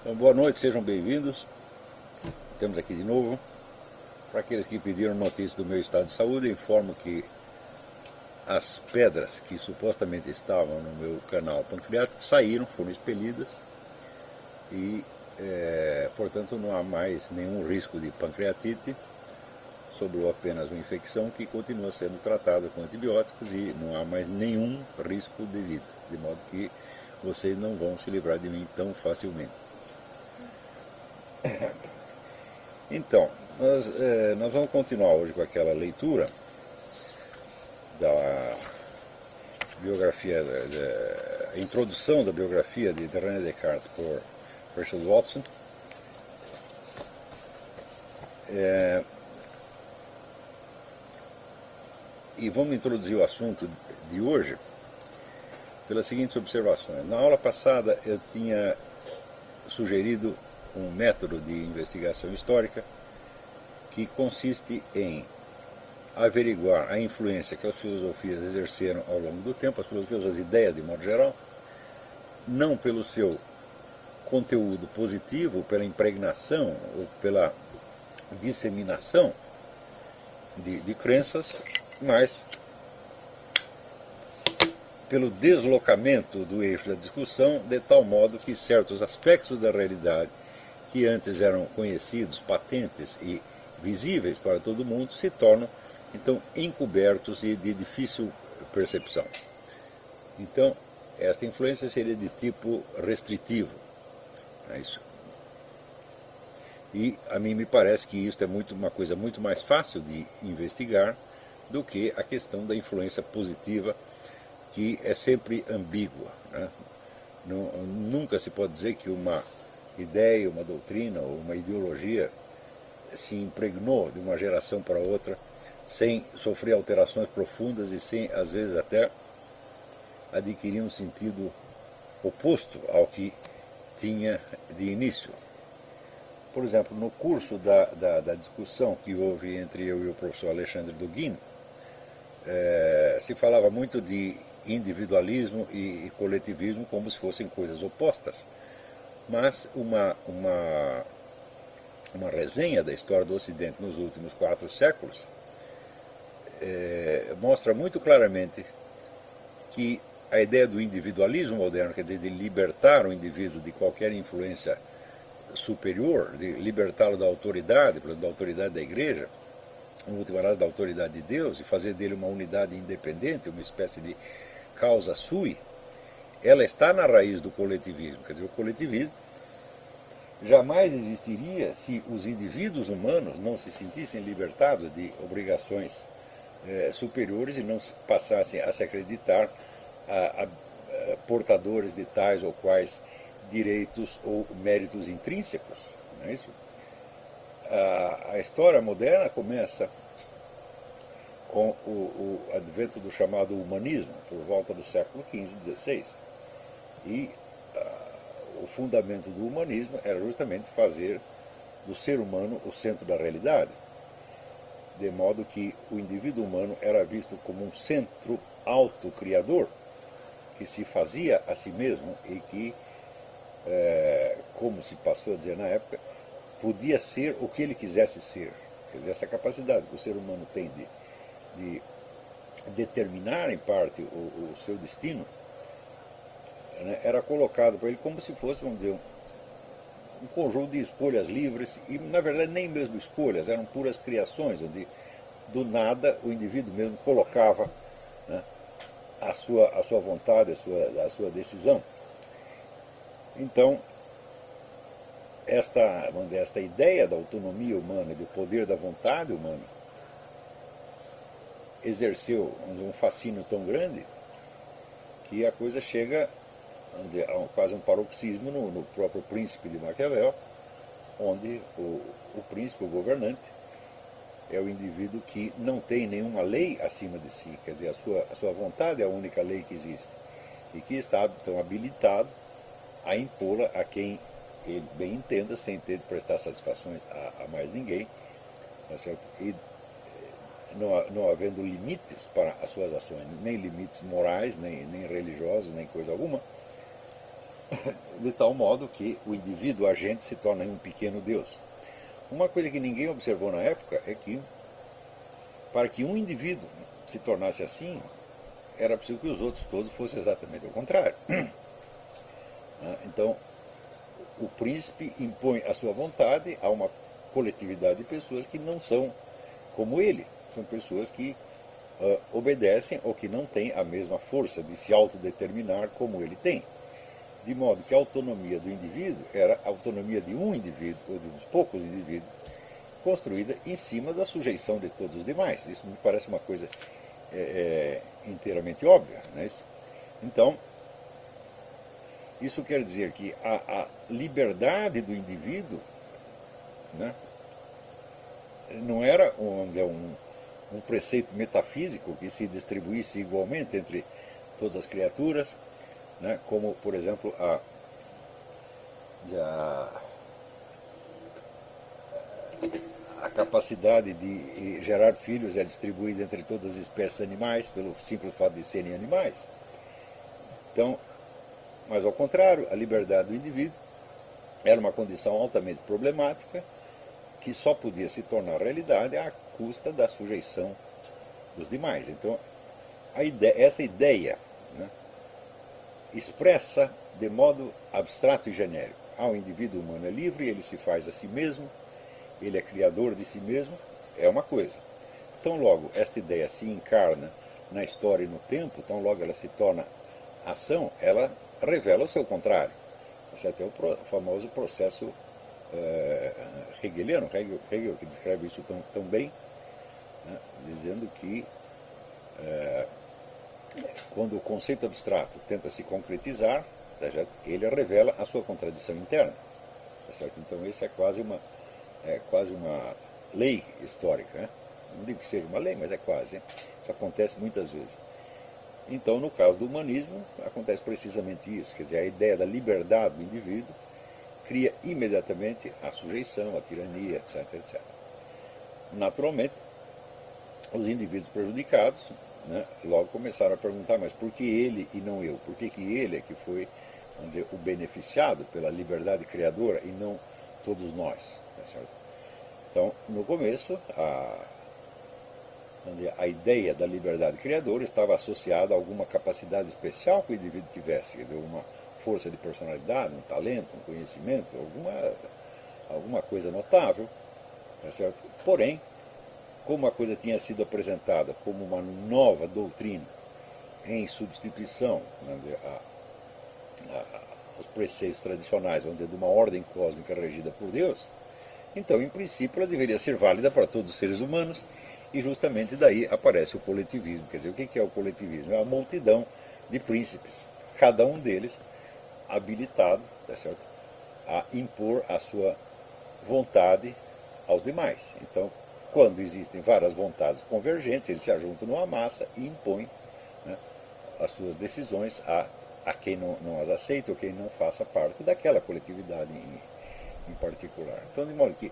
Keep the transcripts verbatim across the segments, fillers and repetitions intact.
Então, boa noite, sejam bem-vindos. Estamos aqui de novo. Para aqueles que pediram notícia do meu estado de saúde, eu informo que as pedras que supostamente estavam no meu canal pancreático saíram, foram expelidas e, é, portanto, não há mais nenhum risco de pancreatite. Sobrou apenas uma infecção que continua sendo tratada com antibióticos e não há mais nenhum risco de vida, de modo que vocês não vão se livrar de mim tão facilmente. Então, nós, é, nós vamos continuar hoje com aquela leitura da biografia, da, da introdução da biografia de René Descartes por Richard Watson. É, e vamos introduzir o assunto de hoje pelas seguintes observações. Na aula passada eu tinha sugerido um método de investigação histórica que consiste em averiguar a influência que as filosofias exerceram ao longo do tempo, as filosofias, as ideias de modo geral, não pelo seu conteúdo positivo, pela impregnação ou pela disseminação de, de crenças, mas pelo deslocamento do eixo da discussão, de tal modo que certos aspectos da realidade que antes eram conhecidos, patentes e visíveis para todo mundo, se tornam, então, encobertos e de difícil percepção. Então, esta influência seria de tipo restritivo. É isso. E a mim me parece que isso é muito, uma coisa muito mais fácil de investigar do que a questão da influência positiva, que é sempre ambígua, né? Nunca se pode dizer que uma ideia, uma doutrina ou uma ideologia se impregnou de uma geração para outra sem sofrer alterações profundas e sem, às vezes, até adquirir um sentido oposto ao que tinha de início. Por exemplo, no curso da, da, da discussão que houve entre eu e o professor Alexandre Dugin, é, se falava muito de individualismo e, e coletivismo como se fossem coisas opostas. Mas uma, uma, uma resenha da história do Ocidente nos últimos quatro séculos é, mostra muito claramente que a ideia do individualismo moderno, quer dizer, de libertar o indivíduo de qualquer influência superior, de libertá-lo da autoridade, por exemplo, da autoridade da igreja, em última análise da autoridade de Deus, e fazer dele uma unidade independente, uma espécie de causa sui, ela está na raiz do coletivismo. Quer dizer, o coletivismo jamais existiria se os indivíduos humanos não se sentissem libertados de obrigações eh, superiores e não passassem a se acreditar a, a, a portadores de tais ou quais direitos ou méritos intrínsecos. Não é isso? A, a história moderna começa com o, o advento do chamado humanismo, por volta do século quinze, dezesseis. E uh, o fundamento do humanismo era justamente fazer do ser humano o centro da realidade, de modo que o indivíduo humano era visto como um centro autocriador, que se fazia a si mesmo e que, é, como se passou a dizer na época, podia ser o que ele quisesse ser. Quer dizer, essa capacidade que o ser humano tem de, de determinar, em parte, o, o seu destino, né, era colocado para ele como se fosse, vamos dizer, um, um conjunto de escolhas livres, e, na verdade, nem mesmo escolhas, eram puras criações, onde, do nada, o indivíduo mesmo colocava, né, a, sua, a sua vontade, a sua, a sua decisão. Então, esta, vamos dizer, esta ideia da autonomia humana e do poder da vontade humana exerceu, vamos dizer, um fascínio tão grande que a coisa chega, vamos dizer, a um, quase um paroxismo no, no próprio Príncipe de Maquiavel, onde o, o príncipe, o governante, é o indivíduo que não tem nenhuma lei acima de si, quer dizer, a sua, a sua vontade é a única lei que existe, e que está, então, habilitado a impô-la a quem ele bem entenda, sem ter de prestar satisfações a, a mais ninguém, tá certo? E não, não havendo limites para as suas ações, nem limites morais, nem, nem religiosos, nem coisa alguma, de tal modo que o indivíduo agente se torna um pequeno Deus. Uma coisa que ninguém observou na época é que, para que um indivíduo se tornasse assim, era preciso que os outros todos fossem exatamente ao contrário. Então, o príncipe impõe a sua vontade a uma coletividade de pessoas que não são como ele. São pessoas que uh, obedecem ou que não têm a mesma força de se autodeterminar como ele tem. De modo que a autonomia do indivíduo era a autonomia de um indivíduo, ou de uns poucos indivíduos, construída em cima da sujeição de todos os demais. Isso me parece uma coisa é, é, inteiramente óbvia, não é isso? Então, isso quer dizer que a, a liberdade do indivíduo, né, não era um, vamos dizer, um, um preceito metafísico que se distribuísse igualmente entre todas as criaturas, né, como, por exemplo, a, a, a capacidade de gerar filhos é distribuída entre todas as espécies animais, pelo simples fato de serem animais. Então, mas ao contrário, a liberdade do indivíduo era uma condição altamente problemática que só podia se tornar realidade à custa da sujeição dos demais. Então, a ideia, essa ideia, né, expressa de modo abstrato e genérico. Ah, o indivíduo humano é livre, ele se faz a si mesmo, ele é criador de si mesmo, é uma coisa. Tão logo esta ideia se encarna na história e no tempo, tão logo ela se torna ação, ela revela o seu contrário. Esse é até o famoso processo é, hegeliano, Hegel, Hegel que descreve isso tão, tão bem, né, dizendo que é, quando o conceito abstrato tenta se concretizar, ele revela a sua contradição interna. Tá certo? Então, isso é quase uma, é quase uma lei histórica. Né? Não digo que seja uma lei, mas é quase. Hein? Isso acontece muitas vezes. Então, no caso do humanismo, acontece precisamente isso. Quer dizer, a ideia da liberdade do indivíduo cria imediatamente a sujeição, a tirania, etc, etcétera. Naturalmente, os indivíduos prejudicados, né, logo começaram a perguntar, mas por que ele e não eu? Por que, que ele é que foi, vamos dizer, o beneficiado pela liberdade criadora e não todos nós? Tá certo? Então, no começo, a, vamos dizer, a ideia da liberdade criadora estava associada a alguma capacidade especial que o indivíduo tivesse, quer dizer, uma força de personalidade, um talento, um conhecimento, alguma, alguma coisa notável. Tá certo? Porém, como a coisa tinha sido apresentada como uma nova doutrina em substituição, vamos dizer, a, a, aos preceitos tradicionais, vamos dizer, de uma ordem cósmica regida por Deus, então, em princípio, ela deveria ser válida para todos os seres humanos, e justamente daí aparece o coletivismo. Quer dizer, o que é o coletivismo? É a multidão de príncipes, cada um deles habilitado, tá certo, a impor a sua vontade aos demais. Então, quando existem várias vontades convergentes, eles se ajuntam numa massa e impõem, né, as suas decisões a, a quem não, não as aceita ou quem não faça parte daquela coletividade em, em particular. Então, de modo que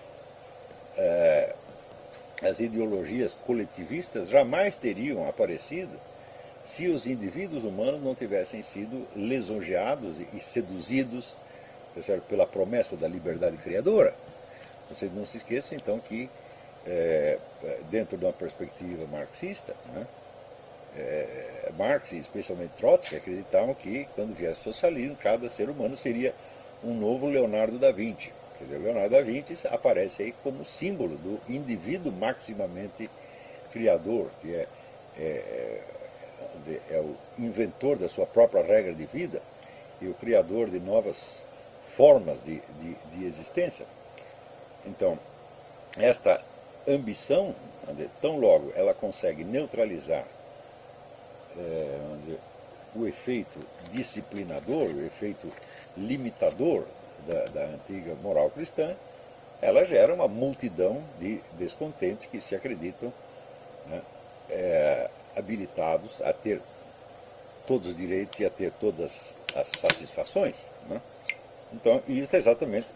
é, as ideologias coletivistas jamais teriam aparecido se os indivíduos humanos não tivessem sido lisonjeados e seduzidos, tá certo, pela promessa da liberdade criadora. Vocês não se esqueçam, então, que É, dentro de uma perspectiva marxista, né, é, Marx e especialmente Trotsky acreditavam que quando viesse o socialismo, cada ser humano seria um novo Leonardo da Vinci. Quer dizer, Leonardo da Vinci aparece aí como símbolo do indivíduo maximamente criador, que é, é, dizer, é o inventor da sua própria regra de vida e o criador de novas formas de, de, de existência. Então, esta ambição, vamos dizer, tão logo ela consegue neutralizar é, vamos dizer, o efeito disciplinador, o efeito limitador da, da antiga moral cristã, ela gera uma multidão de descontentes que se acreditam, né, é, habilitados a ter todos os direitos e a ter todas as, as satisfações. Né? Então, isso é exatamente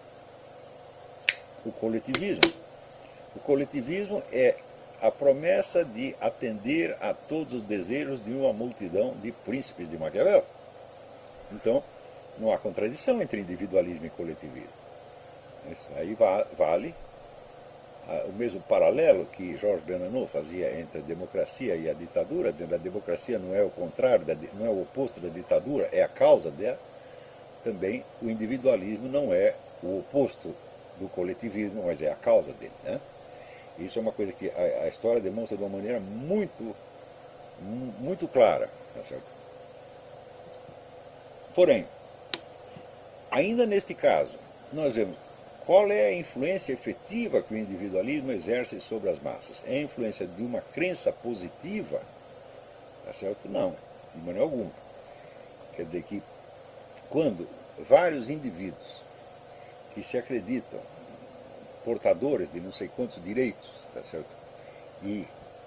o coletivismo. O coletivismo é a promessa de atender a todos os desejos de uma multidão de príncipes de Maquiavel. Então, Não há contradição entre individualismo e coletivismo. Isso aí vale o mesmo paralelo que Georges Bernanos fazia entre a democracia e a ditadura, dizendo que a democracia não é o contrário, não é o oposto da ditadura, é a causa dela. Também o individualismo não é o oposto do coletivismo, mas é a causa dele, né? Isso é uma coisa que a, a história demonstra de uma maneira muito, muito clara. Tá certo? Porém, ainda neste caso, nós vemos qual é a influência efetiva que o individualismo exerce sobre as massas. É a influência de uma crença positiva? Tá certo? Não, de maneira alguma. Quer dizer que quando vários indivíduos que se acreditam portadores de não sei quantos direitos, tá certo? E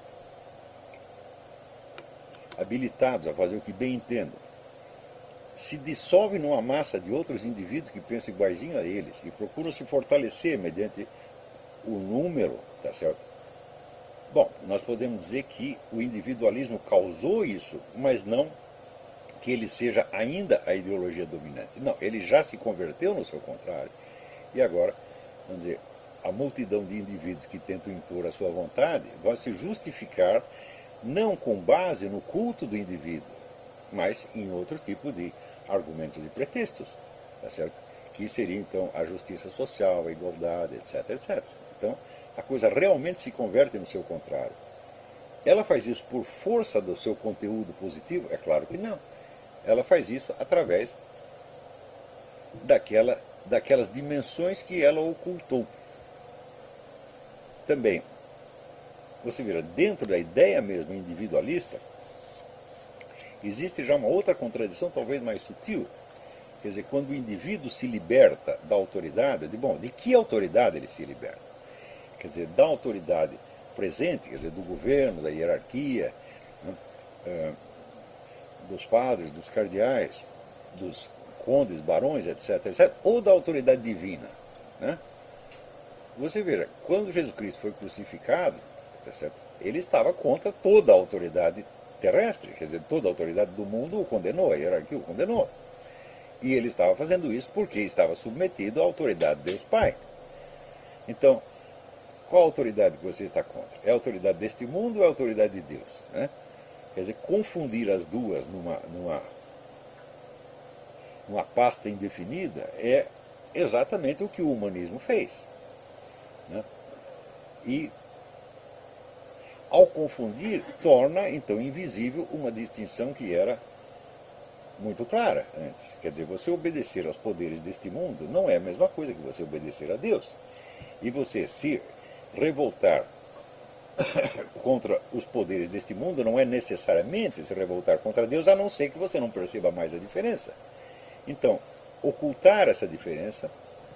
habilitados a fazer o que bem entendam, se dissolvem numa massa de outros indivíduos que pensam iguaizinho a eles e procuram se fortalecer mediante o número, tá certo? Bom, nós podemos dizer que o individualismo causou isso, mas não que ele seja ainda a ideologia dominante. Não, ele já se converteu no seu contrário. E agora, vamos dizer, a multidão de indivíduos que tentam impor a sua vontade vai se justificar não com base no culto do indivíduo, mas em outro tipo de argumentos e pretextos, tá certo? Que seria então a justiça social, a igualdade, etc, etcétera. Então, a coisa realmente se converte no seu contrário. Ela faz isso por força do seu conteúdo positivo? É claro que não. Ela faz isso através daquela, daquelas dimensões que ela ocultou. Também, você vira, dentro da ideia mesmo individualista, existe já uma outra contradição, talvez mais sutil. Quer dizer, quando o indivíduo se liberta da autoridade, de, bom, de que autoridade ele se liberta? Quer dizer, da autoridade presente, quer dizer, do governo, da hierarquia, né, é, dos padres, dos cardeais, dos condes, barões, etc, etcétera, ou da autoridade divina, né? Você veja, quando Jesus Cristo foi crucificado, tá certo? Ele estava contra toda a autoridade terrestre, quer dizer, toda a autoridade do mundo o condenou, a hierarquia o condenou. E ele estava fazendo isso porque estava submetido à autoridade de Deus Pai. Então, qual a autoridade que você está contra? É a autoridade deste mundo ou é a autoridade de Deus? Né? Quer dizer, confundir as duas numa, numa, numa pasta indefinida é exatamente o que o humanismo fez. Né? E, ao confundir, torna, então, invisível uma distinção que era muito clara antes. Quer dizer, você obedecer aos poderes deste mundo não é a mesma coisa que você obedecer a Deus. E você se revoltar contra os poderes deste mundo não é necessariamente se revoltar contra Deus, a não ser que você não perceba mais a diferença. Então, ocultar essa diferença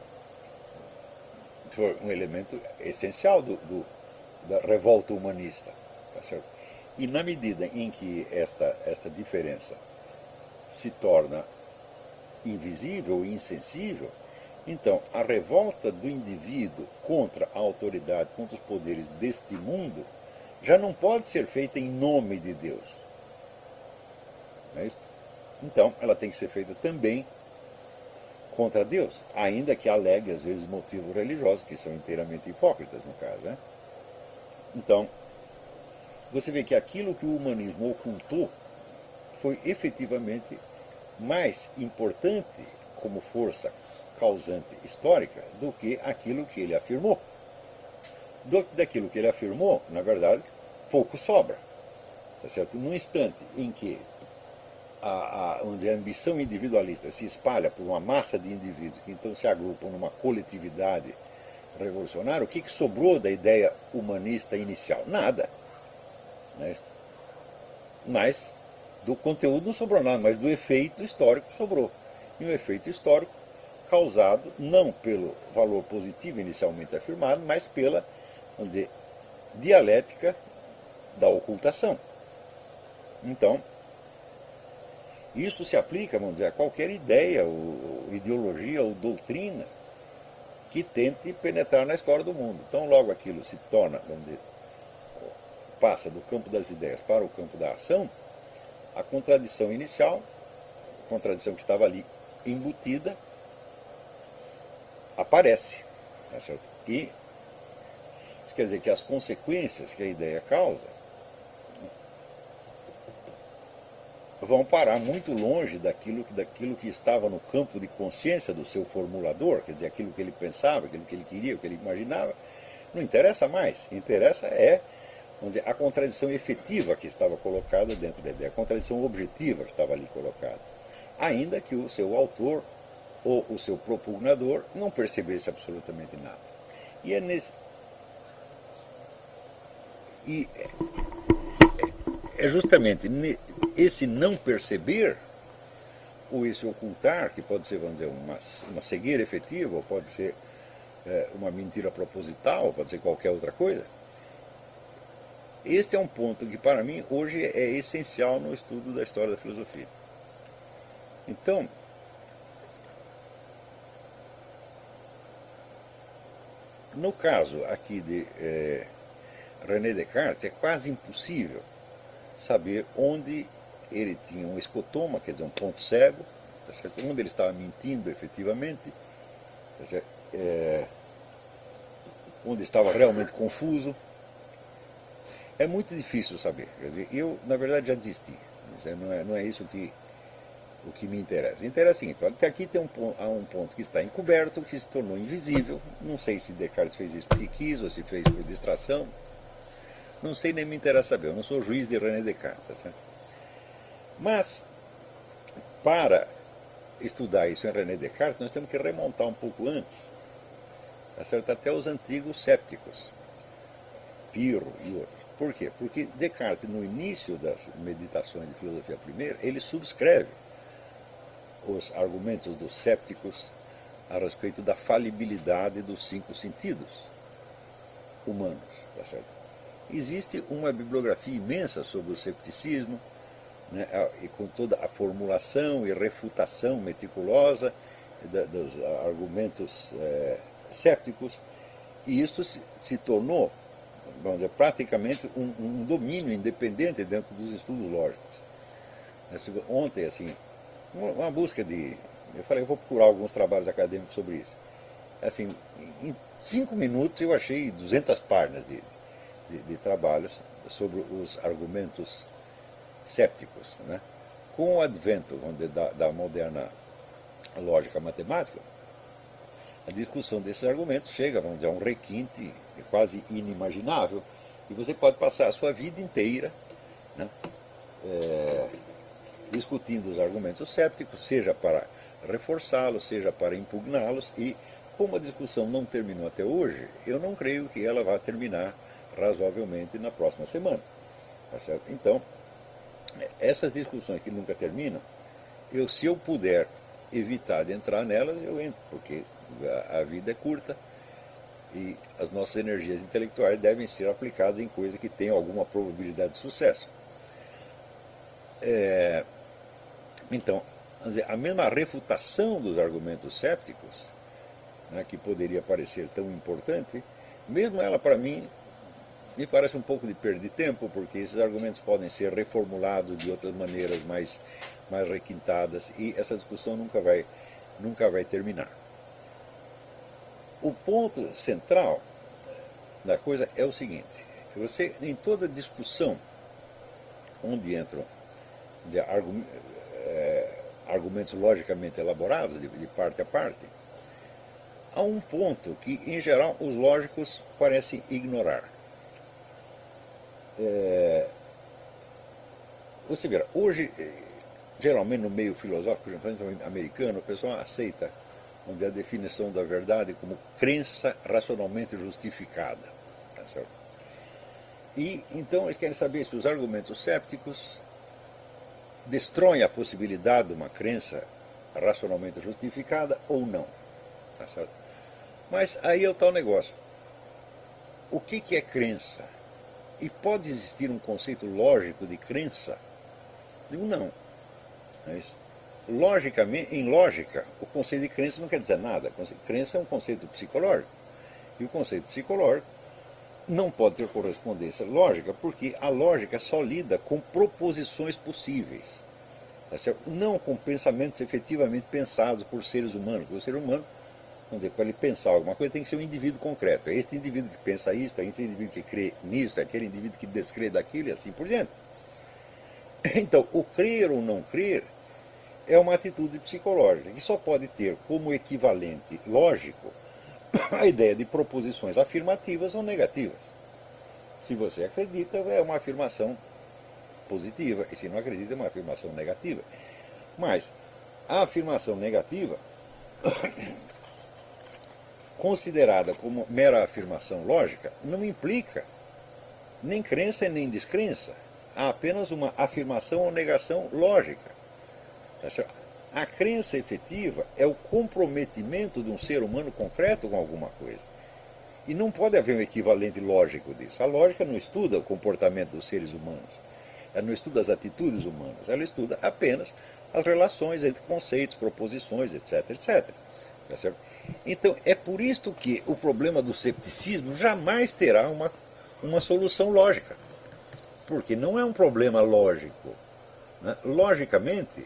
foi um elemento essencial do, do, da revolta humanista. Tá certo? E na medida em que esta, esta diferença se torna invisível e insensível, então a revolta do indivíduo contra a autoridade, contra os poderes deste mundo, já não pode ser feita em nome de Deus. Não é isso? Então, ela tem que ser feita também contra Deus, ainda que alegue, às vezes, motivos religiosos, que são inteiramente hipócritas, no caso. Né? Então, você vê que aquilo que o humanismo ocultou foi efetivamente mais importante como força causante histórica do que aquilo que ele afirmou. Do, daquilo que ele afirmou, na verdade, pouco sobra. Tá certo? No instante em que a, a, vamos dizer, a ambição individualista se espalha por uma massa de indivíduos que então se agrupam numa coletividade revolucionária, o que, que sobrou da ideia humanista inicial? Nada. Né? Mas do conteúdo não sobrou nada, mas do efeito histórico sobrou. E um efeito histórico causado não pelo valor positivo inicialmente afirmado, mas pela, vamos dizer, dialética da ocultação. Então, isso se aplica, vamos dizer, a qualquer ideia, ou ideologia ou doutrina que tente penetrar na história do mundo. Então, logo aquilo se torna, vamos dizer, passa do campo das ideias para o campo da ação, a contradição inicial, a contradição que estava ali embutida aparece. Tá certo? E isso quer dizer que as consequências que a ideia causa vão parar muito longe daquilo, daquilo que estava no campo de consciência do seu formulador, quer dizer, aquilo que ele pensava, aquilo que ele queria, o que ele imaginava, não interessa mais. O que interessa é, vamos dizer, a contradição efetiva que estava colocada dentro da ideia, a contradição objetiva que estava ali colocada, ainda que o seu autor ou o seu propugnador não percebesse absolutamente nada. E é nesse... E é justamente esse não perceber, ou esse ocultar, que pode ser, vamos dizer, uma, uma cegueira efetiva, ou pode ser é, uma mentira proposital, ou pode ser qualquer outra coisa. Este é um ponto que, para mim, hoje é essencial no estudo da história da filosofia. Então, no caso aqui de é, René Descartes, é quase impossível saber onde ele tinha um escotoma, quer dizer, um ponto cego, onde ele estava mentindo efetivamente, é, onde estava realmente confuso. É muito difícil saber. Quer dizer, eu, na verdade, já desisti. Não é, não é isso que, o que me interessa. Interessa o seguinte: olha, que aqui tem um, há um ponto que está encoberto, que se tornou invisível. Não sei se Descartes fez isso porque quis ou se fez por distração. Não sei, nem me interessa saber. Eu não sou juiz de René Descartes. Tá? Mas, para estudar isso em René Descartes, nós temos que remontar um pouco antes, tá certo? Até os antigos cépticos, Pirro e outros. Por quê? Porque Descartes, no início das meditações de filosofia primeira, ele subscreve os argumentos dos cépticos a respeito da falibilidade dos cinco sentidos humanos. Tá certo? Existe uma bibliografia imensa sobre o cepticismo, né, e com toda a formulação e refutação meticulosa da, dos argumentos é, cépticos, e isso se, se tornou, vamos dizer, praticamente um, um domínio independente dentro dos estudos lógicos. Ontem, assim, uma, uma busca de... Eu falei, eu vou procurar alguns trabalhos acadêmicos sobre isso. Assim, em cinco minutos eu achei duzentas páginas de, de, de trabalhos sobre os argumentos cépticos, né? Com o advento, vamos dizer, da, da moderna lógica matemática, a discussão desses argumentos chega, vamos dizer, a um requinte quase inimaginável, e você pode passar a sua vida inteira, né, é, discutindo os argumentos cépticos, seja para reforçá-los, seja para impugná-los, e como a discussão não terminou até hoje, eu não creio que ela vá terminar razoavelmente na próxima semana. Tá certo? Então, essas discussões que nunca terminam, eu, se eu puder evitar de entrar nelas, eu entro, porque a, a vida é curta e as nossas energias intelectuais devem ser aplicadas em coisas que tenham alguma probabilidade de sucesso. É, então, dizer, a mesma refutação dos argumentos cépticos, né, que poderia parecer tão importante, mesmo ela, para mim, me parece um pouco de perda de tempo, porque esses argumentos podem ser reformulados de outras maneiras mais, mais requintadas, e essa discussão nunca vai, nunca vai terminar. O ponto central da coisa é o seguinte: você, em toda discussão onde entram de argum, é, argumentos logicamente elaborados, de, de parte a parte, há um ponto que, em geral, os lógicos parecem ignorar. É, você verá, hoje, geralmente no meio filosófico, principalmente americano, o pessoal aceita, vamos dizer, a definição da verdade como crença racionalmente justificada. Tá certo? E então eles querem saber se os argumentos cépticos destroem a possibilidade de uma crença racionalmente justificada ou não. Tá certo? Mas aí é o tal negócio. O que, que é crença? E pode existir um conceito lógico de crença? Digo, não. É isso. Logicamente, em lógica, o conceito de crença não quer dizer nada. Crença é um conceito psicológico. E o conceito psicológico não pode ter correspondência lógica, porque a lógica só lida com proposições possíveis. tá certo? Não com pensamentos efetivamente pensados por seres humanos. Porque o ser humano, vamos dizer, para ele pensar alguma coisa, tem que ser um indivíduo concreto. É este indivíduo que pensa isso, é esse indivíduo que crê nisso, é aquele indivíduo que descrê daquilo e assim por diante. Então, o crer ou não crer é uma atitude psicológica que só pode ter como equivalente lógico a ideia de proposições afirmativas ou negativas. Se você acredita, é uma afirmação positiva, e se não acredita, é uma afirmação negativa. Mas a afirmação negativa, considerada como mera afirmação lógica, não implica nem crença nem descrença. Há apenas uma afirmação ou negação lógica. A crença efetiva é o comprometimento de um ser humano concreto com alguma coisa. E não pode haver um equivalente lógico disso. A lógica não estuda o comportamento dos seres humanos. Ela não estuda as atitudes humanas. Ela estuda apenas as relações entre conceitos, proposições, etc, etcétera. Tá certo? Então, é por isto que o problema do cepticismo jamais terá uma, uma solução lógica. Porque não é um problema lógico. Né? Logicamente,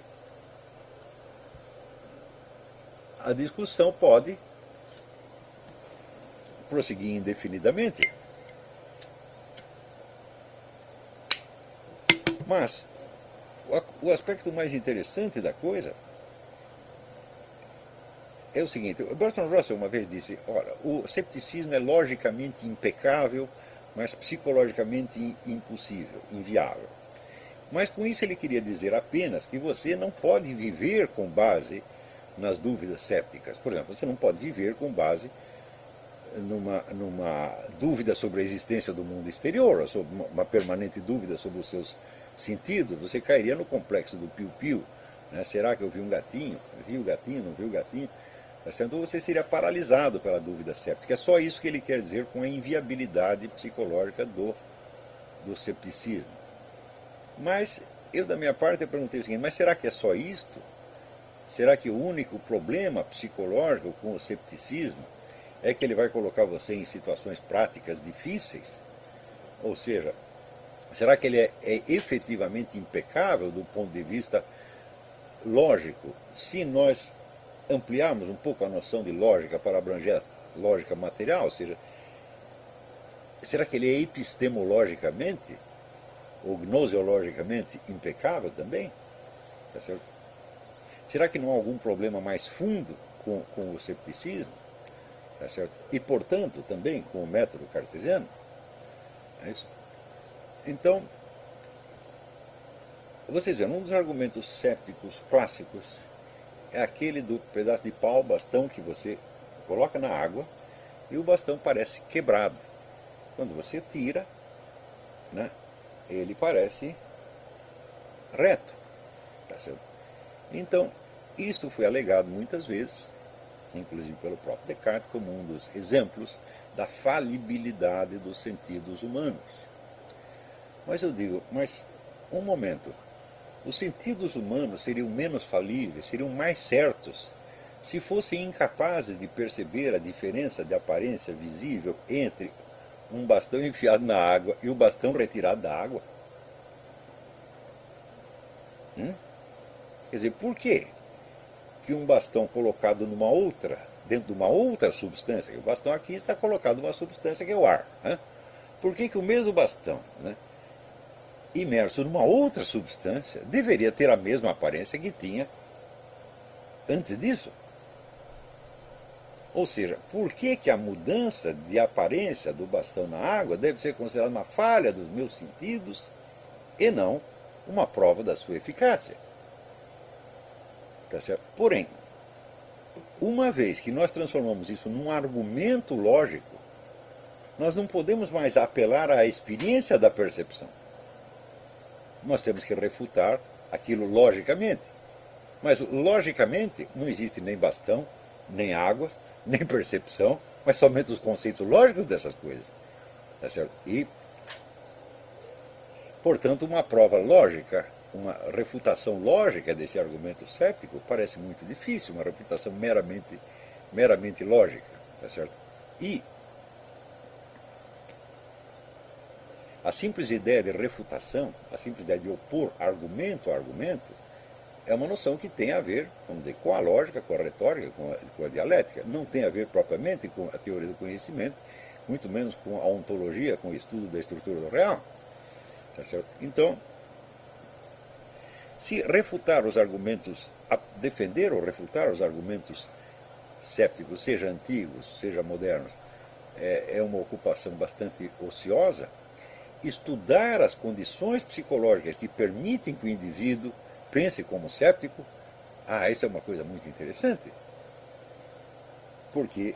a discussão pode prosseguir indefinidamente. Mas o aspecto mais interessante da coisa é o seguinte: o Bertrand Russell uma vez disse, olha, o cepticismo é logicamente impecável, mas psicologicamente impossível, inviável. Mas com isso ele queria dizer apenas que você não pode viver com base nas dúvidas cépticas. Por exemplo, você não pode viver com base numa, numa dúvida sobre a existência do mundo exterior, ou sobre uma, uma permanente dúvida sobre os seus sentidos. Você cairia no complexo do piu-piu. Né? Será que eu vi um gatinho? Vi o gatinho? Não vi o gatinho? Então você seria paralisado pela dúvida céptica. É só isso que ele quer dizer com a inviabilidade psicológica do, do cepticismo. Mas eu, da minha parte, eu perguntei o seguinte: mas será que é só isto? Será que o único problema psicológico com o cepticismo é que ele vai colocar você em situações práticas difíceis? Ou seja, será que ele é, é efetivamente impecável do ponto de vista lógico, se nós ampliarmos um pouco a noção de lógica para abranger a lógica material? Ou seja, será que ele é epistemologicamente ou gnoseologicamente impecável também? Tá certo? Será que não há algum problema mais fundo com, com o cepticismo? Tá certo? E, portanto, também com o método cartesiano? É isso? Então, vocês veem, um dos argumentos cépticos clássicos é aquele do pedaço de pau, bastão, que você coloca na água e o bastão parece quebrado. Quando você tira, né, ele parece reto. Tá certo? Então, isto foi alegado muitas vezes, inclusive pelo próprio Descartes, como um dos exemplos da falibilidade dos sentidos humanos. Mas eu digo, mas um momento, os sentidos humanos seriam menos falíveis, seriam mais certos, se fossem incapazes de perceber a diferença de aparência visível entre um bastão enfiado na água e o bastão retirado da água? Hum? Quer dizer, por quê que um bastão colocado numa outra, dentro de uma outra substância, que o bastão aqui está colocado numa substância que é o ar, né? Por que que o mesmo bastão, né, imerso numa outra substância, deveria ter a mesma aparência que tinha antes disso? Ou seja, por que que a mudança de aparência do bastão na água deve ser considerada uma falha dos meus sentidos e não uma prova da sua eficácia? Tá certo? Porém, uma vez que nós transformamos isso num argumento lógico, nós não podemos mais apelar à experiência da percepção. Nós temos que refutar aquilo logicamente. Mas, logicamente, não existe nem bastão, nem água, nem percepção, mas somente os conceitos lógicos dessas coisas. Tá certo? E, portanto, uma prova lógica, uma refutação lógica desse argumento céptico parece muito difícil, uma refutação meramente, meramente lógica. Tá certo? E a simples ideia de refutação, a simples ideia de opor argumento a argumento, é uma noção que tem a ver, vamos dizer, com a lógica, com a retórica, com a, com a dialética. Não tem a ver propriamente com a teoria do conhecimento, muito menos com a ontologia, com o estudo da estrutura do real. Tá certo? Então, se refutar os argumentos, defender ou refutar os argumentos sépticos, seja antigos, seja modernos, é, é uma ocupação bastante ociosa, estudar as condições psicológicas que permitem que o indivíduo pense como séptico, ah, isso é uma coisa muito interessante. Porque,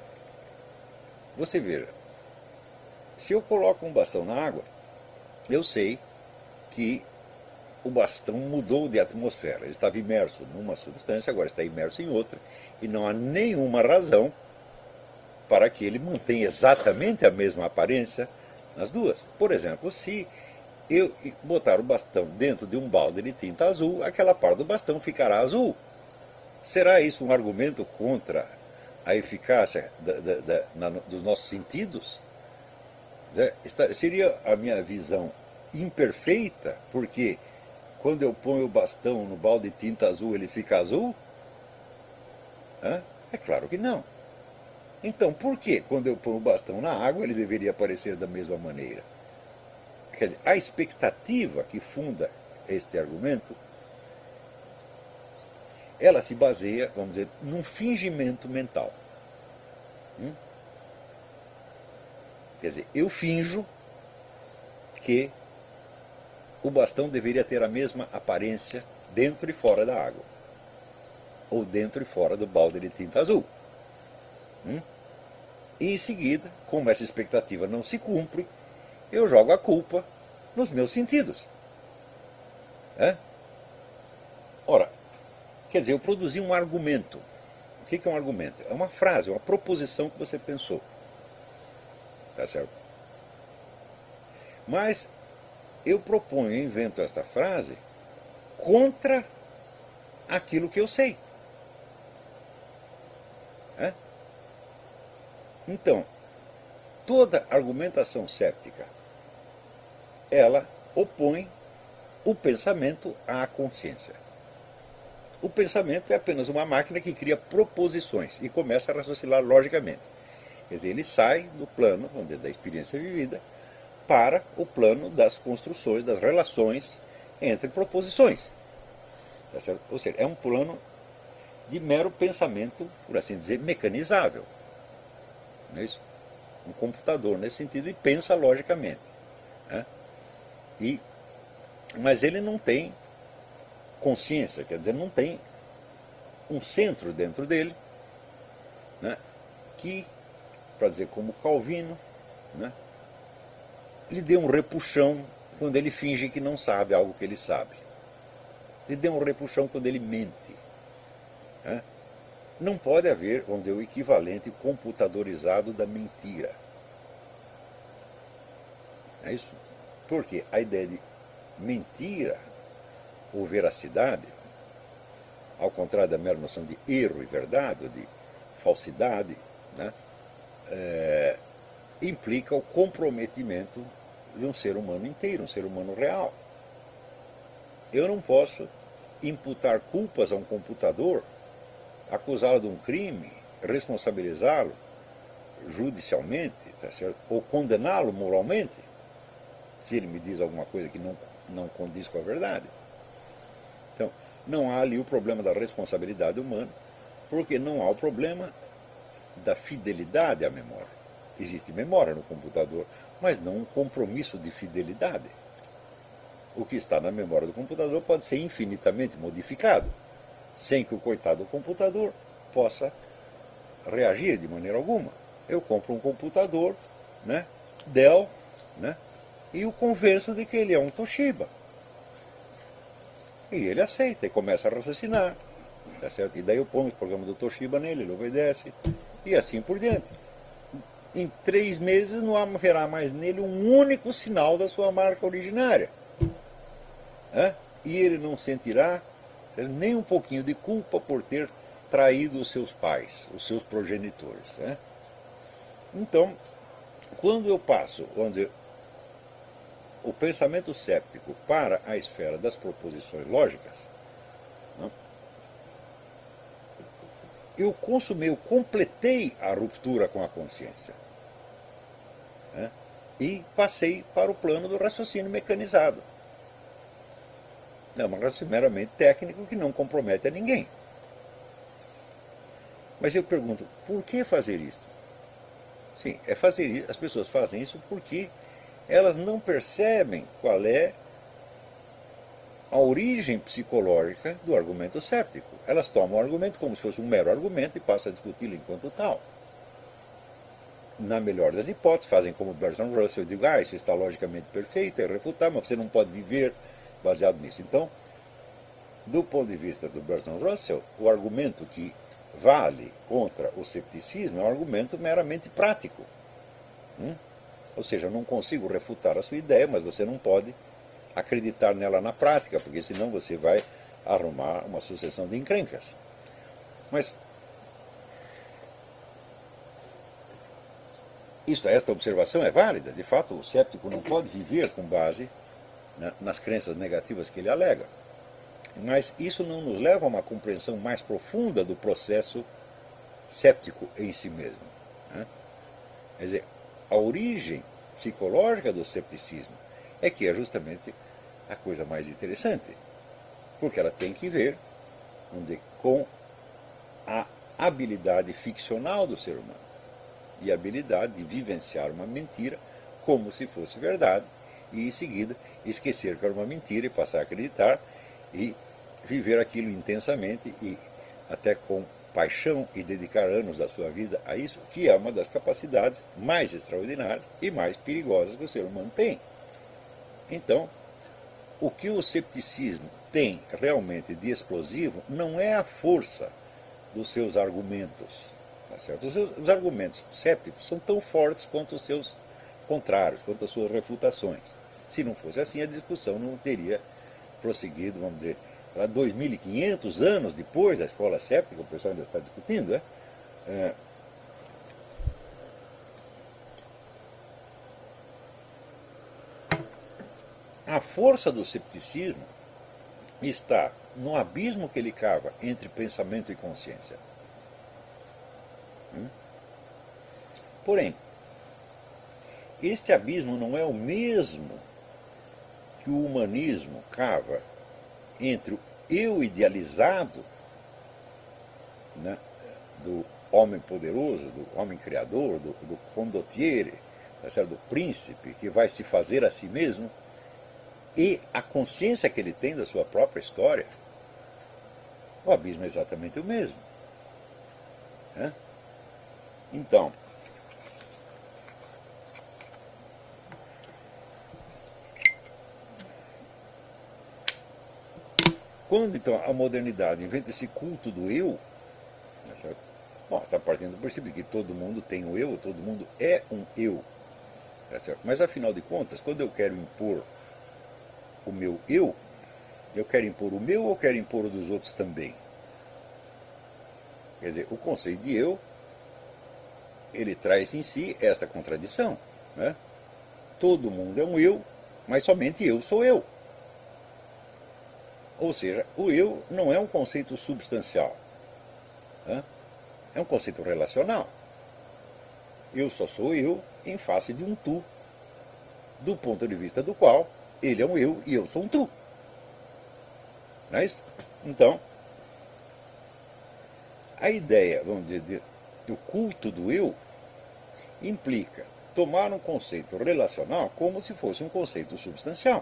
você veja, se eu coloco um bastão na água, eu sei que o bastão mudou de atmosfera. Ele estava imerso numa substância, agora está imerso em outra, e não há nenhuma razão para que ele mantenha exatamente a mesma aparência nas duas. Por exemplo, se eu botar o bastão dentro de um balde de tinta azul, aquela parte do bastão ficará azul. Será isso um argumento contra a eficácia da, da, da, na, dos nossos sentidos? Seria a minha visão imperfeita, porque quando eu ponho o bastão no balde de tinta azul, ele fica azul? Hã? É claro que não. Então, por que quando eu ponho o bastão na água, ele deveria aparecer da mesma maneira? Quer dizer, a expectativa que funda este argumento, ela se baseia, vamos dizer, num fingimento mental. Hum? Quer dizer, eu finjo que o bastão deveria ter a mesma aparência dentro e fora da água. Ou dentro e fora do balde de tinta azul. Hum? E em seguida, como essa expectativa não se cumpre, eu jogo a culpa nos meus sentidos. É? Ora, quer dizer, eu produzi um argumento. O que é um argumento? É uma frase, uma proposição que você pensou. Tá certo? Mas eu proponho, eu invento esta frase contra aquilo que eu sei. É? Então, toda argumentação céptica, ela opõe o pensamento à consciência. O pensamento é apenas uma máquina que cria proposições e começa a raciocinar logicamente. Quer dizer, ele sai do plano, vamos dizer, da experiência vivida, para o plano das construções, das relações entre proposições. Tá certo? Ou seja, é um plano de mero pensamento, por assim dizer, mecanizável. Não é isso? Um computador, nesse sentido, e pensa logicamente. Né? E, mas ele não tem consciência, quer dizer, não tem um centro dentro dele, né, que, para dizer como Calvino, né, lhe dê um repuxão quando ele finge que não sabe algo que ele sabe. Lhe dê um repuxão quando ele mente. Né? Não pode haver, vamos dizer, o equivalente computadorizado da mentira. É isso? Porque a ideia de mentira ou veracidade, ao contrário da mera noção de erro e verdade, ou de falsidade, né, é, implica o comprometimento de um ser humano inteiro, um ser humano real. Eu não posso imputar culpas a um computador, acusá-lo de um crime, responsabilizá-lo judicialmente, tá certo? Ou condená-lo moralmente, se ele me diz alguma coisa que não, não condiz com a verdade. Então, não há ali o problema da responsabilidade humana, porque não há o problema da fidelidade à memória. Existe memória no computador, mas não um compromisso de fidelidade. O que está na memória do computador pode ser infinitamente modificado, sem que o coitado do computador possa reagir de maneira alguma. Eu compro um computador, né, Dell, né, e o convenço de que ele é um Toshiba. E ele aceita e começa a raciocinar. Tá certo? E daí eu ponho o programa do Toshiba nele, ele obedece, e assim por diante. Em três meses não haverá mais nele um único sinal da sua marca originária. É? E ele não sentirá nem um pouquinho de culpa por ter traído os seus pais, os seus progenitores. É? Então, quando eu passo, vamos dizer, o pensamento céptico para a esfera das proposições lógicas, eu consumei, eu completei a ruptura com a consciência. Né? E passei para o plano do raciocínio mecanizado. É um raciocínio meramente técnico que não compromete a ninguém. Mas eu pergunto, por que fazer isso? Sim, é fazer isso, as pessoas fazem isso porque elas não percebem qual é a origem psicológica do argumento céptico. Elas tomam o argumento como se fosse um mero argumento e passam a discuti-lo enquanto tal. Na melhor das hipóteses, fazem como Bertrand Russell, digo, ah, isso está logicamente perfeito, é refutável, mas você não pode viver baseado nisso. Então, do ponto de vista do Bertrand Russell, o argumento que vale contra o cepticismo é um argumento meramente prático. Hum? Ou seja, eu não consigo refutar a sua ideia, mas você não pode acreditar nela na prática, porque senão você vai arrumar uma sucessão de encrencas. Mas isso, esta observação é válida. De fato, o céptico não pode viver com base, né, nas crenças negativas que ele alega. Mas isso não nos leva a uma compreensão mais profunda do processo céptico em si mesmo. Né? Quer dizer, a origem psicológica do cepticismo é que é justamente a coisa mais interessante, porque ela tem que ver, vamos dizer, com a habilidade ficcional do ser humano e a habilidade de vivenciar uma mentira como se fosse verdade e, em seguida, esquecer que era uma mentira e passar a acreditar e viver aquilo intensamente e até com paixão e dedicar anos da sua vida a isso, que é uma das capacidades mais extraordinárias e mais perigosas que o ser humano tem. Então, o que o cepticismo tem realmente de explosivo não é a força dos seus argumentos. Tá certo? Os, seus, os argumentos cépticos são tão fortes quanto os seus contrários, quanto as suas refutações. Se não fosse assim, a discussão não teria prosseguido, vamos dizer, dois mil e quinhentos anos depois da escola céptica, o pessoal ainda está discutindo, né? É, a força do cepticismo está no abismo que ele cava entre pensamento e consciência. Hum? Porém, este abismo não é o mesmo que o humanismo cava entre o eu idealizado, né, do homem poderoso, do homem criador, do, do condottiere, do príncipe que vai se fazer a si mesmo, e a consciência que ele tem da sua própria história. O abismo é exatamente o mesmo. Né? Então, quando então a modernidade inventa esse culto do eu, né, certo? Bom, está partindo do princípio que todo mundo tem o eu, todo mundo é um eu. Tá certo? Mas afinal de contas, quando eu quero impor o meu eu, eu quero impor o meu ou quero impor o dos outros também? Quer dizer, o conceito de eu, ele traz em si esta contradição. Né? Todo mundo é um eu, mas somente eu sou eu. Ou seja, o eu não é um conceito substancial. Né? É um conceito relacional. Eu só sou eu em face de um tu, do ponto de vista do qual ele é um eu e eu sou um tu. Não é isso? Então, a ideia, vamos dizer, de, do culto do eu implica tomar um conceito relacional como se fosse um conceito substancial.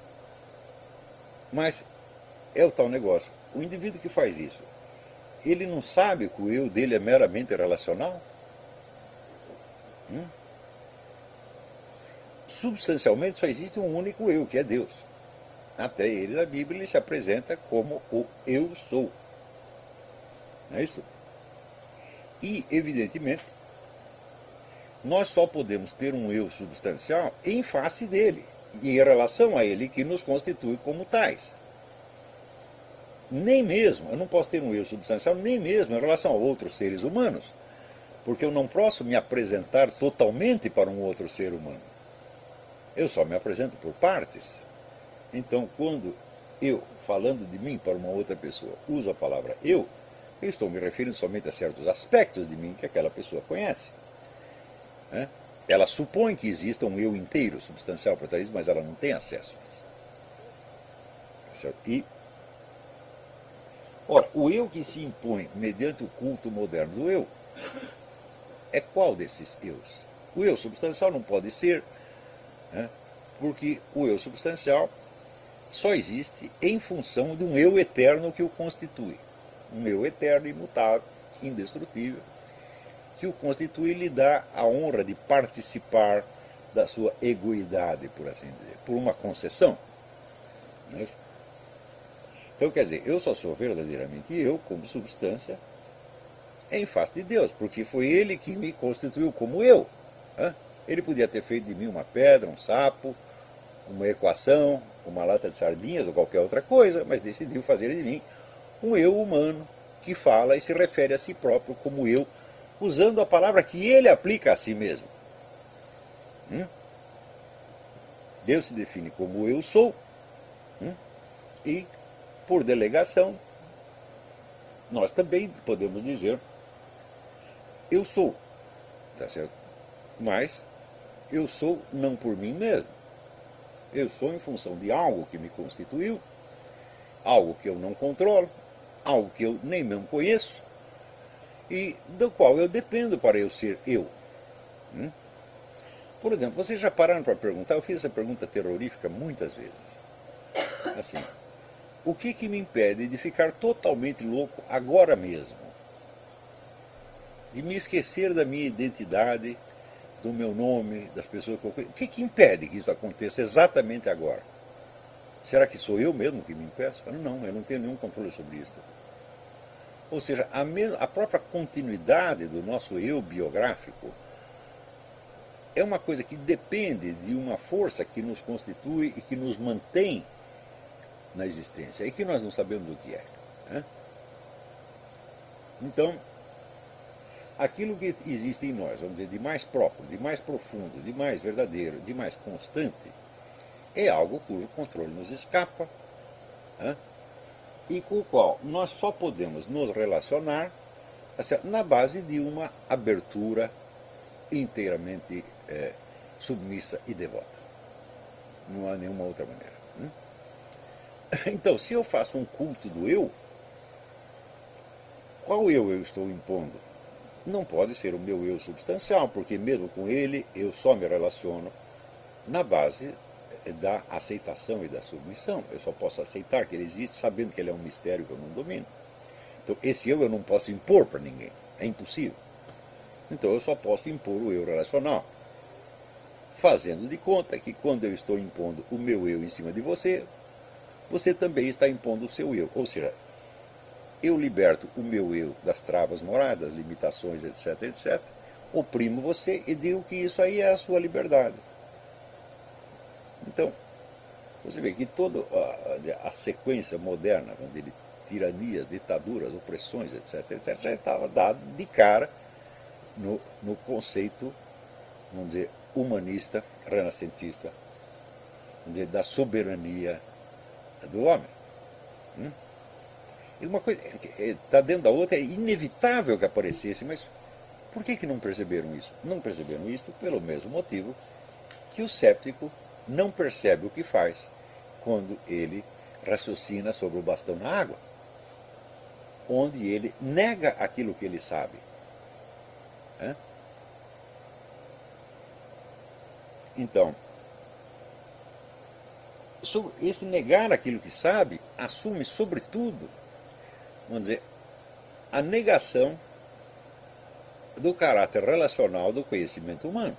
Mas é o tal negócio. O indivíduo que faz isso, ele não sabe que o eu dele é meramente relacional? Hum? Substancialmente só existe um único eu, que é Deus. Até ele, na Bíblia, ele se apresenta como o eu sou. Não é isso? E, evidentemente, nós só podemos ter um eu substancial em face dele, e em relação a ele, que nos constitui como tais. Nem mesmo, eu não posso ter um eu substancial, nem mesmo em relação a outros seres humanos, porque eu não posso me apresentar totalmente para um outro ser humano. Eu só me apresento por partes. Então, quando eu, falando de mim para uma outra pessoa, uso a palavra eu, Eu estou me referindo somente a certos aspectos de mim que aquela pessoa conhece. Né? Ela supõe que exista um eu inteiro, substancial para trás, mas ela não tem acesso a isso. Certo? E, ora, o eu que se impõe mediante o culto moderno do eu, é qual desses eus? O eu substancial não pode ser, né? Porque o eu substancial só existe em função de um eu eterno que o constitui. Um eu eterno, imutável, indestrutível, que o constitui e lhe dá a honra de participar da sua egoidade, por assim dizer, por uma concessão. Não é isso? Então, quer dizer, eu só sou verdadeiramente eu, como substância, em face de Deus, porque foi Ele que me constituiu como eu. Né? Ele podia ter feito de mim uma pedra, um sapo, uma equação, uma lata de sardinhas ou qualquer outra coisa, mas decidiu fazer de mim um eu humano que fala e se refere a si próprio como eu, usando a palavra que ele aplica a si mesmo. Hum? Deus se define como eu sou, hum? E, por delegação, nós também podemos dizer eu sou, tá certo? Mas eu sou não por mim mesmo. Eu sou em função de algo que me constituiu, algo que eu não controlo, algo que eu nem mesmo conheço, e do qual eu dependo para eu ser eu. Hum? Por exemplo, vocês já pararam para perguntar, eu fiz essa pergunta terrorífica muitas vezes. Assim, o que que me impede de ficar totalmente louco agora mesmo? De me esquecer da minha identidade, do meu nome, das pessoas que eu conheço? O que que impede que isso aconteça exatamente agora? Será que sou eu mesmo que me impeço? Não, eu não tenho nenhum controle sobre isso. Ou seja, a, mesma, a própria continuidade do nosso eu biográfico é uma coisa que depende de uma força que nos constitui e que nos mantém na existência, e que nós não sabemos o que é. Né? Então, aquilo que existe em nós, vamos dizer, de mais próprio, de mais profundo, de mais verdadeiro, de mais constante, é algo cujo controle nos escapa, né? E com o qual nós só podemos nos relacionar assim, na base de uma abertura inteiramente é, submissa e devota. Não há nenhuma outra maneira. Né? Então, se eu faço um culto do eu, qual eu eu estou impondo? Não pode ser o meu eu substancial, porque mesmo com ele eu só me relaciono na base da aceitação e da submissão. Eu só posso aceitar que ele existe sabendo que ele é um mistério que eu não domino. Então, esse eu eu não posso impor para ninguém. É impossível. Então, eu só posso impor o eu relacional, fazendo de conta que quando eu estou impondo o meu eu em cima de você, você também está impondo o seu eu. Ou seja, eu liberto o meu eu das travas morais, das limitações, etc, etcétera, oprimo você e digo que isso aí é a sua liberdade. Então, você vê que toda a, a sequência moderna, de tiranias, ditaduras, opressões, etc, etcétera, já estava dada de cara no, no conceito, vamos dizer, humanista, renascentista, vamos dizer, da soberania do homem. Hum? E uma coisa está dentro da outra, é inevitável que aparecesse, mas por que, que não perceberam isso? Não perceberam isso pelo mesmo motivo que o séptico não percebe o que faz quando ele raciocina sobre o bastão na água, onde ele nega aquilo que ele sabe. Né? Então, esse negar aquilo que sabe assume, sobretudo, vamos dizer, a negação do caráter relacional do conhecimento humano.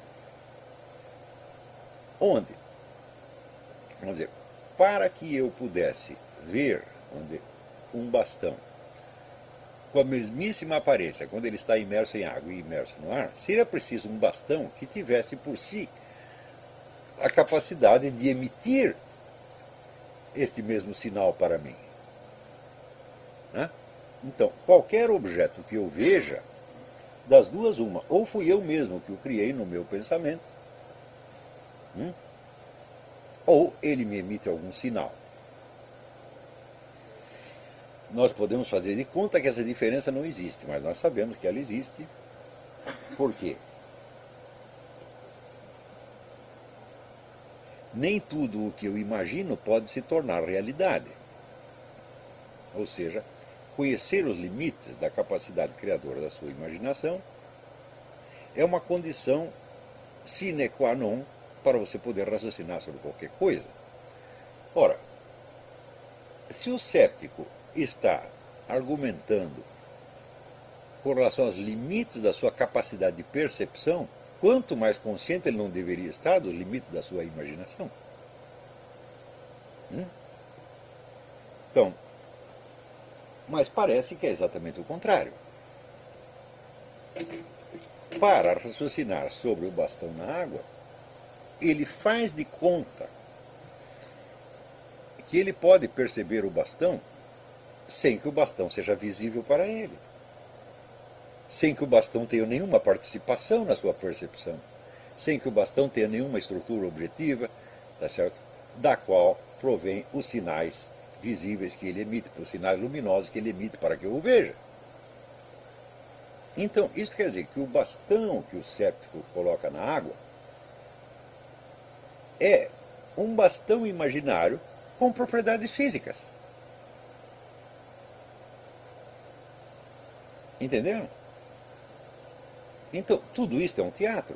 Onde, vamos dizer, para que eu pudesse ver, vamos dizer, um bastão com a mesmíssima aparência quando ele está imerso em água e imerso no ar, seria preciso um bastão que tivesse por si a capacidade de emitir este mesmo sinal para mim. Né? Então, qualquer objeto que eu veja, das duas uma, ou fui eu mesmo que o criei no meu pensamento, hum? ou ele me emite algum sinal. nós podemos fazer de conta que essa diferença não existe, mas nós sabemos que ela existe. Por quê? Nem tudo o que eu imagino pode se tornar realidade. Ou seja, conhecer os limites da capacidade criadora da sua imaginação é uma condição sine qua non para você poder raciocinar sobre qualquer coisa. Ora, se o céptico está argumentando com relação aos limites da sua capacidade de percepção, quanto mais consciente ele não deveria estar dos limites da sua imaginação? Hum? Então, mas parece que é exatamente o contrário. Para raciocinar sobre o bastão na água, ele faz de conta que ele pode perceber o bastão sem que o bastão seja visível para ele, sem que o bastão tenha nenhuma participação na sua percepção, sem que o bastão tenha nenhuma estrutura objetiva, tá certo? Da qual provém os sinais visíveis que ele emite, os sinais luminosos que ele emite para que eu o veja. Então, isso quer dizer que o bastão que o céptico coloca na água é um bastão imaginário com propriedades físicas. Entenderam? Então, tudo isso é um teatro.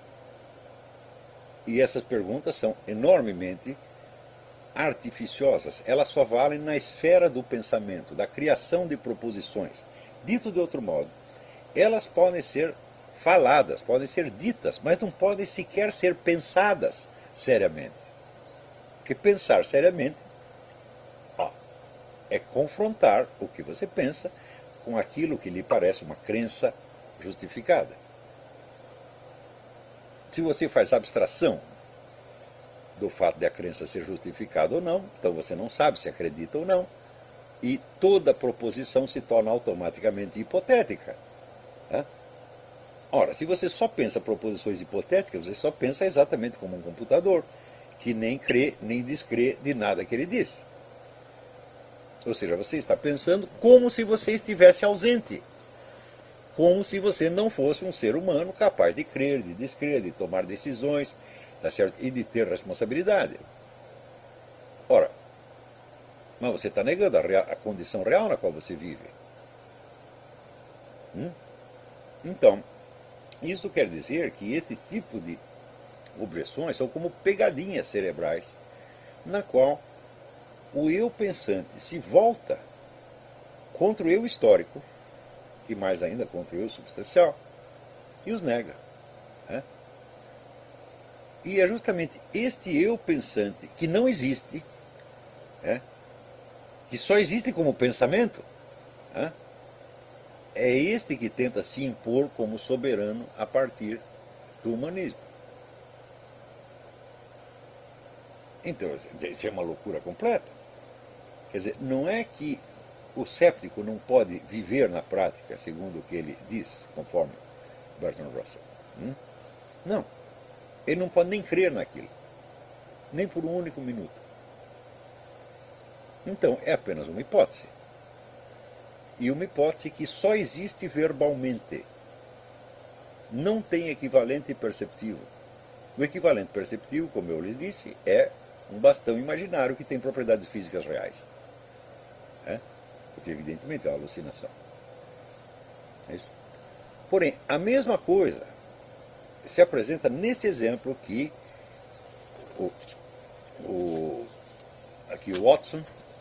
E essas perguntas são enormemente artificiosas. Elas só valem na esfera do pensamento, da criação de proposições. Dito de outro modo, elas podem ser faladas, podem ser ditas, mas não podem sequer ser pensadas seriamente. Porque pensar seriamente ó, é confrontar o que você pensa com aquilo que lhe parece uma crença justificada. Se você faz abstração do fato de a crença ser justificada ou não, então você não sabe se acredita ou não, e toda proposição se torna automaticamente hipotética. Né? Ora, se você só pensa proposições hipotéticas, você só pensa exatamente como um computador, que nem crê nem descrê de nada que ele diz. Ou seja, você está pensando como se você estivesse ausente. Como se você não fosse um ser humano capaz de crer, de descrer, de tomar decisões, tá certo? E de ter responsabilidade. Ora, mas você está negando a, real, a condição real na qual você vive. Hum? Então, isso quer dizer que este tipo de objeções são como pegadinhas cerebrais, na qual o eu pensante se volta contra o eu histórico, e mais ainda contra o eu substancial, e os nega. Né? E é justamente este eu pensante que não existe, né? que só existe como pensamento, né? é este que tenta se impor como soberano a partir do humanismo. Então, isso é uma loucura completa. Quer dizer, não é que o céptico não pode viver na prática, segundo o que ele diz, conforme Bertrand Russell. Hum? Não. Ele não pode nem crer naquilo. Nem por um único minuto. Então, é apenas uma hipótese. E uma hipótese que só existe verbalmente. Não tem equivalente perceptivo. O equivalente perceptivo, como eu lhes disse, é um bastão imaginário que tem propriedades físicas reais. É? Porque, evidentemente, é uma alucinação. É isso? Porém, a mesma coisa se apresenta nesse exemplo que o, o, aqui o Watson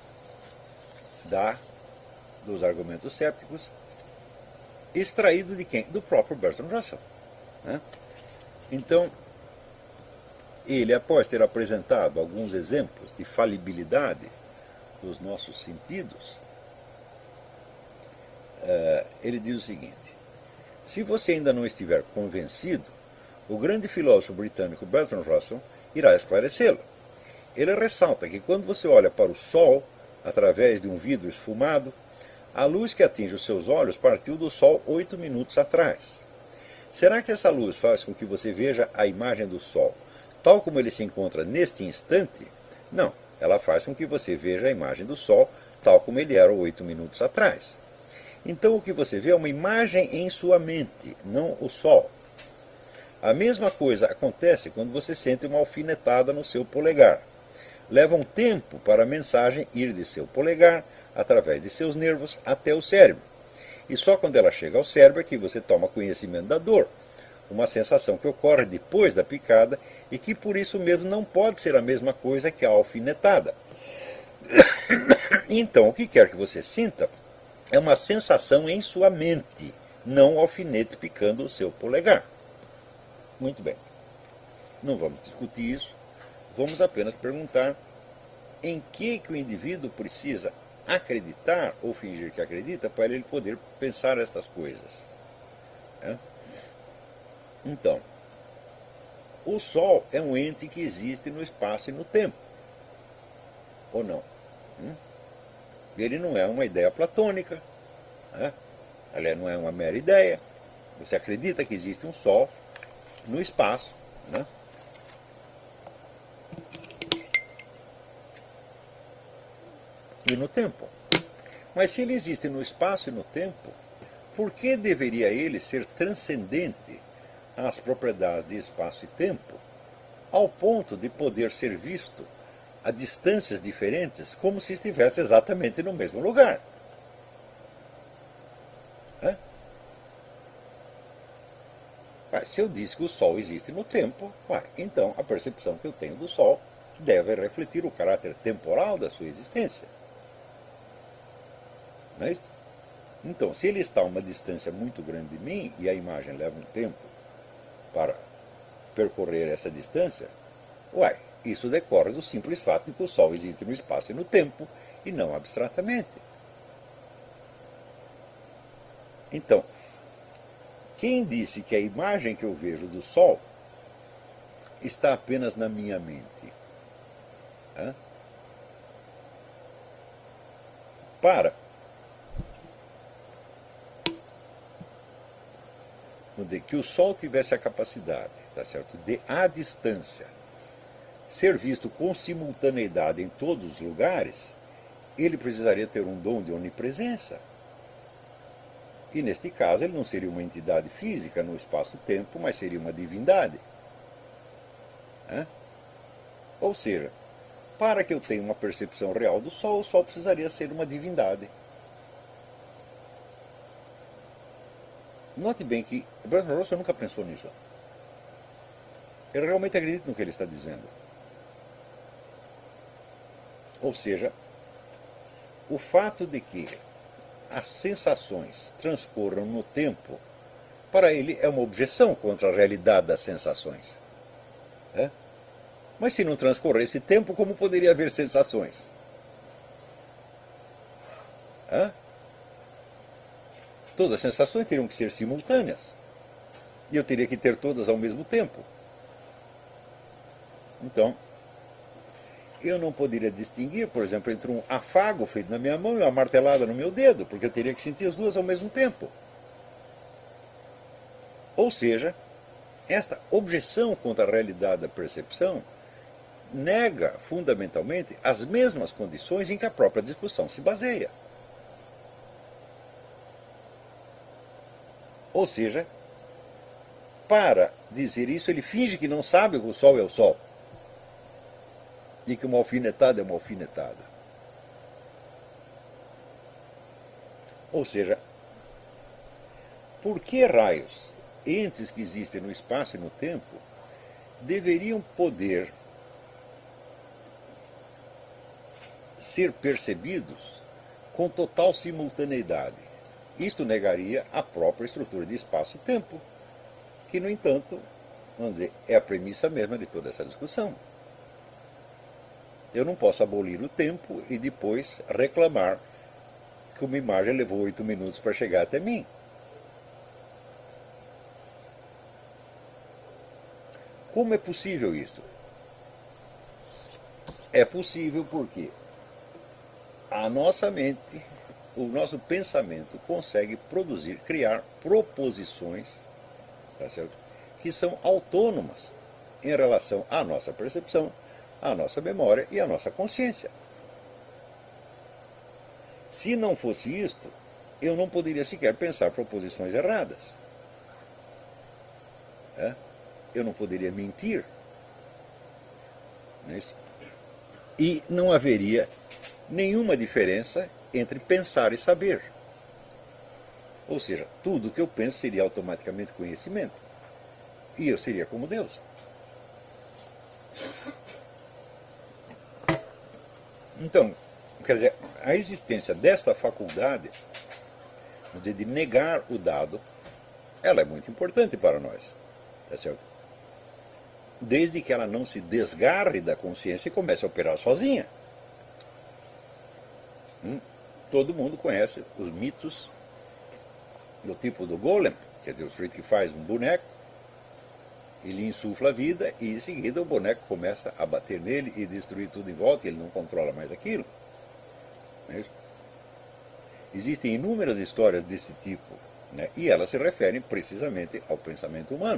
dá dos argumentos cépticos, extraído de quem? Do próprio Bertrand Russell. Né? Então, ele, após ter apresentado alguns exemplos de falibilidade dos nossos sentidos, ele diz o seguinte: se você ainda não estiver convencido, o grande filósofo britânico Bertrand Russell irá esclarecê-lo. Ele ressalta que quando você olha para o Sol através de um vidro esfumado, a luz que atinge os seus olhos partiu do Sol oito minutos atrás. Será que essa luz faz com que você veja a imagem do Sol tal como ele se encontra neste instante? Não, ela faz com que você veja a imagem do Sol tal como ele era oito minutos atrás. Então o que você vê é uma imagem em sua mente, não o Sol. A mesma coisa acontece quando você sente uma alfinetada no seu polegar. Leva um tempo para a mensagem ir de seu polegar, através de seus nervos, até o cérebro. E só quando ela chega ao cérebro é que você toma conhecimento da dor. Uma sensação que ocorre depois da picada e que por isso mesmo não pode ser a mesma coisa que a alfinetada. Então, o que quer que você sinta é uma sensação em sua mente, não o alfinete picando o seu polegar. Muito bem. Não vamos discutir isso. Vamos apenas perguntar em que, que o indivíduo precisa acreditar ou fingir que acredita para ele poder pensar estas coisas. É? Então, o Sol é um ente que existe no espaço e no tempo. Ou não? Hum? Ele não é uma ideia platônica. Né? Aliás, não é uma mera ideia. Você acredita que existe um Sol no espaço, né? E no tempo. Mas se ele existe no espaço e no tempo, por que deveria ele ser transcendente às propriedades de espaço e tempo, ao ponto de poder ser visto a distâncias diferentes, como se estivesse exatamente no mesmo lugar? É? Mas, se eu disse que o Sol existe no tempo, ué, então a percepção que eu tenho do Sol deve refletir o caráter temporal da sua existência. Não é isso? Então, se ele está a uma distância muito grande de mim, e a imagem leva um tempo para percorrer essa distância, uai, isso decorre do simples fato de que o Sol existe no espaço e no tempo, e não abstratamente. Então, quem disse que a imagem que eu vejo do Sol está apenas na minha mente? Hã? Para vamos dizer, que o Sol tivesse a capacidade, tá certo, de, à distância, ser visto com simultaneidade em todos os lugares, ele precisaria ter um dom de onipresença. E, neste caso, ele não seria uma entidade física no espaço-tempo, mas seria uma divindade. Hã? Ou seja, para que eu tenha uma percepção real do Sol, o Sol precisaria ser uma divindade. Note bem que Bertrand Russell nunca pensou nisso. Ele realmente acredita no que ele está dizendo. Ou seja, o fato de que as sensações transcorram no tempo, para ele é uma objeção contra a realidade das sensações. É? Mas se não transcorresse tempo, como poderia haver sensações? É? Todas as sensações teriam que ser simultâneas. E eu teria que ter todas ao mesmo tempo. Então, eu não poderia distinguir, por exemplo, entre um afago feito na minha mão e uma martelada no meu dedo, porque eu teria que sentir as duas ao mesmo tempo. Ou seja, esta objeção contra a realidade da percepção nega, fundamentalmente, as mesmas condições em que a própria discussão se baseia. Ou seja, para dizer isso, ele finge que não sabe que o Sol é o Sol. E que uma alfinetada é uma alfinetada. Ou seja, por que raios entes que existem no espaço e no tempo deveriam poder ser percebidos com total simultaneidade? Isto negaria a própria estrutura de espaço e tempo, que, no entanto, vamos dizer, é a premissa mesma de toda essa discussão. Eu não posso abolir o tempo e depois reclamar que uma imagem levou oito minutos para chegar até mim. Como é possível isso? É possível porque a nossa mente, o nosso pensamento consegue produzir, criar proposições, tá certo? Que são autônomas em relação à nossa percepção, à nossa memória e à nossa consciência. Se não fosse isto, eu não poderia sequer pensar proposições erradas. É? Eu não poderia mentir. Não é isso? E não haveria nenhuma diferença entre pensar e saber. Ou seja, tudo que eu penso seria automaticamente conhecimento. E eu seria como Deus. Então, quer dizer, a existência desta faculdade de negar o dado, ela é muito importante para nós. Tá certo? Desde que ela não se desgarre da consciência e comece a operar sozinha. Hum? Todo mundo conhece os mitos do tipo do golem, quer dizer, o sujeito que faz um boneco, ele insufla a vida e em seguida o boneco começa a bater nele e destruir tudo em volta e ele não controla mais aquilo. Não é isso? Existem inúmeras histórias desse tipo, né? E elas se referem precisamente ao pensamento humano.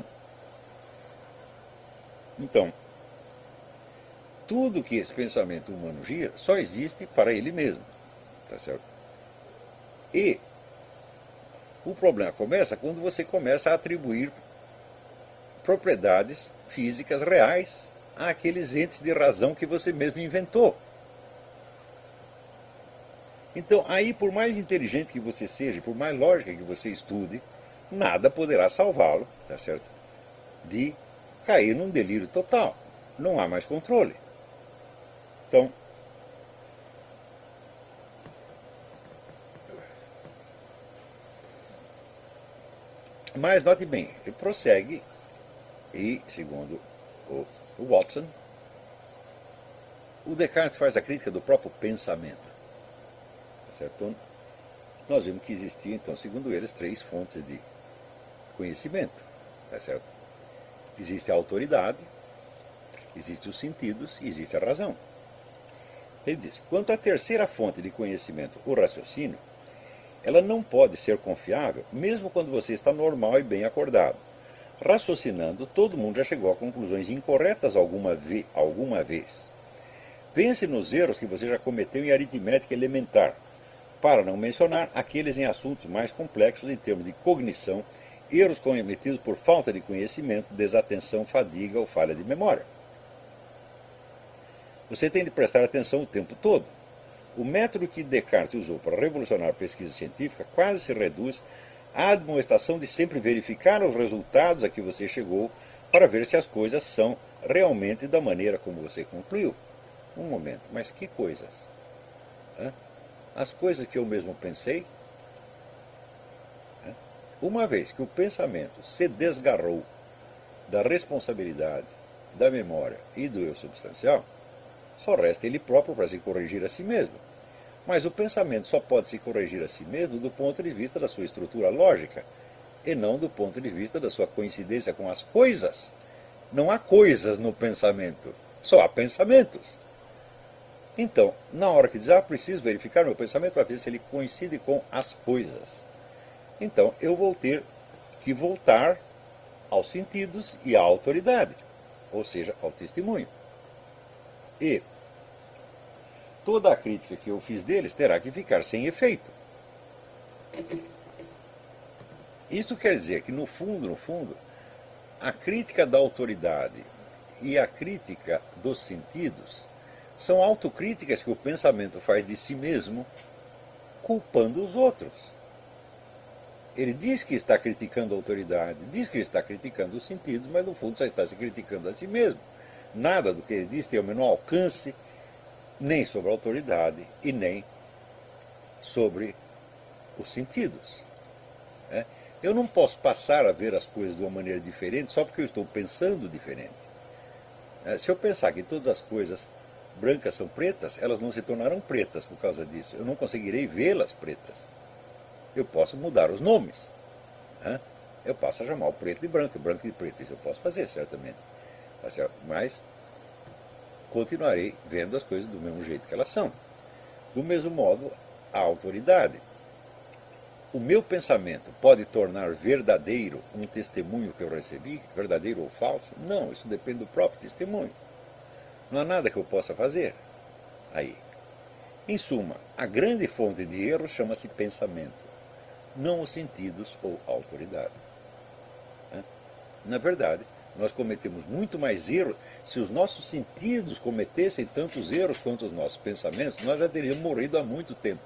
Então, tudo que esse pensamento humano gira só existe para ele mesmo. Tá certo? E o problema começa quando você começa a atribuir propriedades físicas reais àqueles entes de razão que você mesmo inventou. Então, aí, por mais inteligente que você seja, por mais lógica que você estude, nada poderá salvá-lo, tá certo? De cair num delírio total. Não há mais controle. Então, mas note bem, ele prossegue e, segundo o, o Watson, o Descartes faz a crítica do próprio pensamento. Tá certo? Então, nós vimos que existiam, então, segundo eles, três fontes de conhecimento. Tá certo? Existe a autoridade, existem os sentidos e existe a razão. Ele diz, quanto à terceira fonte de conhecimento, o raciocínio, ela não pode ser confiável, mesmo quando você está normal e bem acordado. Raciocinando, todo mundo já chegou a conclusões incorretas alguma, ve alguma vez. Pense nos erros que você já cometeu em aritmética elementar, para não mencionar aqueles em assuntos mais complexos em termos de cognição, erros cometidos por falta de conhecimento, desatenção, fadiga ou falha de memória. Você tem de prestar atenção o tempo todo. O método que Descartes usou para revolucionar a pesquisa científica quase se reduz à admoestação de sempre verificar os resultados a que você chegou para ver se as coisas são realmente da maneira como você concluiu. Um momento, mas que coisas? Hã? As coisas que eu mesmo pensei? Hã? Uma vez que o pensamento se desgarrou da responsabilidade, da memória e do eu substancial, só resta ele próprio para se corrigir a si mesmo. Mas o pensamento só pode se corrigir a si mesmo do ponto de vista da sua estrutura lógica, e não do ponto de vista da sua coincidência com as coisas. Não há coisas no pensamento, só há pensamentos. Então, na hora que diz, ah, preciso verificar meu pensamento para ver se ele coincide com as coisas. Então, eu vou ter que voltar aos sentidos e à autoridade, ou seja, ao testemunho. E toda a crítica que eu fiz deles terá que ficar sem efeito. Isso quer dizer que, no fundo, no fundo, a crítica da autoridade e a crítica dos sentidos são autocríticas que o pensamento faz de si mesmo, culpando os outros. Ele diz que está criticando a autoridade, diz que está criticando os sentidos, mas no fundo só está se criticando a si mesmo. Nada do que ele diz tem o menor alcance, nem sobre a autoridade e nem sobre os sentidos. É? Eu não posso passar a ver as coisas de uma maneira diferente só porque eu estou pensando diferente. É? Se eu pensar que todas as coisas brancas são pretas, elas não se tornarão pretas por causa disso. Eu não conseguirei vê-las pretas. Eu posso mudar os nomes. É? Eu passo a chamar o preto de branco, o branco de preto. Isso eu posso fazer, certamente. Mas continuarei vendo as coisas do mesmo jeito que elas são. Do mesmo modo, a autoridade. O meu pensamento pode tornar verdadeiro um testemunho que eu recebi, verdadeiro ou falso? Não, isso depende do próprio testemunho. Não há nada que eu possa fazer aí. Em suma, a grande fonte de erro chama-se pensamento, não os sentidos ou a autoridade. Na verdade, nós cometemos muito mais erros. Se os nossos sentidos cometessem tantos erros quanto os nossos pensamentos, nós já teríamos morrido há muito tempo.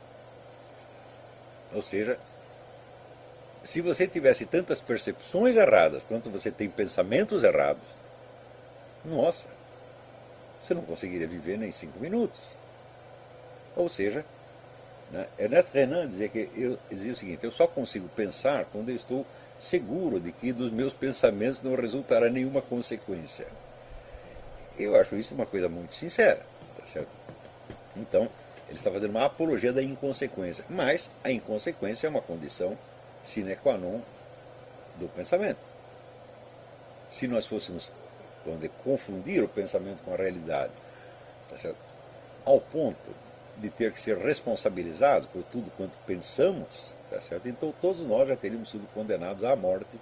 Ou seja, se você tivesse tantas percepções erradas quanto você tem pensamentos errados, nossa, você não conseguiria viver nem cinco minutos. Ou seja, né, Ernest Renan dizia, que eu, dizia o seguinte: eu só consigo pensar quando eu estou seguro de que dos meus pensamentos não resultará nenhuma consequência. Eu acho isso uma coisa muito sincera, tá certo? Então, ele está fazendo uma apologia da inconsequência, mas a inconsequência é uma condição sine qua non do pensamento. Se nós fôssemos, vamos dizer, confundir o pensamento com a realidade, tá certo? Ao ponto de ter que ser responsabilizados por tudo quanto pensamos, tá certo? Então todos nós já teríamos sido condenados à morte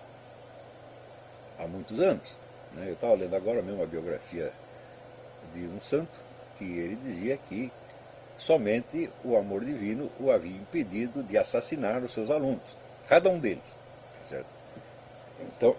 há muitos anos. Né? Eu estava lendo agora mesmo a biografia de um santo, que ele dizia que somente o amor divino o havia impedido de assassinar os seus alunos, cada um deles, tá certo? Então,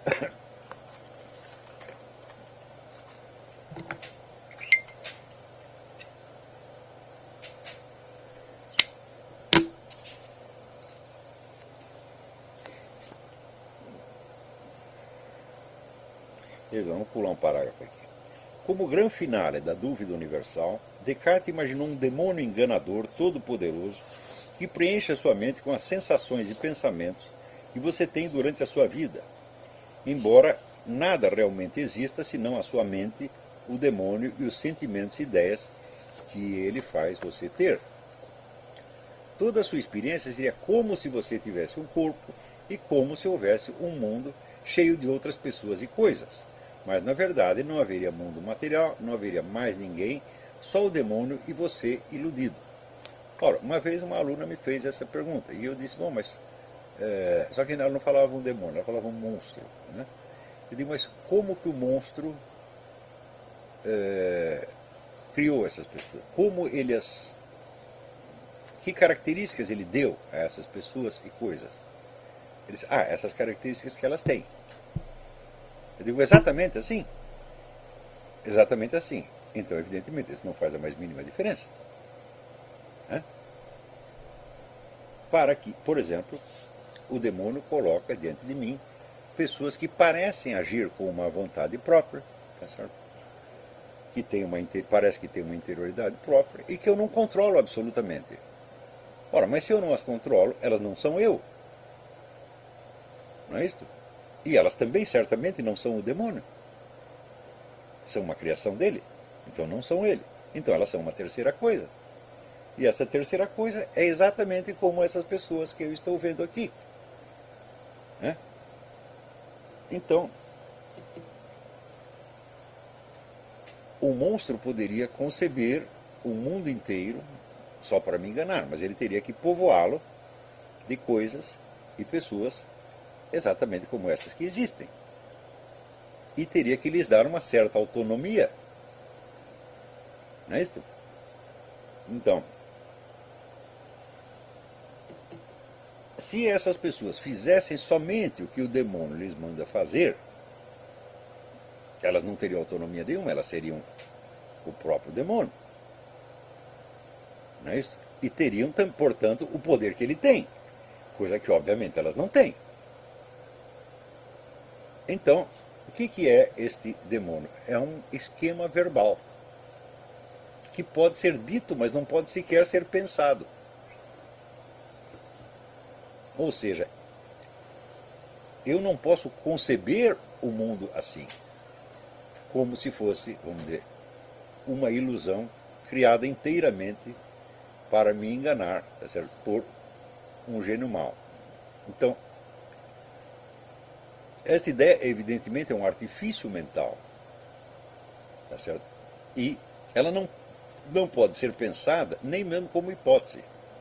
vamos pular um parágrafo aqui. Como grande finale da dúvida universal, Descartes imaginou um demônio enganador todo-poderoso que preenche a sua mente com as sensações e pensamentos que você tem durante a sua vida, embora nada realmente exista senão a sua mente, o demônio e os sentimentos e ideias que ele faz você ter. Toda a sua experiência seria como se você tivesse um corpo e como se houvesse um mundo cheio de outras pessoas e coisas. Mas, na verdade, não haveria mundo material, não haveria mais ninguém, só o demônio e você iludido. Ora, uma vez uma aluna me fez essa pergunta, e eu disse, bom, mas... É, só que ela não falava um demônio, ela falava um monstro. Né? Eu digo, mas como que o monstro é, criou essas pessoas? Como ele as... Que características ele deu a essas pessoas e coisas? Ele disse, ah, essas características que elas têm. Eu digo, exatamente assim? Exatamente assim. Então, evidentemente, isso não faz a mais mínima diferença. Né? Para que, por exemplo, o demônio coloca diante de mim pessoas que parecem agir com uma vontade própria, tá certo? Que tem uma, parece que tem uma interioridade própria e que eu não controlo absolutamente. Ora, mas se eu não as controlo, elas não são eu. Não é isso? E elas também, certamente, não são o demônio. São uma criação dele. Então não são ele. Então elas são uma terceira coisa. E essa terceira coisa é exatamente como essas pessoas que eu estou vendo aqui. Né? Então, o monstro poderia conceber o mundo inteiro só para me enganar, mas ele teria que povoá-lo de coisas e pessoas exatamente como estas que existem. E teria que lhes dar uma certa autonomia. Não é isso? Então, se essas pessoas fizessem somente o que o demônio lhes manda fazer, elas não teriam autonomia nenhuma, elas seriam o próprio demônio. Não é isso? E teriam, portanto, o poder que ele tem, coisa que, obviamente, elas não têm. Então, o que, que é este demônio? É um esquema verbal que pode ser dito, mas não pode sequer ser pensado. Ou seja, eu não posso conceber o mundo assim, como se fosse, vamos dizer, uma ilusão criada inteiramente para me enganar, tá certo? Por um gênio mau. Então, esta ideia, evidentemente, é um artifício mental, tá certo? E ela não, não pode ser pensada nem mesmo como hipótese.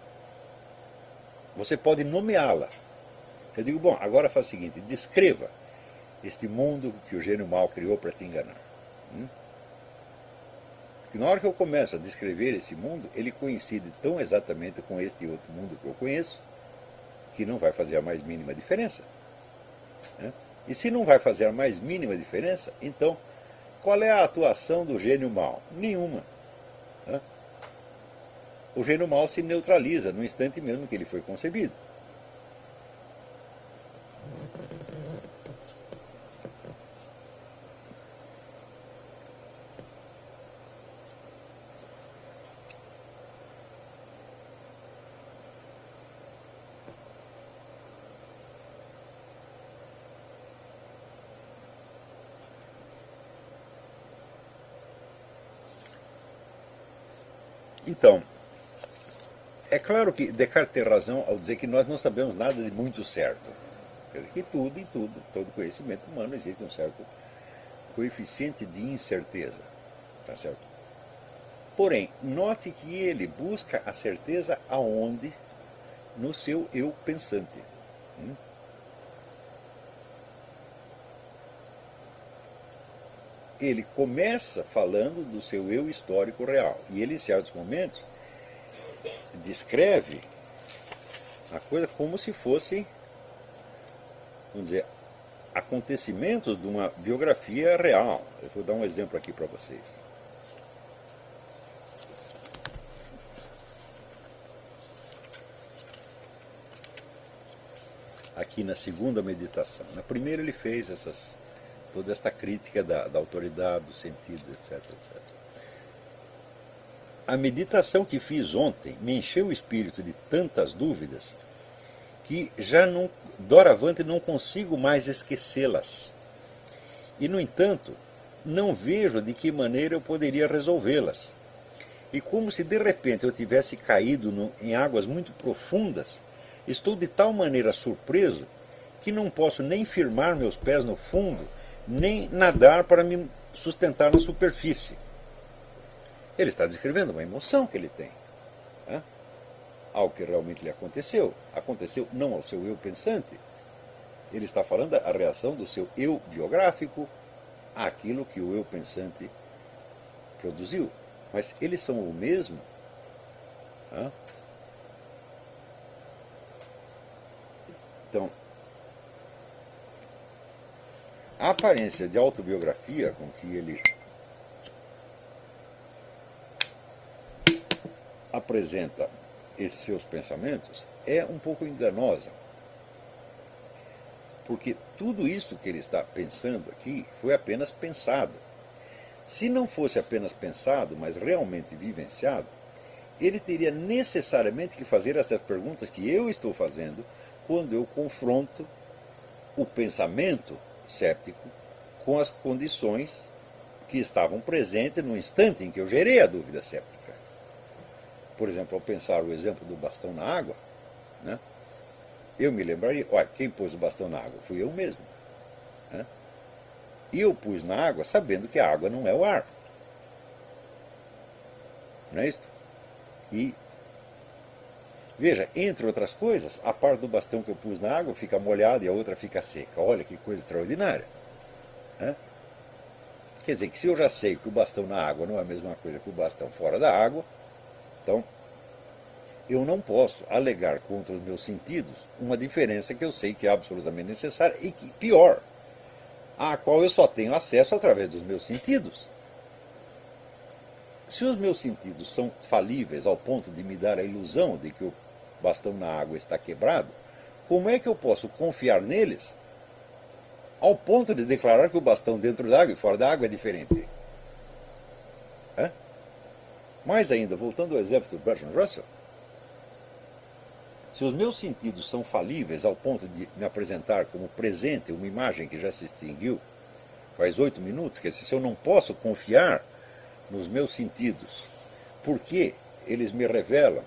Você pode nomeá-la. Eu digo, bom, agora faz o seguinte, descreva este mundo que o gênio mau criou para te enganar. Hum? Porque na hora que eu começo a descrever esse mundo, ele coincide tão exatamente com este outro mundo que eu conheço, que não vai fazer a mais mínima diferença. Né? E se não vai fazer a mais mínima diferença, então, qual é a atuação do gênio mau? Nenhuma. Né? O gênio mau se neutraliza no instante mesmo que ele foi concebido. Então, é claro que Descartes tem razão ao dizer que nós não sabemos nada de muito certo. Quer dizer, que tudo e tudo, todo conhecimento humano existe um certo coeficiente de incerteza. Tá certo? Porém, note que ele busca a certeza aonde? No seu eu pensante. Hum? Ele começa falando do seu eu histórico real. E ele, em certos momentos, descreve a coisa como se fossem, vamos dizer, acontecimentos de uma biografia real. Eu vou dar um exemplo aqui para vocês. Aqui na segunda meditação. Na primeira ele fez essas, toda esta crítica da, da autoridade, dos sentidos, etc, etcétera. A meditação que fiz ontem me encheu o espírito de tantas dúvidas que já não, doravante não consigo mais esquecê-las. E, no entanto, não vejo de que maneira eu poderia resolvê-las. E como se de repente eu tivesse caído no, em águas muito profundas, estou de tal maneira surpreso que não posso nem firmar meus pés no fundo, nem nadar para me sustentar na superfície. Ele está descrevendo uma emoção que ele tem. Né? Algo que realmente lhe aconteceu. Aconteceu não ao seu eu pensante. Ele está falando da reação do seu eu biográfico àquilo que o eu pensante produziu. Mas eles são o mesmo. Né? Então, a aparência de autobiografia com que ele apresenta esses seus pensamentos é um pouco enganosa. Porque tudo isso que ele está pensando aqui foi apenas pensado. Se não fosse apenas pensado, mas realmente vivenciado, ele teria necessariamente que fazer essas perguntas que eu estou fazendo quando eu confronto o pensamento séptico com as condições que estavam presentes no instante em que eu gerei a dúvida séptica. Por exemplo, ao pensar o exemplo do bastão na água, né, eu me lembraria, olha, quem pôs o bastão na água? Fui eu mesmo. Né? E eu pus na água sabendo que a água não é o ar. Não é isso? E, veja, entre outras coisas, a parte do bastão que eu pus na água fica molhada e a outra fica seca. Olha que coisa extraordinária. Né? Quer dizer que se eu já sei que o bastão na água não é a mesma coisa que o bastão fora da água, então eu não posso alegar contra os meus sentidos uma diferença que eu sei que é absolutamente necessária e que, pior, à qual eu só tenho acesso através dos meus sentidos. Se os meus sentidos são falíveis ao ponto de me dar a ilusão de que o bastão na água está quebrado, como é que eu posso confiar neles ao ponto de declarar que o bastão dentro da água e fora da água é diferente? É? Mais ainda, voltando ao exemplo do Bertrand Russell, se os meus sentidos são falíveis ao ponto de me apresentar como presente uma imagem que já se extinguiu faz oito minutos, quer dizer, se eu não posso confiar nos meus sentidos, porque eles me revelam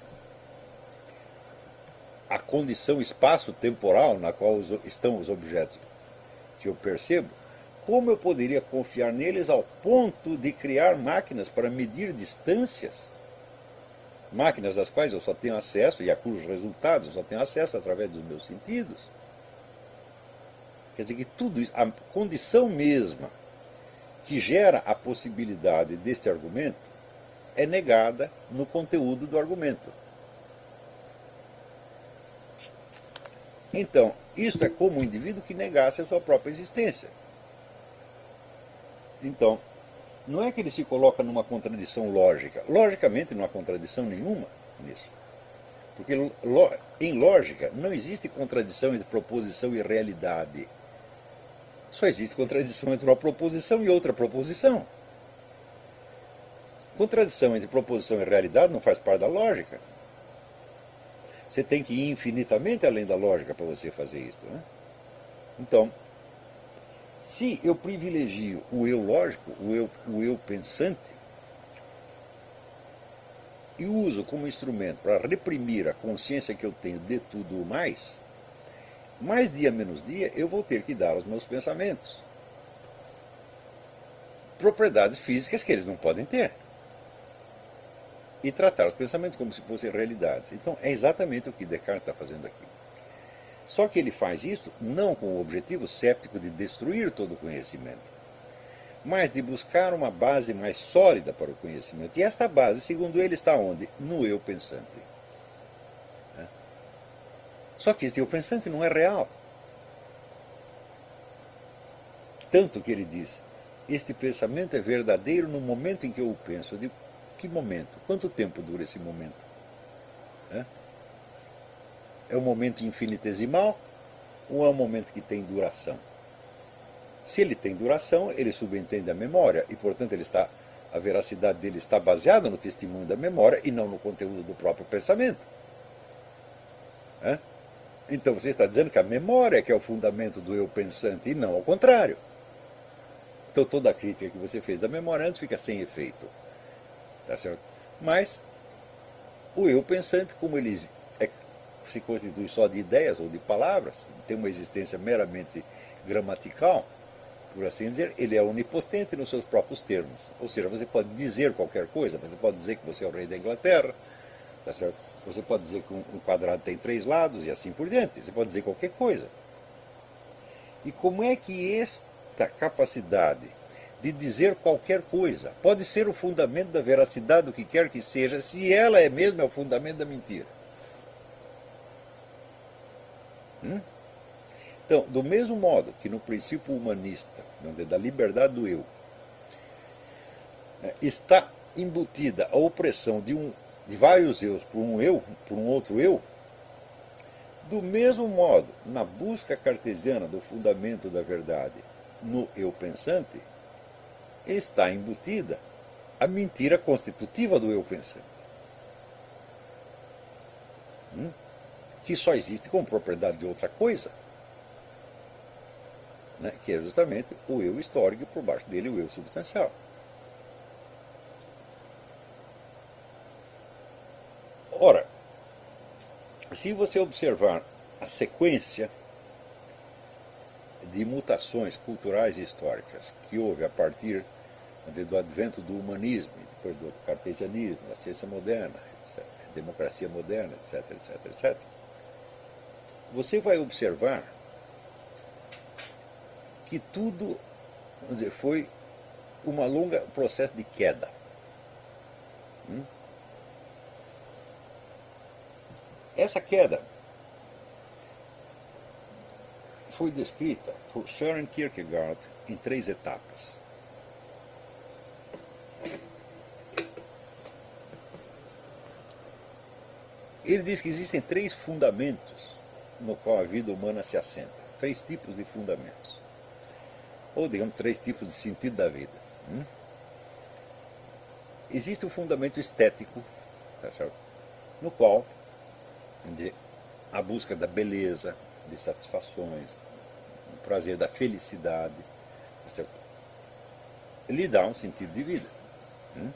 a condição espaço-temporal na qual estão os objetos que eu percebo, como eu poderia confiar neles ao ponto de criar máquinas para medir distâncias? Máquinas das quais eu só tenho acesso e a cujos resultados eu só tenho acesso através dos meus sentidos. Quer dizer que tudo isso, a condição mesma que gera a possibilidade deste argumento é negada no conteúdo do argumento. Então, isto é como um indivíduo que negasse a sua própria existência. Então, não é que ele se coloca numa contradição lógica. Logicamente não há contradição nenhuma nisso. Porque em lógica não existe contradição entre proposição e realidade. Só existe contradição entre uma proposição e outra proposição. Contradição entre proposição e realidade não faz parte da lógica. Você tem que ir infinitamente além da lógica para você fazer isso, né? Então, se eu privilegio o eu lógico, o eu, o eu pensante, e uso como instrumento para reprimir a consciência que eu tenho de tudo mais, mais dia menos dia eu vou ter que dar aos meus pensamentos propriedades físicas que eles não podem ter. E tratar os pensamentos como se fossem realidades. Então, é exatamente o que Descartes está fazendo aqui. Só que ele faz isso não com o objetivo séptico de destruir todo o conhecimento, mas de buscar uma base mais sólida para o conhecimento. E esta base, segundo ele, está onde? No eu pensante. Só que esse eu pensante não é real. Tanto que ele diz, este pensamento é verdadeiro no momento em que eu o penso. Eu digo, que momento? Quanto tempo dura esse momento? É? É um momento infinitesimal ou é um momento que tem duração? Se ele tem duração, ele subentende a memória e, portanto, ele está, a veracidade dele está baseada no testemunho da memória e não no conteúdo do próprio pensamento. É? Então você está dizendo que a memória é que é o fundamento do eu pensante e não ao contrário. Então toda a crítica que você fez da memória antes fica sem efeito. Tá certo? Mas o eu pensante, como ele é, se constitui só de ideias ou de palavras, tem uma existência meramente gramatical, por assim dizer, ele é onipotente nos seus próprios termos. Ou seja, você pode dizer qualquer coisa, você pode dizer que você é o rei da Inglaterra, tá certo? Você pode dizer que um quadrado tem três lados e assim por diante. Você pode dizer qualquer coisa. E como é que esta capacidade de dizer qualquer coisa pode ser o fundamento da veracidade do que quer que seja, se ela é mesmo é o fundamento da mentira? Hum? Então, do mesmo modo que no princípio humanista, da liberdade do eu, está embutida a opressão de, um, de vários eus por um eu, por um outro eu, do mesmo modo, na busca cartesiana do fundamento da verdade no eu pensante, está embutida a mentira constitutiva do eu pensante, hum? que só existe como propriedade de outra coisa, né? Que é justamente o eu histórico e por baixo dele o eu substancial. Ora, se você observar a sequência de mutações culturais e históricas que houve a partir do advento do humanismo, depois do cartesianismo, da ciência moderna, etcétera, democracia moderna, etc, etc, etcétera, você vai observar que tudo, vamos dizer, foi um longo processo de queda. Hum? Essa queda foi descrita por Søren Kierkegaard em três etapas. Ele diz que existem três fundamentos no qual a vida humana se assenta. Três tipos de fundamentos. Ou, digamos, três tipos de sentido da vida. Hum? Existe o fundamento estético, tá certo? No qual a busca da beleza, de satisfações, o prazer da felicidade, tá certo? Lhe dá um sentido de vida. Hum?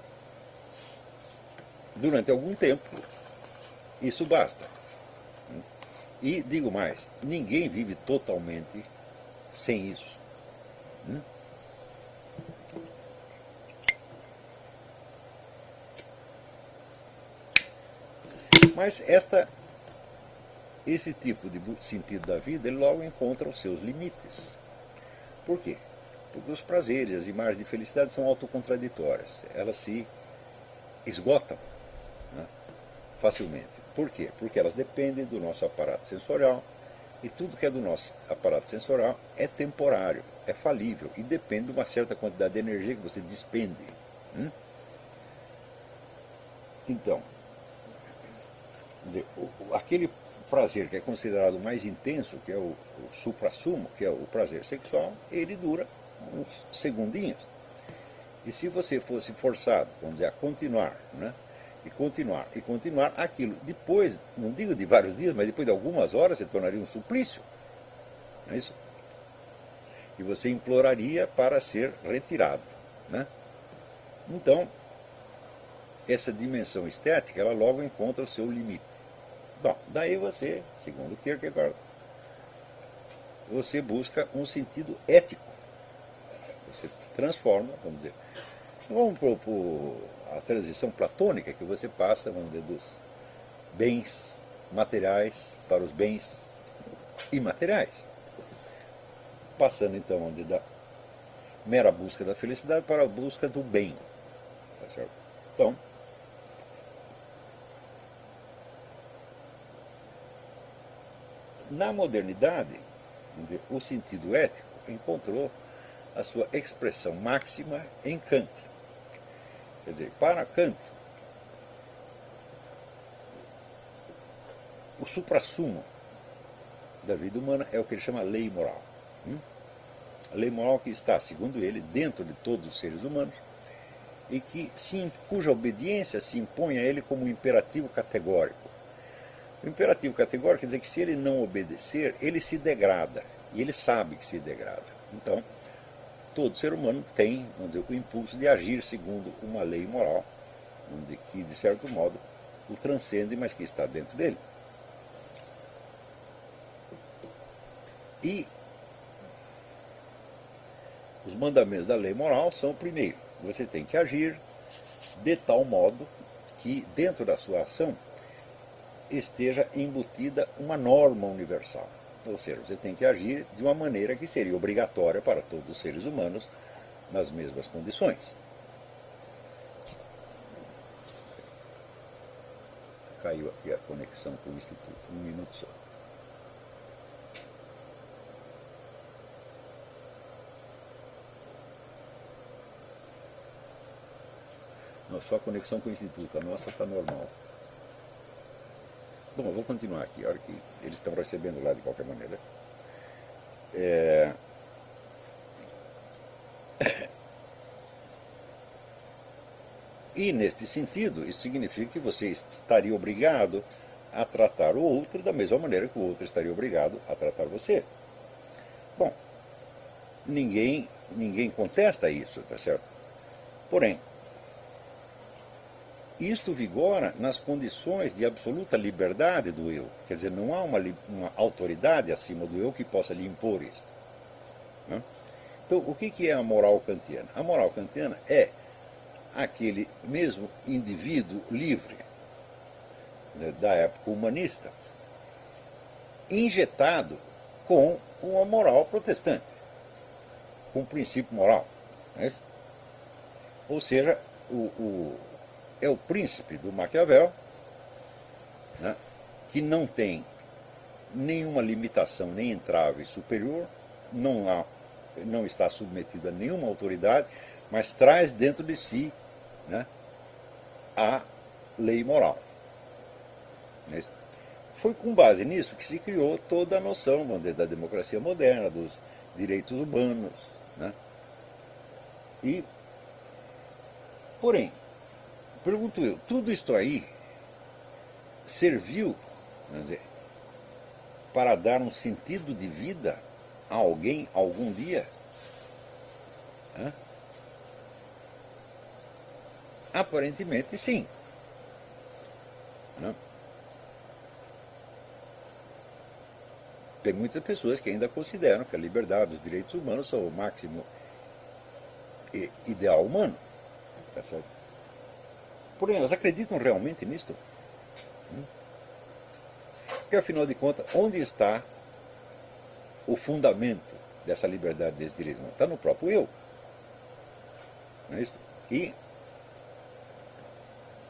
Durante algum tempo, isso basta. Hum? E, digo mais, ninguém vive totalmente sem isso. Hum? Mas esta, esse tipo de sentido da vida, ele logo encontra os seus limites. Por quê? Porque os prazeres, as imagens de felicidade são autocontraditórias. Elas se esgotam, né, facilmente. Por quê? Porque elas dependem do nosso aparato sensorial, e tudo que é do nosso aparato sensorial é temporário, é falível e depende de uma certa quantidade de energia que você despende. Hum? Então, dizer, o, aquele prazer que é considerado mais intenso, que é o, o suprassumo, que é o prazer sexual, ele dura uns segundinhos. E se você fosse forçado, vamos dizer, a continuar, né? E continuar, e continuar, aquilo, depois, não digo de vários dias, mas depois de algumas horas, se tornaria um suplício. Não é isso? E você imploraria para ser retirado, né? Então, essa dimensão estética, ela logo encontra o seu limite. Bom, daí você, segundo Kierkegaard, você busca um sentido ético. Você transforma, vamos dizer, vamos para a transição platônica que você passa, vamos dizer, dos bens materiais para os bens imateriais. Passando então onde da mera busca da felicidade para a busca do bem. Tá certo? Então, na modernidade, o sentido ético encontrou a sua expressão máxima em Kant. Quer dizer, para Kant, o suprassumo da vida humana é o que ele chama lei moral. Hum? A lei moral que está, segundo ele, dentro de todos os seres humanos e que, sim, cuja obediência se impõe a ele como um imperativo categórico. O imperativo categórico quer dizer que se ele não obedecer, ele se degrada. E ele sabe que se degrada. Então, todo ser humano tem, vamos dizer, o impulso de agir segundo uma lei moral, onde, que, de certo modo, o transcende, mas que está dentro dele. E os mandamentos da lei moral são, primeiro, você tem que agir de tal modo que, dentro da sua ação, esteja embutida uma norma universal. Ou seja, você tem que agir de uma maneira que seria obrigatória para todos os seres humanos nas mesmas condições. Caiu aqui a conexão com o Instituto. Um minuto só. Não, só a conexão com o Instituto. A nossa está normal. Bom, eu vou continuar aqui, a hora que eles estão recebendo lá de qualquer maneira. É... E, neste sentido, isso significa que você estaria obrigado a tratar o outro da mesma maneira que o outro estaria obrigado a tratar você. Bom, ninguém, ninguém contesta isso, tá certo? Porém, isto vigora nas condições de absoluta liberdade do eu. Quer dizer, não há uma, uma autoridade acima do eu que possa lhe impor isso. Né? Então, o que é a moral kantiana? A moral kantiana é aquele mesmo indivíduo livre, né, da época humanista, injetado com uma moral protestante, com um princípio moral. Né? Ou seja, o, o é o príncipe do Maquiavel, né, que não tem nenhuma limitação, nem entrave superior, não, há, não está submetido a nenhuma autoridade, mas traz dentro de si, né, a lei moral. Foi com base nisso que se criou toda a noção, vamos dizer, da democracia moderna, dos direitos humanos. Né? E, porém, pergunto eu, tudo isto aí serviu, vamos dizer, para dar um sentido de vida a alguém algum dia? Hã? Aparentemente sim. Não? Tem muitas pessoas que ainda consideram que a liberdade, os direitos humanos são o máximo ideal humano. Tá certo? Porém, elas acreditam realmente nisto? Porque, afinal de contas, onde está o fundamento dessa liberdade, desse direito humano? Está no próprio eu. Não é isso? E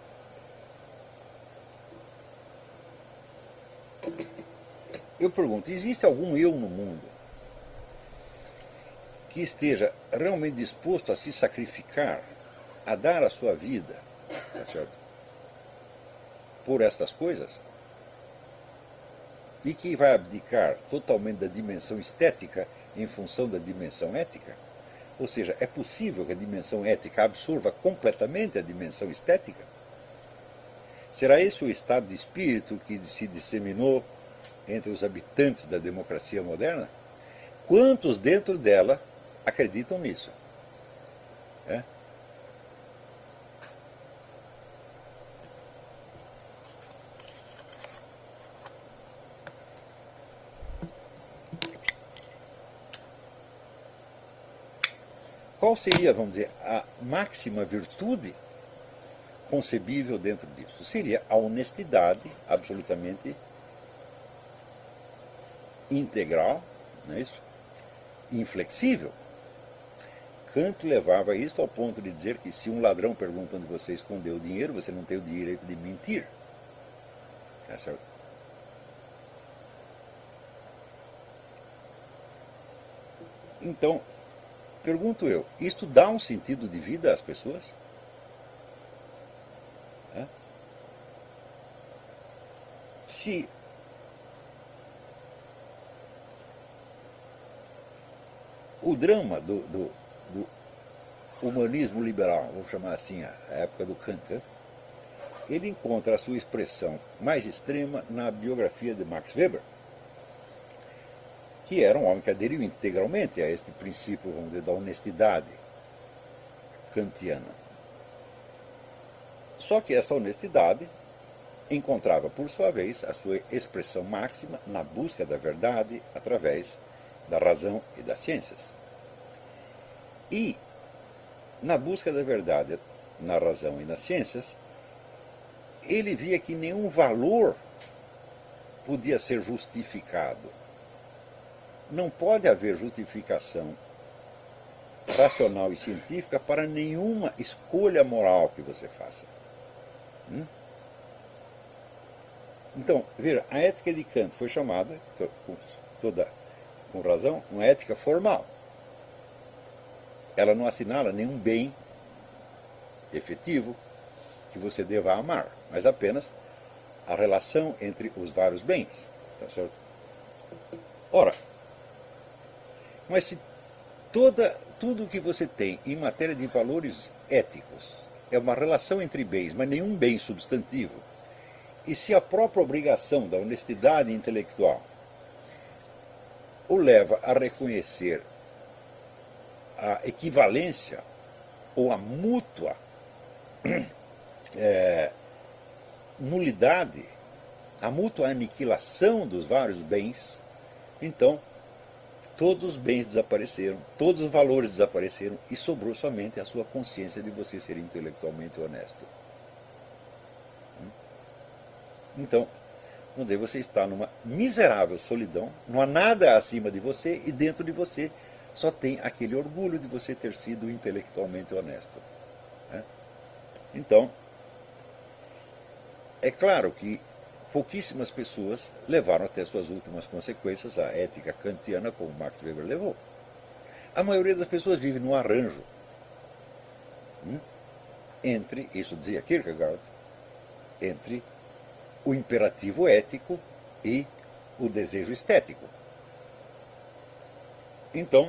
eu pergunto, existe algum eu no mundo que esteja realmente disposto a se sacrificar, a dar a sua vida, tá certo, por estas coisas? E que vai abdicar totalmente da dimensão estética em função da dimensão ética? Ou seja, é possível que a dimensão ética absorva completamente a dimensão estética? Será esse o estado de espírito que se disseminou entre os habitantes da democracia moderna? Quantos dentro dela acreditam nisso? É? Qual seria, vamos dizer, a máxima virtude concebível dentro disso? Seria a honestidade absolutamente integral, não é isso? Inflexível. Kant levava isso ao ponto de dizer que se um ladrão pergunta onde você escondeu o dinheiro, você não tem o direito de mentir. É certo? Então, pergunto eu, isto dá um sentido de vida às pessoas? É? Se o drama do, do, do humanismo liberal, vamos chamar assim a época do Kant, ele encontra a sua expressão mais extrema na biografia de Max Weber, que era um homem que aderiu integralmente a este princípio, vamos dizer, da honestidade kantiana. Só que essa honestidade encontrava, por sua vez, a sua expressão máxima na busca da verdade através da razão e das ciências. E, na busca da verdade na razão e nas ciências, ele via que nenhum valor podia ser justificado. Não pode haver justificação racional e científica para nenhuma escolha moral que você faça. Hum? Então, veja, a ética de Kant foi chamada, com toda com razão, uma ética formal. Ela não assinala nenhum bem efetivo que você deva amar, mas apenas a relação entre os vários bens. Tá certo? Ora, mas se toda, tudo o que você tem em matéria de valores éticos é uma relação entre bens, mas nenhum bem substantivo, e se a própria obrigação da honestidade intelectual o leva a reconhecer a equivalência ou a mútua é, nulidade, a mútua aniquilação dos vários bens, então todos os bens desapareceram, todos os valores desapareceram e sobrou somente a sua consciência de você ser intelectualmente honesto. Então, vamos dizer, você está numa miserável solidão, não há nada acima de você e dentro de você só tem aquele orgulho de você ter sido intelectualmente honesto. Né? Então, é claro que pouquíssimas pessoas levaram até suas últimas consequências a ética kantiana como Max Weber levou. A maioria das pessoas vive num arranjo hum, entre, isso dizia Kierkegaard, entre o imperativo ético e o desejo estético. Então,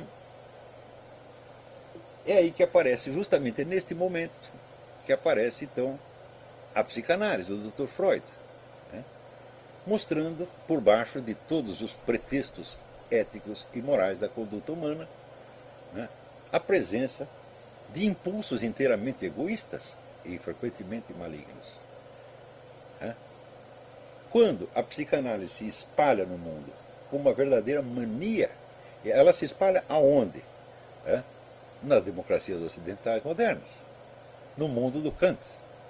é aí que aparece, justamente neste momento, que aparece então a psicanálise do doutor Freud, né? Mostrando por baixo de todos os pretextos éticos e morais da conduta humana, né, a presença de impulsos inteiramente egoístas e frequentemente malignos. Né? Quando a psicanálise se espalha no mundo como uma verdadeira mania, ela se espalha aonde? É? Nas democracias ocidentais modernas, no mundo do Kant.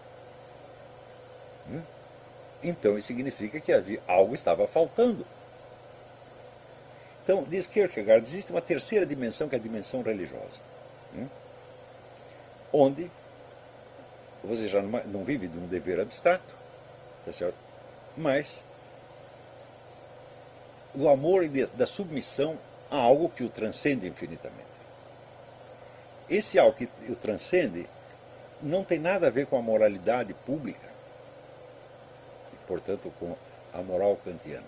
Hum? Então isso significa que havia, algo estava faltando. Então, diz Kierkegaard, existe uma terceira dimensão que é a dimensão religiosa. Hum? Onde você já não, não vive de um dever abstrato, tá certo? Mas do amor e de, da submissão a algo que o transcende infinitamente. Esse algo que o transcende não tem nada a ver com a moralidade pública, e, portanto, com a moral kantiana.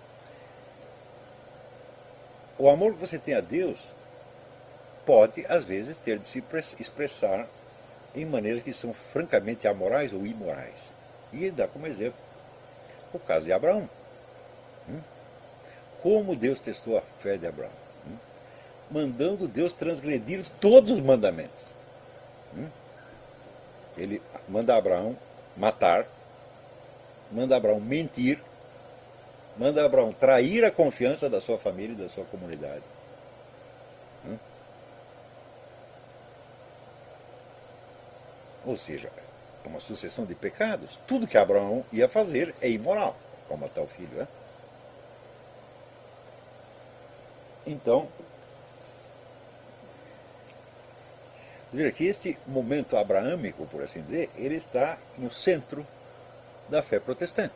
O amor que você tem a Deus pode, às vezes, ter de se expressar em maneiras que são francamente amorais ou imorais. E dá como exemplo o caso de Abraão. Hum? Como Deus testou a fé de Abraão? Hum? Mandando Deus transgredir todos os mandamentos. Hum? Ele manda Abraão matar, manda Abraão mentir, manda Abraão trair a confiança da sua família e da sua comunidade. Hum? Ou seja, é uma sucessão de pecados. Tudo que Abraão ia fazer é imoral, como matar o filho. É? Então, veja que este momento abraâmico, por assim dizer, ele está no centro da fé protestante.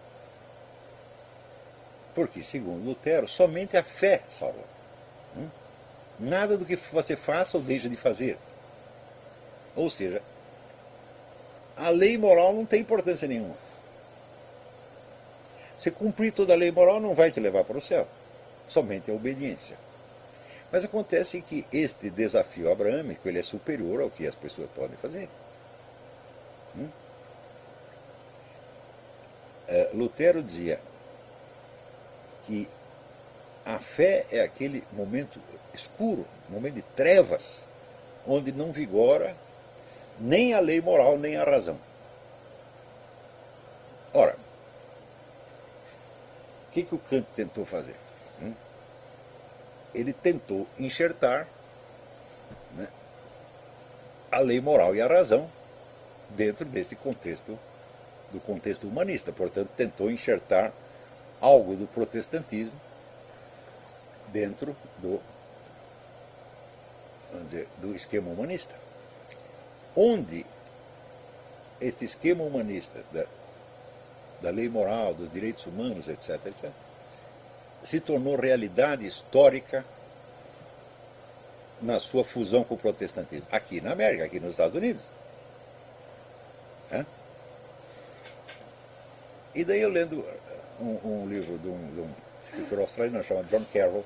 Porque, segundo Lutero, somente a fé salva. Hum? Nada do que você faça ou deixa de fazer. Ou seja, a lei moral não tem importância nenhuma. Você cumprir toda a lei moral não vai te levar para o céu. Somente a obediência. Mas acontece que este desafio abraâmico ele é superior ao que as pessoas podem fazer. Hum? É, Lutero dizia que a fé é aquele momento escuro, momento de trevas, onde não vigora nem a lei moral, nem a razão. Ora, o que, que o Kant tentou fazer? Hum? Ele tentou enxertar, né, a lei moral e a razão dentro desse contexto, do contexto humanista. Portanto, tentou enxertar algo do protestantismo dentro do, vamos dizer, do esquema humanista. Onde este esquema humanista da, da lei moral, dos direitos humanos, etc, etcétera, se tornou realidade histórica na sua fusão com o protestantismo. Aqui na América, aqui nos Estados Unidos. É? E daí eu lendo um, um livro de um, de um escritor australiano chamado John Carroll,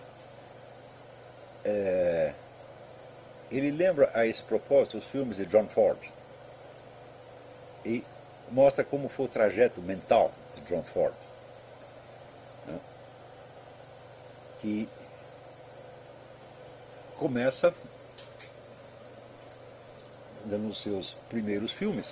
é, ele lembra a esse propósito os filmes de John Ford e mostra como foi o trajeto mental de John Ford, né? Que começa nos seus primeiros filmes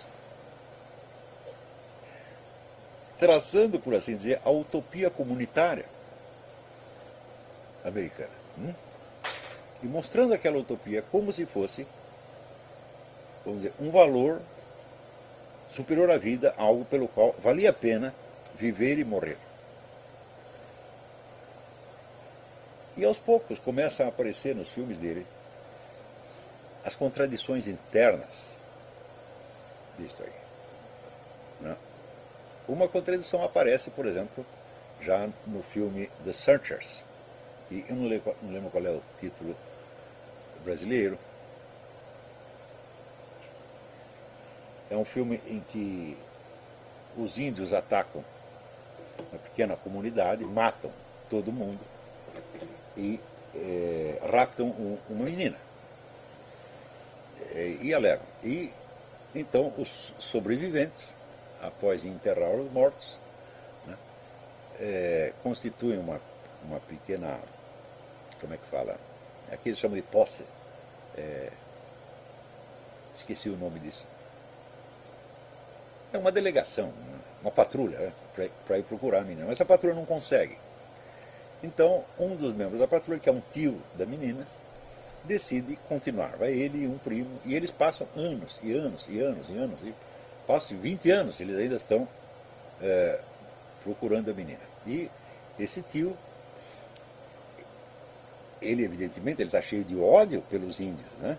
traçando, por assim dizer, a utopia comunitária americana. Hum? E mostrando aquela utopia como se fosse, vamos dizer, um valor superior à vida, algo pelo qual valia a pena viver e morrer. E aos poucos começam a aparecer nos filmes dele as contradições internas disto aí. Né? Uma contradição aparece, por exemplo, já no filme The Searchers, e eu não lembro, não lembro qual é o título brasileiro. É um filme em que os índios atacam uma pequena comunidade, matam todo mundo e é, raptam um, uma menina. É, e a levam. E então os sobreviventes, após enterrar os mortos, né, é, constituem uma, uma pequena, como é que fala? Aqui eles chamam de posse. É, esqueci o nome disso. É uma delegação, uma patrulha, né, para ir procurar a menina. Mas a patrulha não consegue. Então, um dos membros da patrulha, que é um tio da menina, decide continuar. Vai ele e um primo, e eles passam anos, e anos, e anos, e anos, e passam vinte anos, eles ainda estão é, procurando a menina. E esse tio, ele evidentemente ele está cheio de ódio pelos índios, né?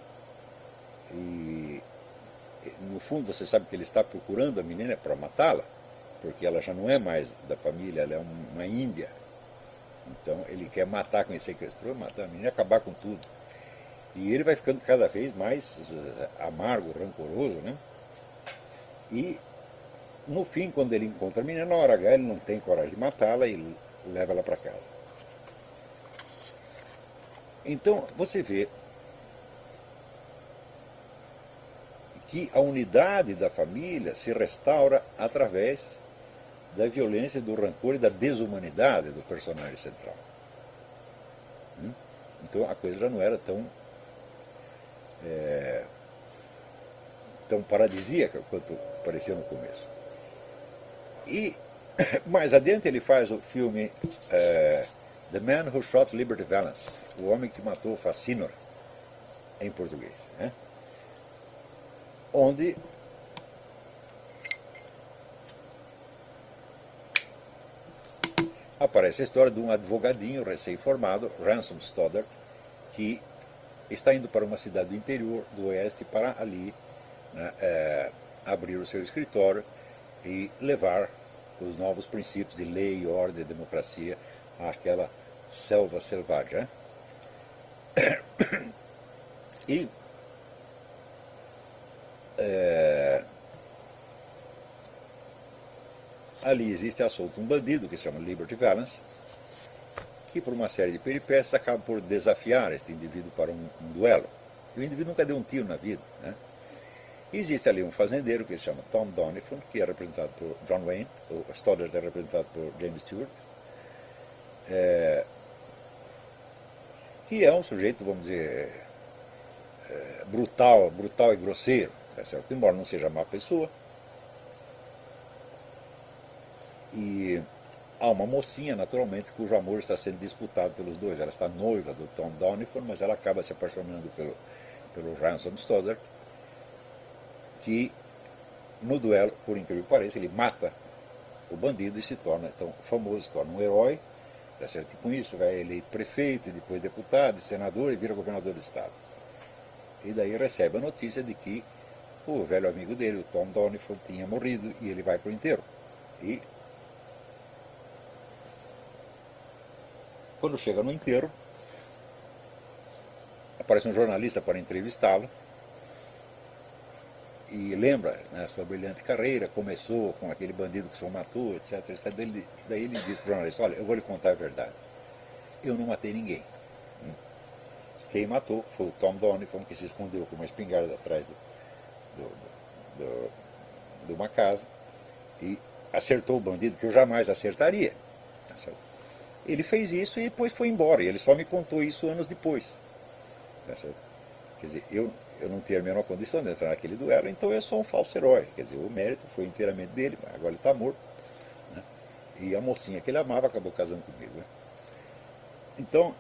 E no fundo você sabe que ele está procurando a menina para matá-la, porque ela já não é mais da família, ela é uma índia. Então ele quer matar quem sequestrou, matar a menina e acabar com tudo. E ele vai ficando cada vez mais amargo, rancoroso, né? E no fim, quando ele encontra a menina, na hora H ele não tem coragem de matá-la e leva ela para casa. Então você vê que a unidade da família se restaura através da violência, do rancor e da desumanidade do personagem central. Então a coisa já não era tão é, tão paradisíaca quanto parecia no começo. E mais adiante ele faz o filme é, The Man Who Shot Liberty Valance, o homem que matou Fascinor, em português, né? Onde aparece a história de um advogadinho recém-formado, Ransom Stoddard, que está indo para uma cidade do interior do oeste para ali, né, é, abrir o seu escritório e levar os novos princípios de lei, ordem e democracia àquela selva selvagem. E é, ali existe assolto um bandido que se chama Liberty Valance, que por uma série de peripécias acaba por desafiar este indivíduo para um, um duelo. E o indivíduo nunca deu um tiro na vida, né? E existe ali um fazendeiro que se chama Tom Doniphan, que é representado por John Wayne, o Stoddard é representado por James Stewart, é, que é um sujeito, vamos dizer, é, brutal, brutal e grosseiro, tá certo? Embora não seja má pessoa. E há uma mocinha, naturalmente, cujo amor está sendo disputado pelos dois. Ela está noiva do Tom Doniphan, mas ela acaba se apaixonando pelo, pelo Ransom Stoddard, que no duelo, por incrível que pareça, ele mata o bandido e se torna então famoso, se torna um herói, tá certo? E com isso vai eleito prefeito, e depois deputado, senador e vira governador do estado. E daí recebe a notícia de que o velho amigo dele, o Tom Doniphan, tinha morrido e ele vai para o enterro. E quando chega no enterro, aparece um jornalista para entrevistá-lo e lembra, né, a sua brilhante carreira, começou com aquele bandido que o senhor matou, etc, etcétera. Daí, daí ele diz para o jornalista, olha, eu vou lhe contar a verdade. Eu não matei ninguém. Quem matou foi o Tom Doniphan, que se escondeu com uma espingarda atrás do, do, do, de uma casa e acertou o bandido que eu jamais acertaria. Ele fez isso e depois foi embora. E ele só me contou isso anos depois. Quer dizer, eu, eu não tinha a menor condição de entrar naquele duelo, então eu sou um falso herói. Quer dizer, o mérito foi inteiramente dele, mas agora ele está morto. Né? E a mocinha que ele amava acabou casando comigo. Né? Então,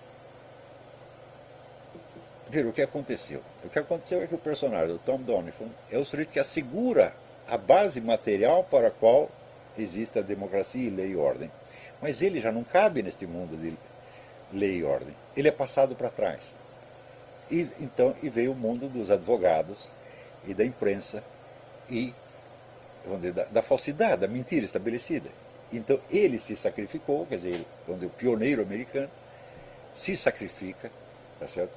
veja o que aconteceu. O que aconteceu é que o personagem do Tom Doniphan é o sujeito que assegura a base material para a qual existe a democracia, lei e ordem. Mas ele já não cabe neste mundo de lei e ordem. Ele é passado para trás. E, então, e veio o mundo dos advogados e da imprensa e, vamos dizer, da, da falsidade, da mentira estabelecida. Então ele se sacrificou, quer dizer, vamos dizer, o pioneiro americano se sacrifica, tá certo?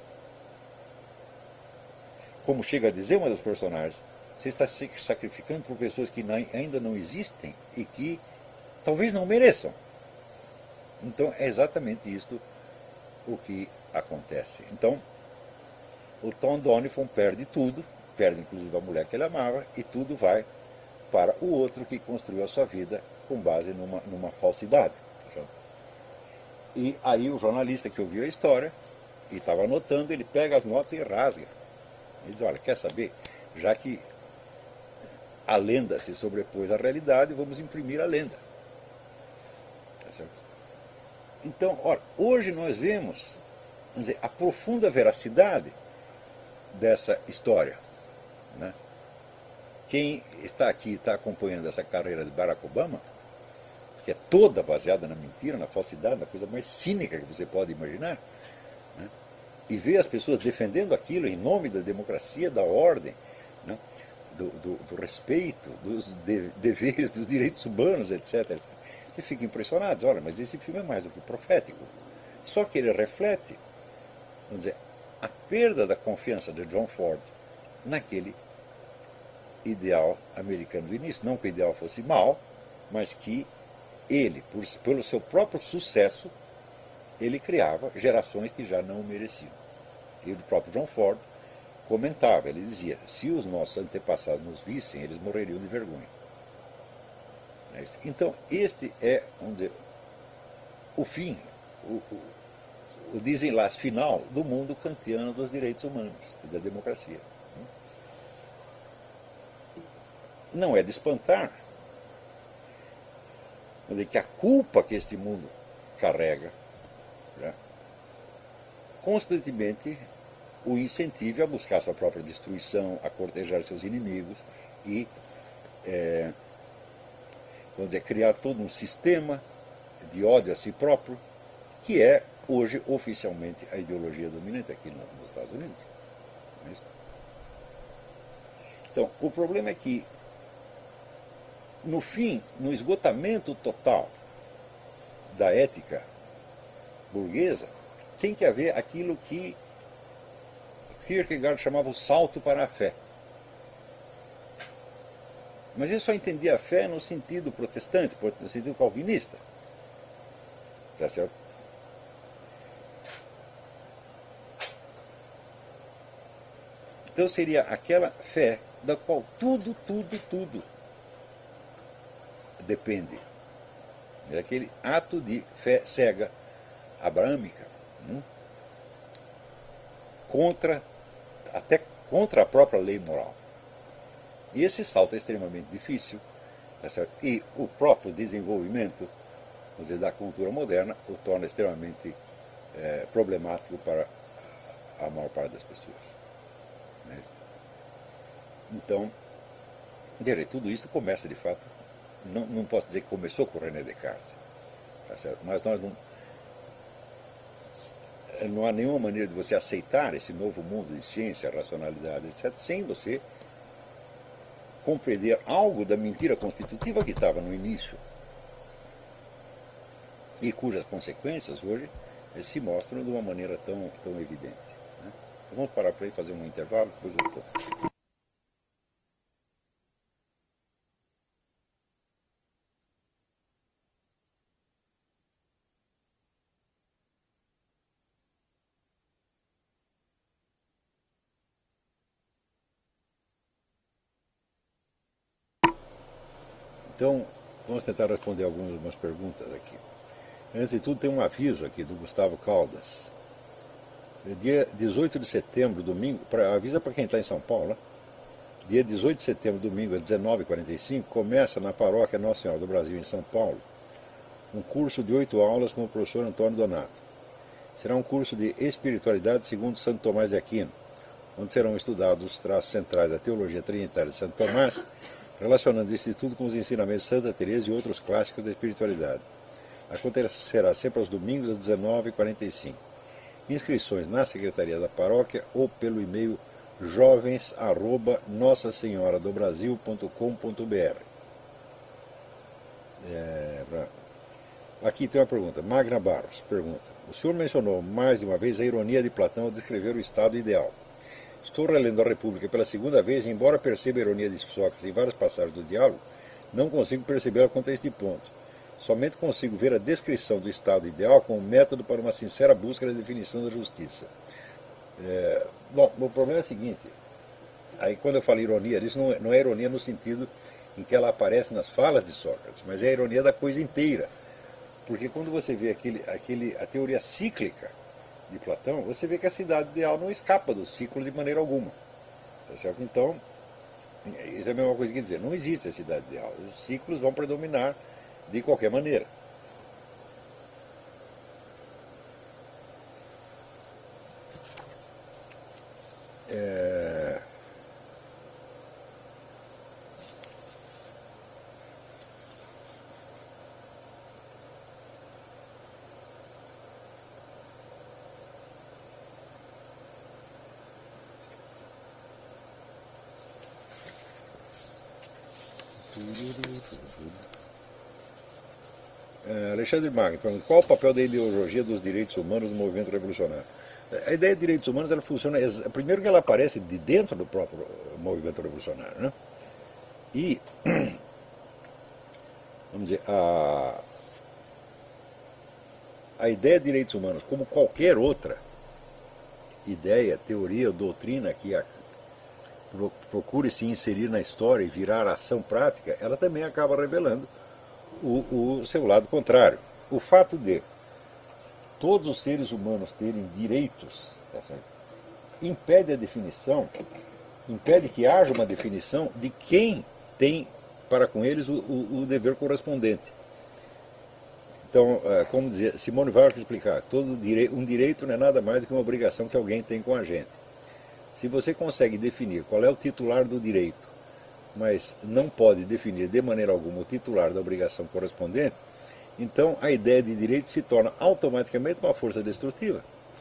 Como chega a dizer uma das personagens, você está se sacrificando por pessoas que ainda não existem e que talvez não mereçam. Então é exatamente isto o que acontece. Então, o Tom Doniphan perde tudo, perde inclusive a mulher que ele amava, e tudo vai para o outro que construiu a sua vida com base numa, numa falsidade. E aí o jornalista que ouviu a história e estava anotando, ele pega as notas e rasga. Ele diz, olha, quer saber? Já que a lenda se sobrepôs à realidade, vamos imprimir a lenda. Tá certo? Então, ora, hoje nós vemos, vamos dizer, a profunda veracidade dessa história. Né? Quem está aqui está acompanhando essa carreira de Barack Obama, que é toda baseada na mentira, na falsidade, na coisa mais cínica que você pode imaginar, né? E vê as pessoas defendendo aquilo em nome da democracia, da ordem, né? do, do, do respeito, dos de, deveres, dos direitos humanos, etcétera. e fica impressionado, diz, olha, mas esse filme é mais do que profético. Só que ele reflete, vamos dizer, a perda da confiança de John Ford naquele ideal americano do início. Não que o ideal fosse mau, mas que ele, por, pelo seu próprio sucesso, ele criava gerações que já não o mereciam. E o próprio John Ford comentava, ele dizia, se os nossos antepassados nos vissem, eles morreriam de vergonha. Então, este é, vamos dizer, o fim, o, o, o desenlace final do mundo kantiano dos direitos humanos e da democracia. Não é de espantar, vamos dizer, que a culpa que este mundo carrega, né, constantemente o incentive a buscar sua própria destruição, a cortejar seus inimigos e é, vamos dizer, criar todo um sistema de ódio a si próprio, que é hoje oficialmente a ideologia dominante aqui nos Estados Unidos. Então, o problema é que, no fim, no esgotamento total da ética burguesa, tem que haver aquilo que Kierkegaard chamava o salto para a fé. Mas ele só entendia a fé no sentido protestante, no sentido calvinista. Tá certo? Então seria aquela fé da qual tudo, tudo, tudo depende. É aquele ato de fé cega, abraâmica, hum? contra, até contra a própria lei moral. E esse salto é extremamente difícil, tá certo? E o próprio desenvolvimento, vamos dizer, da cultura moderna o torna extremamente é, problemático para a maior parte das pessoas. Né? Então, dizer, tudo isso começa de fato, não, não posso dizer que começou com René Descartes, tá certo? Mas nós não, não há nenhuma maneira de você aceitar esse novo mundo de ciência, racionalidade, etcétera, sem você compreender algo da mentira constitutiva que estava no início e cujas consequências hoje se mostram de uma maneira tão, tão evidente. Né? Então vamos parar por aí, fazer um intervalo, depois eu volto. Então, vamos tentar responder algumas perguntas aqui. Antes de tudo, tem um aviso aqui do Gustavo Caldas. Dia dezoito de setembro, domingo, pra, avisa para quem está em São Paulo, né? Dia dezoito de setembro, domingo, às dezenove e quarenta e cinco, começa na paróquia Nossa Senhora do Brasil, em São Paulo, um curso de oito aulas com o professor Antônio Donato. Será um curso de espiritualidade segundo Santo Tomás de Aquino, onde serão estudados os traços centrais da teologia trinitária de Santo Tomás, relacionando esse estudo com os ensinamentos de Santa Teresa e outros clássicos da espiritualidade. Acontecerá sempre aos domingos às dezenove e quarenta e cinco. Inscrições na secretaria da paróquia ou pelo e-mail jovens arroba nossa senhora do brasil ponto com ponto br. É, pra... Aqui tem uma pergunta. Magna Barros pergunta: o senhor mencionou mais de uma vez a ironia de Platão ao descrever o estado ideal. Estou relendo a República pela segunda vez e, embora perceba a ironia de Sócrates em várias passagens do diálogo, não consigo percebê-la quanto a este ponto. Somente consigo ver a descrição do estado ideal como método para uma sincera busca da definição da justiça. É, bom, o problema é o seguinte, aí quando eu falo ironia, isso não é, não é ironia no sentido em que ela aparece nas falas de Sócrates, mas é a ironia da coisa inteira. Porque quando você vê aquele, aquele, a teoria cíclica de Platão, você vê que a cidade ideal não escapa do ciclo de maneira alguma. Tá certo? Então, isso é a mesma coisa que dizer, não existe a cidade ideal. Os ciclos vão predominar de qualquer maneira. É... Uh, Alexandre Magno, pergunta, qual o papel da ideologia dos direitos humanos no movimento revolucionário? A ideia de direitos humanos, ela funciona, primeiro que ela aparece de dentro do próprio movimento revolucionário, né? E, vamos dizer, a, a ideia de direitos humanos, como qualquer outra ideia, teoria ou doutrina que a, procure se inserir na história e virar ação prática, ela também acaba revelando o, o seu lado contrário. O fato de todos os seres humanos terem direitos, tá certo, impede a definição, impede que haja uma definição de quem tem para com eles o, o, o dever correspondente. Então, como dizia, Simone Weil vai explicar, todo direi- um direito não é nada mais do que uma obrigação que alguém tem com a gente. Se você consegue definir qual é o titular do direito, mas não pode definir de maneira alguma o titular da obrigação correspondente, então a ideia de direito se torna automaticamente uma força destrutiva.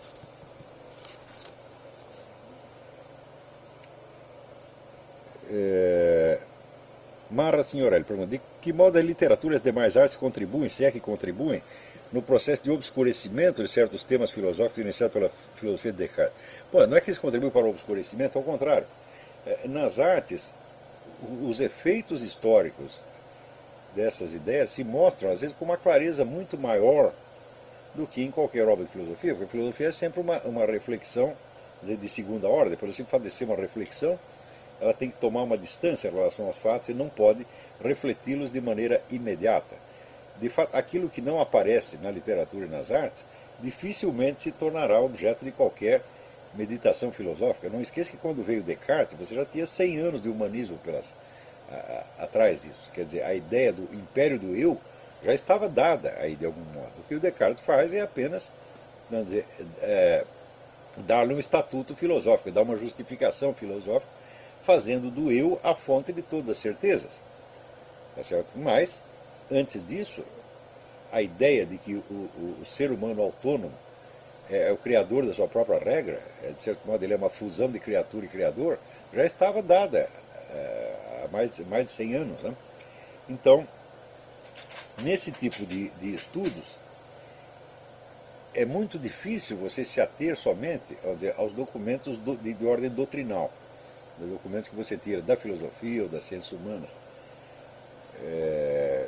É... Marra Signorelli pergunta, de que modo a literatura e as demais artes contribuem, se é que contribuem, no processo de obscurecimento de certos temas filosóficos iniciados pela filosofia de Descartes? Bom, não é que isso contribui para o obscurecimento, ao contrário. Nas artes, os efeitos históricos dessas ideias se mostram, às vezes, com uma clareza muito maior do que em qualquer obra de filosofia, porque a filosofia é sempre uma, uma reflexão de segunda ordem. Por exemplo, para ser uma reflexão, ela tem que tomar uma distância em relação aos fatos e não pode refleti-los de maneira imediata. De fato, aquilo que não aparece na literatura e nas artes, dificilmente se tornará objeto de qualquer meditação filosófica. Não esqueça que quando veio Descartes, você já tinha cem anos de humanismo pelas, a, a, atrás disso. Quer dizer, a ideia do império do eu já estava dada aí de algum modo. O que o Descartes faz é apenas, vamos dizer, é, dar-lhe um estatuto filosófico, dar uma justificação filosófica, fazendo do eu a fonte de todas as certezas. Tá certo? Mas, antes disso, a ideia de que o, o, o ser humano autônomo é, é o criador da sua própria regra, é, de certo modo ele é uma fusão de criatura e criador, já estava dada é, há mais, mais de cem anos. Né? Então, nesse tipo de, de estudos, é muito difícil você se ater somente aos, aos documentos do, de, de ordem doutrinal, os documentos que você tira da filosofia ou das ciências humanas. É,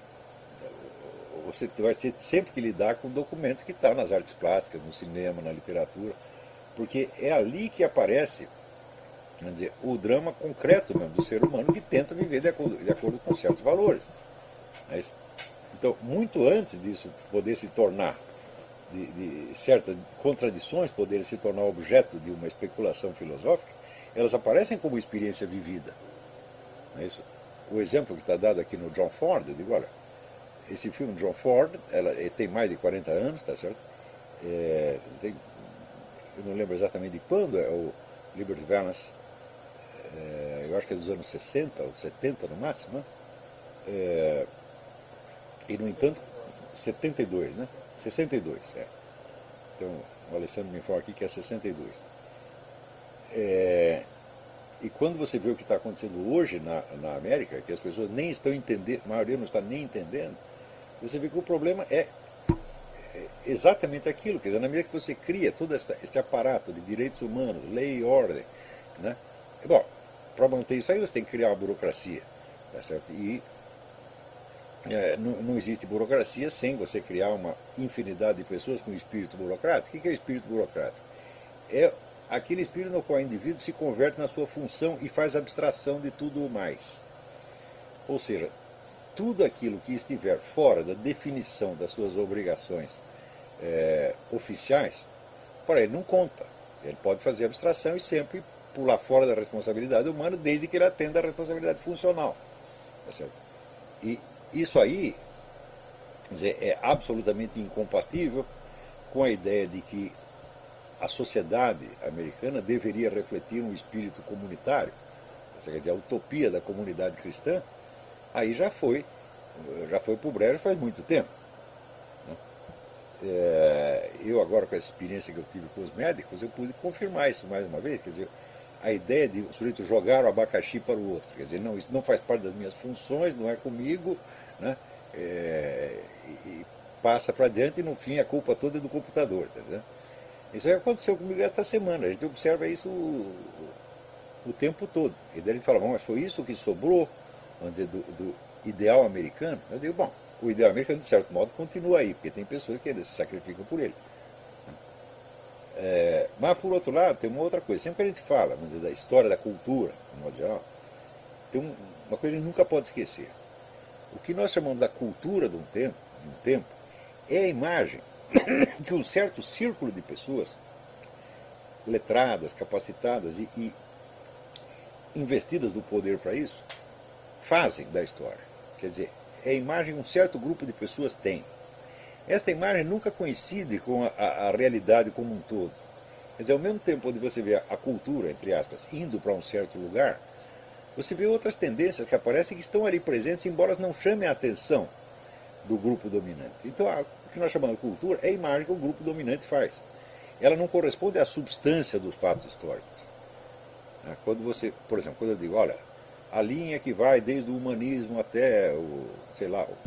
você vai ter sempre que lidar com documentos que estão nas artes plásticas, no cinema, na literatura, porque é ali que aparece, quer dizer, o drama concreto mesmo do ser humano que tenta viver de acordo, de acordo com certos valores. É isso. Então, muito antes disso poder se tornar, de, de certas contradições poderem se tornar objeto de uma especulação filosófica, elas aparecem como experiência vivida. Não é isso? O exemplo que está dado aqui no John Ford, eu digo, olha, esse filme John Ford, ela, tem mais de quarenta anos, tá certo? É, tem, eu não lembro exatamente de quando, é o Liberty Valance, é, eu acho que é dos anos sessenta ou setenta no máximo, né? É, e no entanto, setenta e dois, né? sessenta e dois, é. Então, o Alessandro me informa aqui que é sessenta e dois. É, e quando você vê o que está acontecendo hoje na, na América, que as pessoas nem estão entendendo, a maioria não está nem entendendo, você vê que o problema é exatamente aquilo. Quer dizer, na medida que você cria todo esse, esse aparato de direitos humanos, lei e ordem, né? Bom, para manter isso aí você tem que criar uma burocracia, tá certo? E é, não, não existe burocracia sem você criar uma infinidade de pessoas com espírito burocrático. O que é o espírito burocrático? É aquele espírito no qual o indivíduo se converte na sua função e faz abstração de tudo o mais. Ou seja, tudo aquilo que estiver fora da definição das suas obrigações é, oficiais, para ele não conta. Ele pode fazer abstração e sempre pular fora da responsabilidade humana, desde que ele atenda à responsabilidade funcional. Tá certo? E isso aí, quer dizer, é absolutamente incompatível com a ideia de que a sociedade americana deveria refletir um espírito comunitário, quer dizer, a utopia da comunidade cristã. Aí já foi, já foi para o brejo faz muito tempo. Né? É, eu agora, com essa experiência que eu tive com os médicos, eu pude confirmar isso mais uma vez. Quer dizer, a ideia de o sujeito jogar o abacaxi para o outro, quer dizer, não, isso não faz parte das minhas funções, não é comigo, né? é, e, e passa para adiante e no fim a culpa toda é do computador. Tá vendo? Isso aí aconteceu comigo esta semana, a gente observa isso o, o tempo todo. E daí a gente fala, bom, mas foi isso que sobrou, vamos dizer, do, do ideal americano? Eu digo, bom, o ideal americano de certo modo continua aí, porque tem pessoas que se sacrificam por ele. É, mas por outro lado, tem uma outra coisa, sempre que a gente fala, vamos dizer, da história da cultura, de modo geral, tem um, uma coisa que a gente nunca pode esquecer. O que nós chamamos da cultura de um tempo, de um tempo é a imagem que um certo círculo de pessoas letradas, capacitadas e, e investidas do poder para isso, fazem da história. Quer dizer, é a imagem que um certo grupo de pessoas tem. Esta imagem nunca coincide com a, a, a realidade como um todo. Quer dizer, ao mesmo tempo onde você vê a cultura, entre aspas, indo para um certo lugar, você vê outras tendências que aparecem que estão ali presentes, embora não chamem a atenção do grupo dominante. Então, a, o que nós chamamos de cultura é a imagem que o grupo dominante faz. Ela não corresponde à substância dos fatos históricos. Quando você, por exemplo, quando eu digo, olha, a linha que vai desde o humanismo até o, sei lá, o,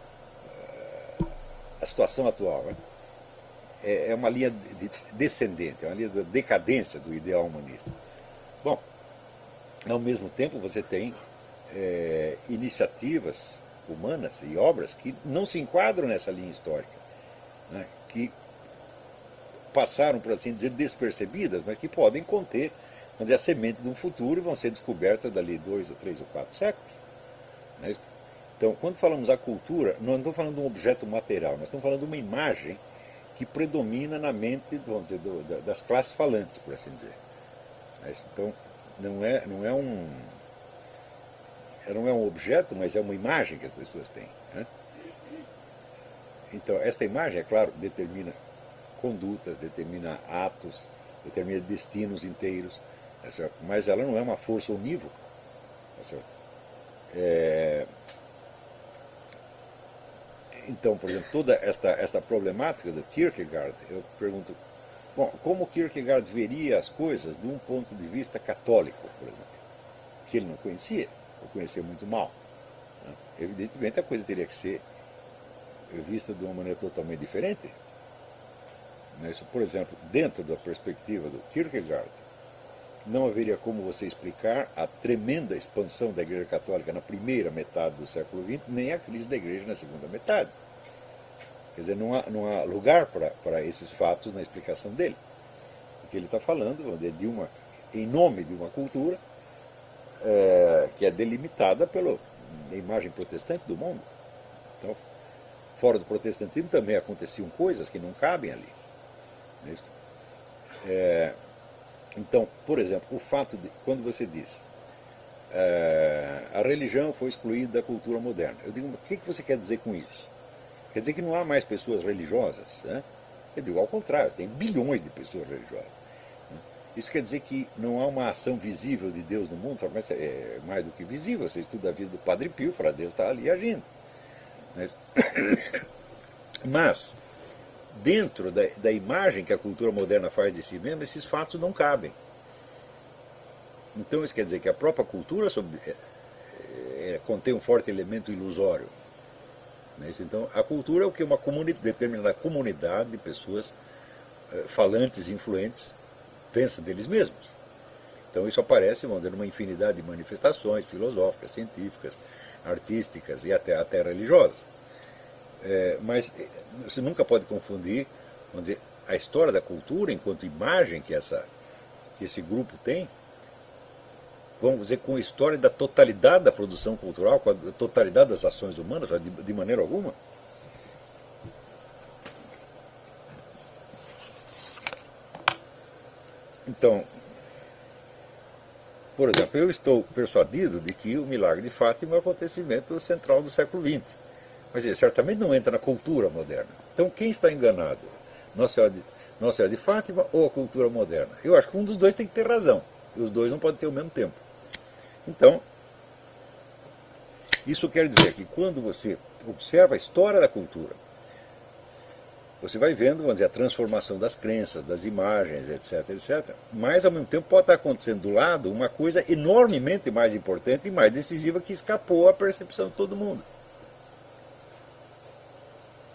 a situação atual, né? é, é uma linha de, descendente, é uma linha de decadência do ideal humanista. Bom, ao mesmo tempo você tem é, iniciativas humanas e obras que não se enquadram nessa linha histórica, né? Que passaram, por assim dizer, despercebidas, mas que podem conter, vamos dizer, a semente de um futuro e vão ser descobertas dali dois ou três ou quatro séculos. Não é isso? Então, quando falamos a cultura, nós não estamos falando de um objeto material, nós estamos falando de uma imagem que predomina na mente, vamos dizer, do, das classes falantes, por assim dizer. Não é isso? Então, não é, não é um não é um objeto, mas é uma imagem que as pessoas têm, né? Então, esta imagem, é claro, determina condutas, determina atos, determina destinos inteiros, tá certo? Mas ela não é uma força unívoca. Tá certo? É... Então, por exemplo, toda esta, esta problemática do Kierkegaard, eu pergunto, bom, como Kierkegaard veria as coisas de um ponto de vista católico, por exemplo, que ele não conhecia, ou conhecia muito mal, né? Evidentemente a coisa teria que ser vista de uma maneira totalmente diferente. Isso, por exemplo, dentro da perspectiva do Kierkegaard, não haveria como você explicar a tremenda expansão da Igreja Católica na primeira metade do século vinte, nem a crise da Igreja na segunda metade. Quer dizer, não há, não há lugar para, para esses fatos na explicação dele. Porque ele está falando de uma, em nome de uma cultura é, que é delimitada pela imagem protestante do mundo. Então, fora do protestantismo também aconteciam coisas que não cabem ali. É, então, por exemplo, o fato de, quando você diz é, a religião foi excluída da cultura moderna, eu digo, o que você quer dizer com isso? Quer dizer que não há mais pessoas religiosas, né? Eu digo, ao contrário, tem bilhões de pessoas religiosas, né? Isso quer dizer que não há uma ação visível de Deus no mundo, mas é mais do que visível. Você estuda a vida do Padre Pio, fala, Deus está ali agindo, né? Mas dentro da, da imagem que a cultura moderna faz de si mesma, esses fatos não cabem. Então isso quer dizer que a própria cultura sobre, é, é, contém um forte elemento ilusório. Né? Então a cultura é o que uma comuni- determinada comunidade de pessoas é, falantes, influentes, pensa deles mesmos. Então isso aparece, vamos dizer, numa infinidade de manifestações filosóficas, científicas, artísticas e até, até religiosas. É, mas você nunca pode confundir, vamos dizer, a história da cultura enquanto imagem que, essa, que esse grupo tem, vamos dizer, com a história da totalidade da produção cultural, com a totalidade das ações humanas, de, de maneira alguma. Então, por exemplo, eu estou persuadido de que o milagre de Fátima é um acontecimento central do século vinte. Mas ele certamente não entra na cultura moderna. Então quem está enganado? Nossa Senhora de, Nossa Senhora de Fátima ou a cultura moderna? Eu acho que um dos dois tem que ter razão. E os dois não podem ter o mesmo tempo. Então, isso quer dizer que quando você observa a história da cultura, você vai vendo, vamos dizer, a transformação das crenças, das imagens, etc, etcétera. Mas, ao mesmo tempo, pode estar acontecendo do lado uma coisa enormemente mais importante e mais decisiva que escapou à percepção de todo mundo.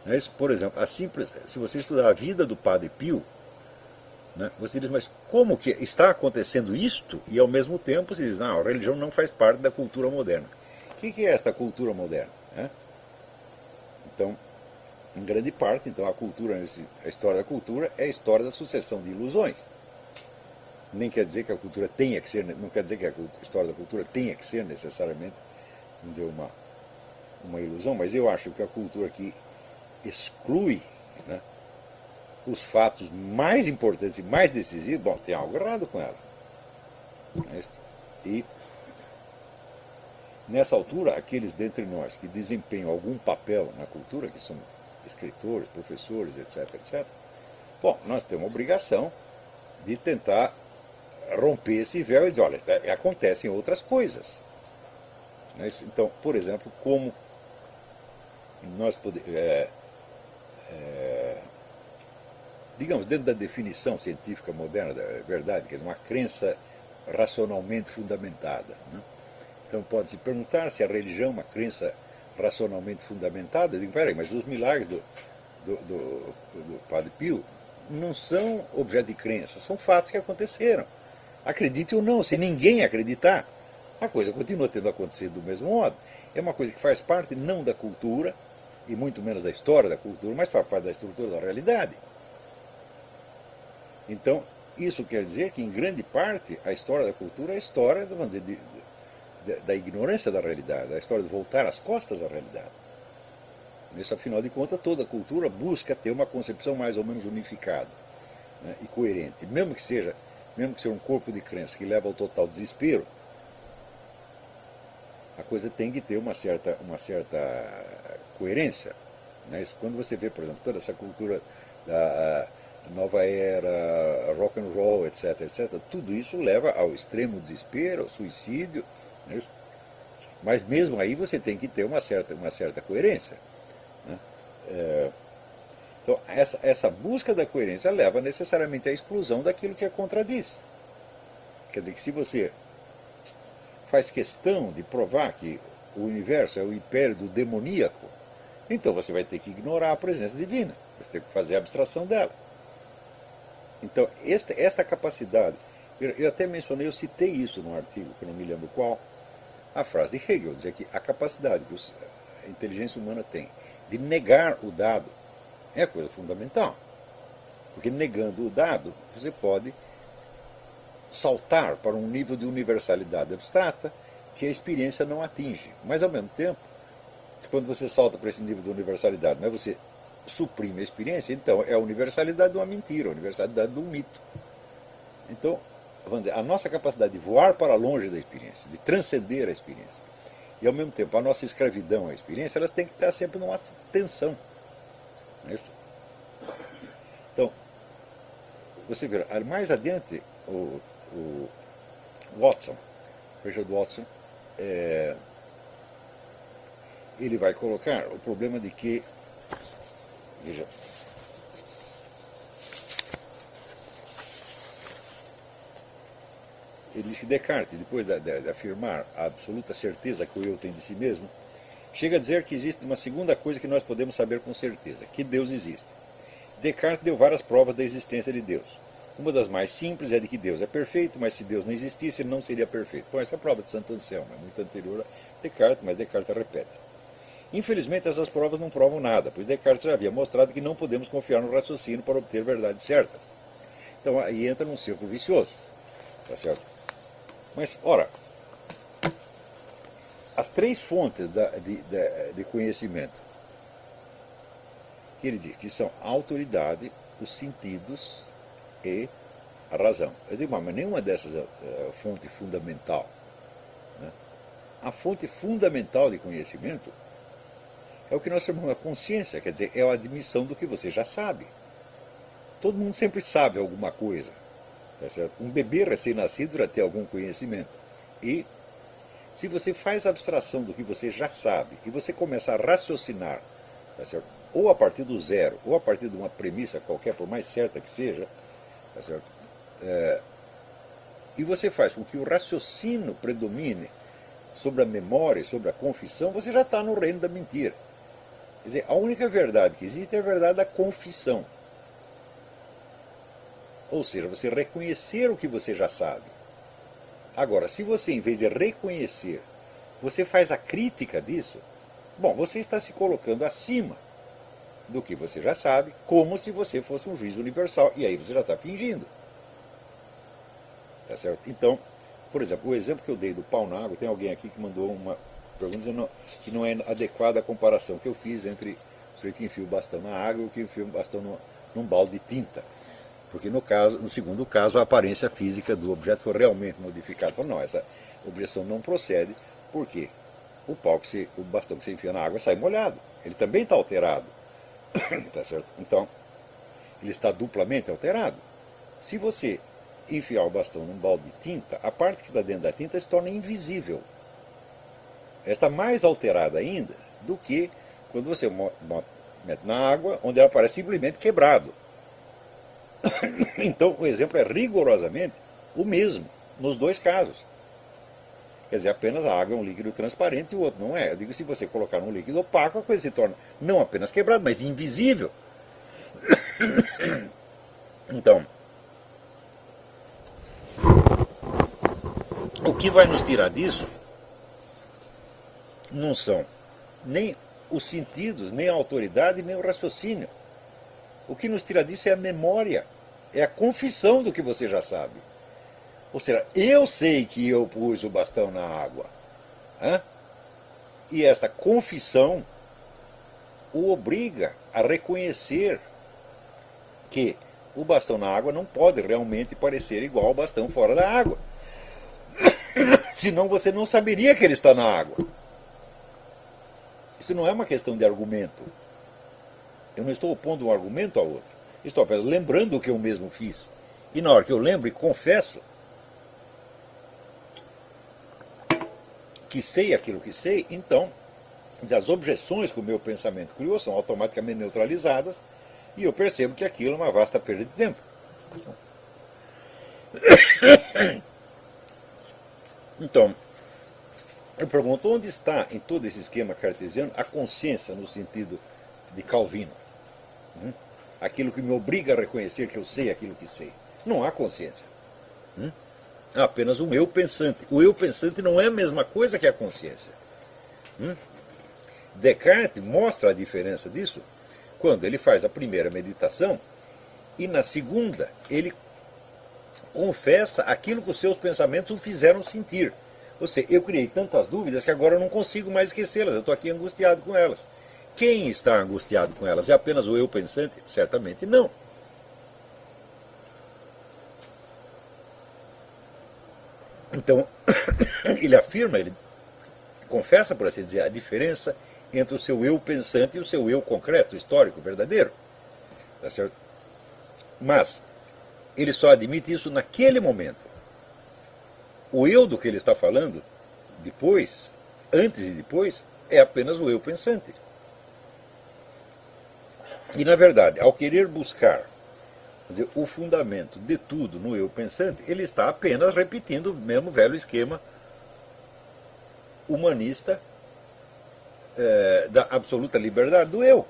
Não é isso? Por exemplo, a simples, se você estudar a vida do Padre Pio, né, você diz, mas como que está acontecendo isto? E ao mesmo tempo você diz, não, a religião não faz parte da cultura moderna. O que, que é esta cultura moderna? Né? Então, em grande parte, então, a cultura, a história da cultura é a história da sucessão de ilusões. Nem quer dizer que a cultura tenha que ser, não quer dizer que a história da cultura tenha que ser necessariamente, vamos dizer, uma, uma ilusão, mas eu acho que a cultura que exclui, né, os fatos mais importantes e mais decisivos, bom, tem algo errado com ela. E, nessa altura, aqueles dentre nós que desempenham algum papel na cultura, que são escritores, professores, etc, etcétera, bom, nós temos a obrigação de tentar romper esse véu e dizer, olha, acontecem outras coisas. Então, por exemplo, como nós podemos... É, é, digamos, dentro da definição científica moderna da verdade, quer dizer, uma crença racionalmente fundamentada. Né? Então pode-se perguntar se a religião é uma crença racionalmente fundamentada. Eu digo, peraí, mas os milagres do, do, do, do Padre Pio não são objeto de crença, são fatos que aconteceram. Acredite ou não, se ninguém acreditar, a coisa continua tendo acontecido do mesmo modo. É uma coisa que faz parte não da cultura, e muito menos da história da cultura, mas faz parte da estrutura da realidade. Então, isso quer dizer que, em grande parte, a história da cultura é a história, vamos dizer, de, de, da ignorância da realidade, a história de voltar as costas à realidade. Isso, afinal de contas, toda cultura busca ter uma concepção mais ou menos unificada, né, e coerente. Mesmo que seja, mesmo que seja um corpo de crença que leva ao total desespero, a coisa tem que ter uma certa, uma certa coerência. Né? Isso, quando você vê, por exemplo, toda essa cultura da nova era, rock and roll, etc, etcétera, tudo isso leva ao extremo desespero, ao suicídio. Né? Mas mesmo aí você tem que ter uma certa, uma certa coerência. Né? É, então, essa, essa busca da coerência leva necessariamente à exclusão daquilo que a contradiz. Quer dizer que se você faz questão de provar que o universo é o império do demoníaco, então você vai ter que ignorar a presença divina, você tem que fazer a abstração dela. Então, esta, esta capacidade, eu, eu até mencionei, eu citei isso num artigo, que eu não me lembro qual, a frase de Hegel, dizer que a capacidade que os, a inteligência humana tem de negar o dado é a coisa fundamental. Porque negando o dado, você pode saltar para um nível de universalidade abstrata que a experiência não atinge. Mas, ao mesmo tempo, quando você salta para esse nível de universalidade, mas você suprime a experiência, então é a universalidade de uma mentira, a universalidade de um mito. Então, vamos dizer, a nossa capacidade de voar para longe da experiência, de transcender a experiência, e ao mesmo tempo a nossa escravidão à experiência, elas têm que estar sempre numa tensão. Não é isso? Então, você vê, mais adiante, o, o Watson, Richard Watson, é, ele vai colocar o problema de que, veja, ele diz que Descartes, depois de, de, de afirmar a absoluta certeza que o eu tem de si mesmo, chega a dizer que existe uma segunda coisa que nós podemos saber com certeza, que Deus existe. Descartes deu várias provas da existência de Deus. Uma das mais simples é de que Deus é perfeito, mas se Deus não existisse, ele não seria perfeito. Bom, essa é a prova de Santo Anselmo, é muito anterior a Descartes, mas Descartes a repete. Infelizmente, essas provas não provam nada, pois Descartes já havia mostrado que não podemos confiar no raciocínio para obter verdades certas. Então, aí entra num círculo vicioso. Tá certo? Mas, ora, as três fontes da, de, de, de conhecimento que ele diz que são a autoridade, os sentidos e a razão. Eu digo, mas nenhuma dessas é a fonte fundamental. Né? A fonte fundamental de conhecimento é o que nós chamamos de consciência, quer dizer, é a admissão do que você já sabe. Todo mundo sempre sabe alguma coisa. Tá certo? Um bebê recém-nascido já tem algum conhecimento. E se você faz abstração do que você já sabe e você começa a raciocinar, tá certo? Ou a partir do zero, ou a partir de uma premissa qualquer, por mais certa que seja, tá certo? É, e você faz com que o raciocínio predomine sobre a memória e sobre a confissão, você já está no reino da mentira. Quer dizer, a única verdade que existe é a verdade da confissão. Ou seja, você reconhecer o que você já sabe. Agora, se você, em vez de reconhecer, você faz a crítica disso, bom, você está se colocando acima do que você já sabe, como se você fosse um juiz universal, e aí você já está fingindo. Tá certo? Então, por exemplo, o exemplo que eu dei do pau na água, tem alguém aqui que mandou uma pergunta dizendo que não é adequada a comparação que eu fiz entre o sujeito que enfia o bastão na água e o que enfia o bastão no, num balde de tinta. Porque no, caso, no segundo caso, a aparência física do objeto foi realmente modificada. Então, não, essa objeção não procede, porque o, pau que você, o bastão que você enfia na água sai molhado. Ele também está alterado. Tá certo? Então, ele está duplamente alterado. Se você enfiar o bastão num balde de tinta, a parte que está dentro da tinta se torna invisível. Ela está mais alterada ainda do que quando você mete na água, onde ela parece simplesmente quebrado. Então, o exemplo é rigorosamente o mesmo nos dois casos. Quer dizer, apenas a água é um líquido transparente e o outro não é. Eu digo, se você colocar num líquido opaco, a coisa se torna não apenas quebrada, mas invisível. Então, o que vai nos tirar disso não são nem os sentidos, nem a autoridade, nem o raciocínio. O que nos tira disso é a memória, é a confissão do que você já sabe. Ou seja, eu sei que eu pus o bastão na água. Hein? E essa confissão o obriga a reconhecer que o bastão na água não pode realmente parecer igual ao bastão fora da água. Senão você não saberia que ele está na água. Isso não é uma questão de argumento. Eu não estou opondo um argumento ao outro. Estou apenas lembrando o que eu mesmo fiz. E na hora que eu lembro e confesso que sei aquilo que sei, então as objeções que o meu pensamento criou são automaticamente neutralizadas e eu percebo que aquilo é uma vasta perda de tempo. Então, eu pergunto, onde está em todo esse esquema cartesiano a consciência no sentido de Calvino? Hum? Aquilo que me obriga a reconhecer que eu sei aquilo que sei. Não há consciência. Hum? Há apenas um eu pensante. O eu pensante não é a mesma coisa que a consciência. Hum? Descartes mostra a diferença disso quando ele faz a primeira meditação e na segunda ele confessa aquilo que os seus pensamentos o fizeram sentir. Ou seja, eu criei tantas dúvidas que agora eu não consigo mais esquecê-las, eu estou aqui angustiado com elas. Quem está angustiado com elas? É apenas o eu pensante? Certamente não. Então, ele afirma, ele confessa, por assim dizer, a diferença entre o seu eu pensante e o seu eu concreto, histórico, verdadeiro. Tá certo? Mas, ele só admite isso naquele momento. O eu do que ele está falando, depois, antes e depois, é apenas o eu pensante. E, na verdade, ao querer buscar quer dizer, o fundamento de tudo no eu pensante, ele está apenas repetindo o mesmo velho esquema humanista é, da absoluta liberdade do eu.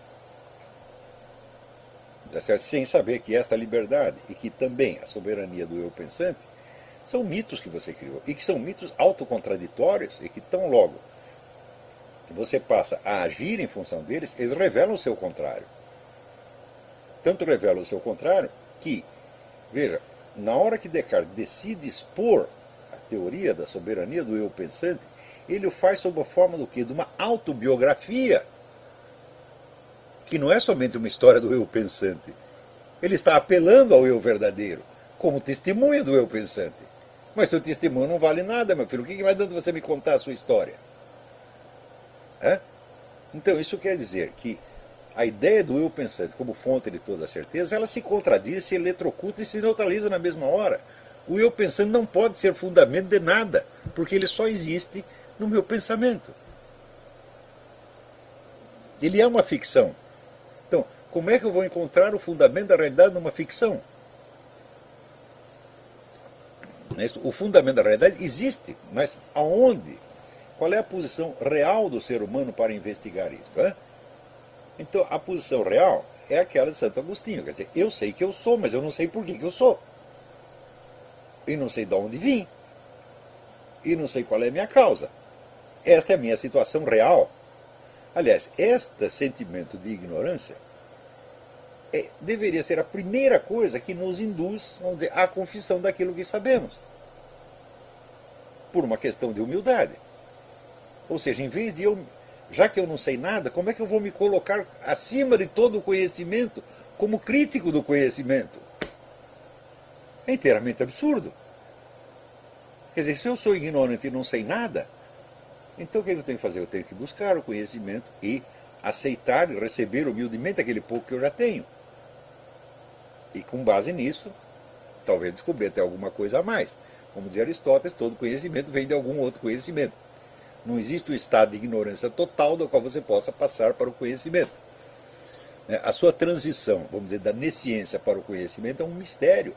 Tá certo? Sem saber que esta liberdade e que também a soberania do eu pensante são mitos que você criou. E que são mitos autocontraditórios e que tão logo que você passa a agir em função deles, eles revelam o seu contrário. Tanto revelam o seu contrário que, veja, na hora que Descartes decide expor a teoria da soberania do eu pensante, ele o faz sob a forma do quê? De uma autobiografia, que não é somente uma história do eu pensante. Ele está apelando ao eu verdadeiro, como testemunha do eu pensante. Mas seu testemunho não vale nada, meu filho. O que vai dando você me contar a sua história? Hã? Então, isso quer dizer que a ideia do eu pensante como fonte de toda a certeza, ela se contradiz, se eletrocuta e se neutraliza na mesma hora. O eu pensante não pode ser fundamento de nada, porque ele só existe no meu pensamento. Ele é uma ficção. Então, como é que eu vou encontrar o fundamento da realidade numa ficção? O fundamento da realidade existe, mas aonde? Qual é a posição real do ser humano para investigar isso? Né? Então, a posição real é aquela de Santo Agostinho. Quer dizer, eu sei que eu sou, mas eu não sei por que, que eu sou. E não sei de onde vim. E não sei qual é a minha causa. Esta é a minha situação real. Aliás, este sentimento de ignorância é, deveria ser a primeira coisa que nos induz, vamos dizer, à confissão daquilo que sabemos. Por uma questão de humildade. Ou seja, em vez de eu, já que eu não sei nada, como é que eu vou me colocar acima de todo o conhecimento como crítico do conhecimento? É inteiramente absurdo. Quer dizer, se eu sou ignorante e não sei nada, então o que eu tenho que fazer? Eu tenho que buscar o conhecimento e aceitar e receber humildemente aquele pouco que eu já tenho. E com base nisso, talvez descobrir até alguma coisa a mais. Como dizia Aristóteles, todo conhecimento vem de algum outro conhecimento. Não existe o estado de ignorância total do qual você possa passar para o conhecimento. A sua transição, vamos dizer, da nesciência para o conhecimento é um mistério.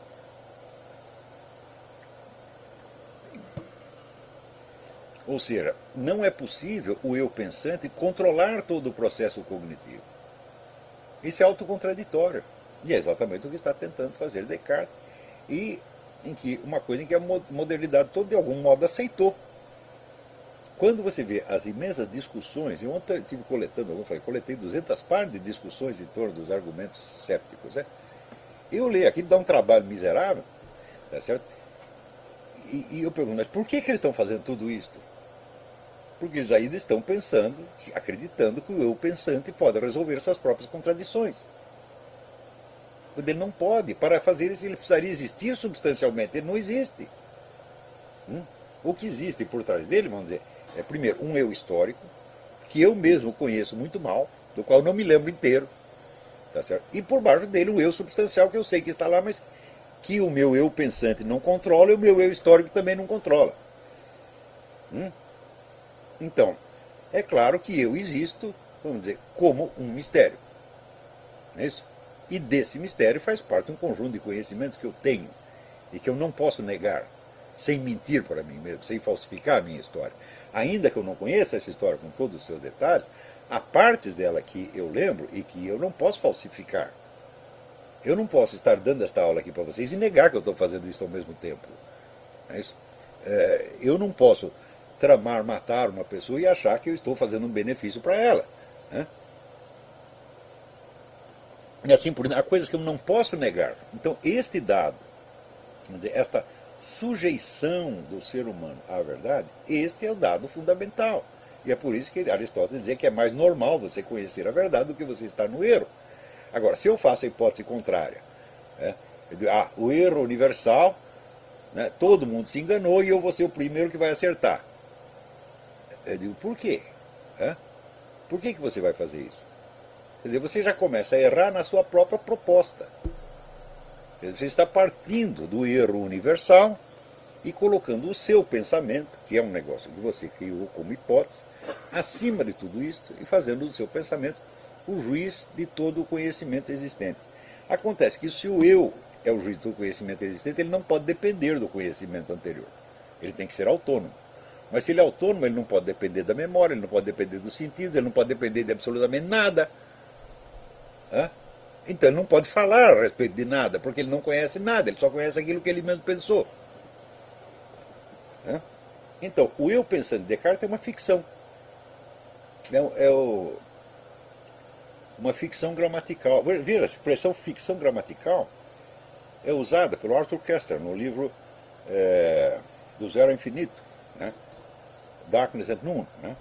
Ou seja, não é possível o eu pensante controlar todo o processo cognitivo. Isso é autocontraditório. E é exatamente o que está tentando fazer Descartes, e em que, uma coisa em que a modernidade toda, de algum modo, aceitou. Quando você vê as imensas discussões, e ontem eu estive coletando, eu falei, coletei duzentas páginas de discussões em torno dos argumentos cépticos, né? Eu leio aqui, dá um trabalho miserável, tá certo? E, e eu pergunto, mas por que, que eles estão fazendo tudo isto? Porque eles ainda estão pensando, acreditando que o eu pensante pode resolver suas próprias contradições. Quando ele não pode. Para fazer isso, ele precisaria existir substancialmente. Ele não existe. Hum? O que existe por trás dele, vamos dizer, é primeiro um eu histórico, que eu mesmo conheço muito mal, do qual não me lembro inteiro. Tá certo? E por baixo dele um eu substancial que eu sei que está lá, mas que o meu eu pensante não controla e o meu eu histórico também não controla. Hum? Então, é claro que eu existo, vamos dizer, como um mistério. Não é isso? E desse mistério faz parte um conjunto de conhecimentos que eu tenho e que eu não posso negar, sem mentir para mim mesmo, sem falsificar a minha história. Ainda que eu não conheça essa história com todos os seus detalhes, há partes dela que eu lembro e que eu não posso falsificar. Eu não posso estar dando esta aula aqui para vocês e negar que eu estou fazendo isso ao mesmo tempo. Não é isso? É, eu não posso tramar, matar uma pessoa e achar que eu estou fazendo um benefício para ela. Né? E assim por diante, há coisas que eu não posso negar. Então, este dado, vamos dizer, esta sujeição do ser humano à verdade, este é o dado fundamental. E é por isso que Aristóteles dizia que é mais normal você conhecer a verdade do que você estar no erro. Agora, se eu faço a hipótese contrária, né, eu digo, ah, o erro universal, né, todo mundo se enganou e eu vou ser o primeiro que vai acertar. Eu digo, por quê? Hã? Por que, que você vai fazer isso? Quer dizer, você já começa a errar na sua própria proposta. Quer dizer, você está partindo do erro universal e colocando o seu pensamento, que é um negócio que você criou como hipótese, acima de tudo isso e fazendo do seu pensamento o juiz de todo o conhecimento existente. Acontece que se o eu é o juiz do conhecimento existente, ele não pode depender do conhecimento anterior. Ele tem que ser autônomo. Mas se ele é autônomo, ele não pode depender da memória, ele não pode depender dos sentidos, ele não pode depender de absolutamente nada. Hã? Então ele não pode falar a respeito de nada, porque ele não conhece nada, ele só conhece aquilo que ele mesmo pensou. Hã? Então, o eu pensando de Descartes é uma ficção. É, é o, uma ficção gramatical. Veja, a expressão ficção gramatical é usada pelo Arthur Koestler no livro é, Do Zero ao Infinito, né? Darkness at Noon, né?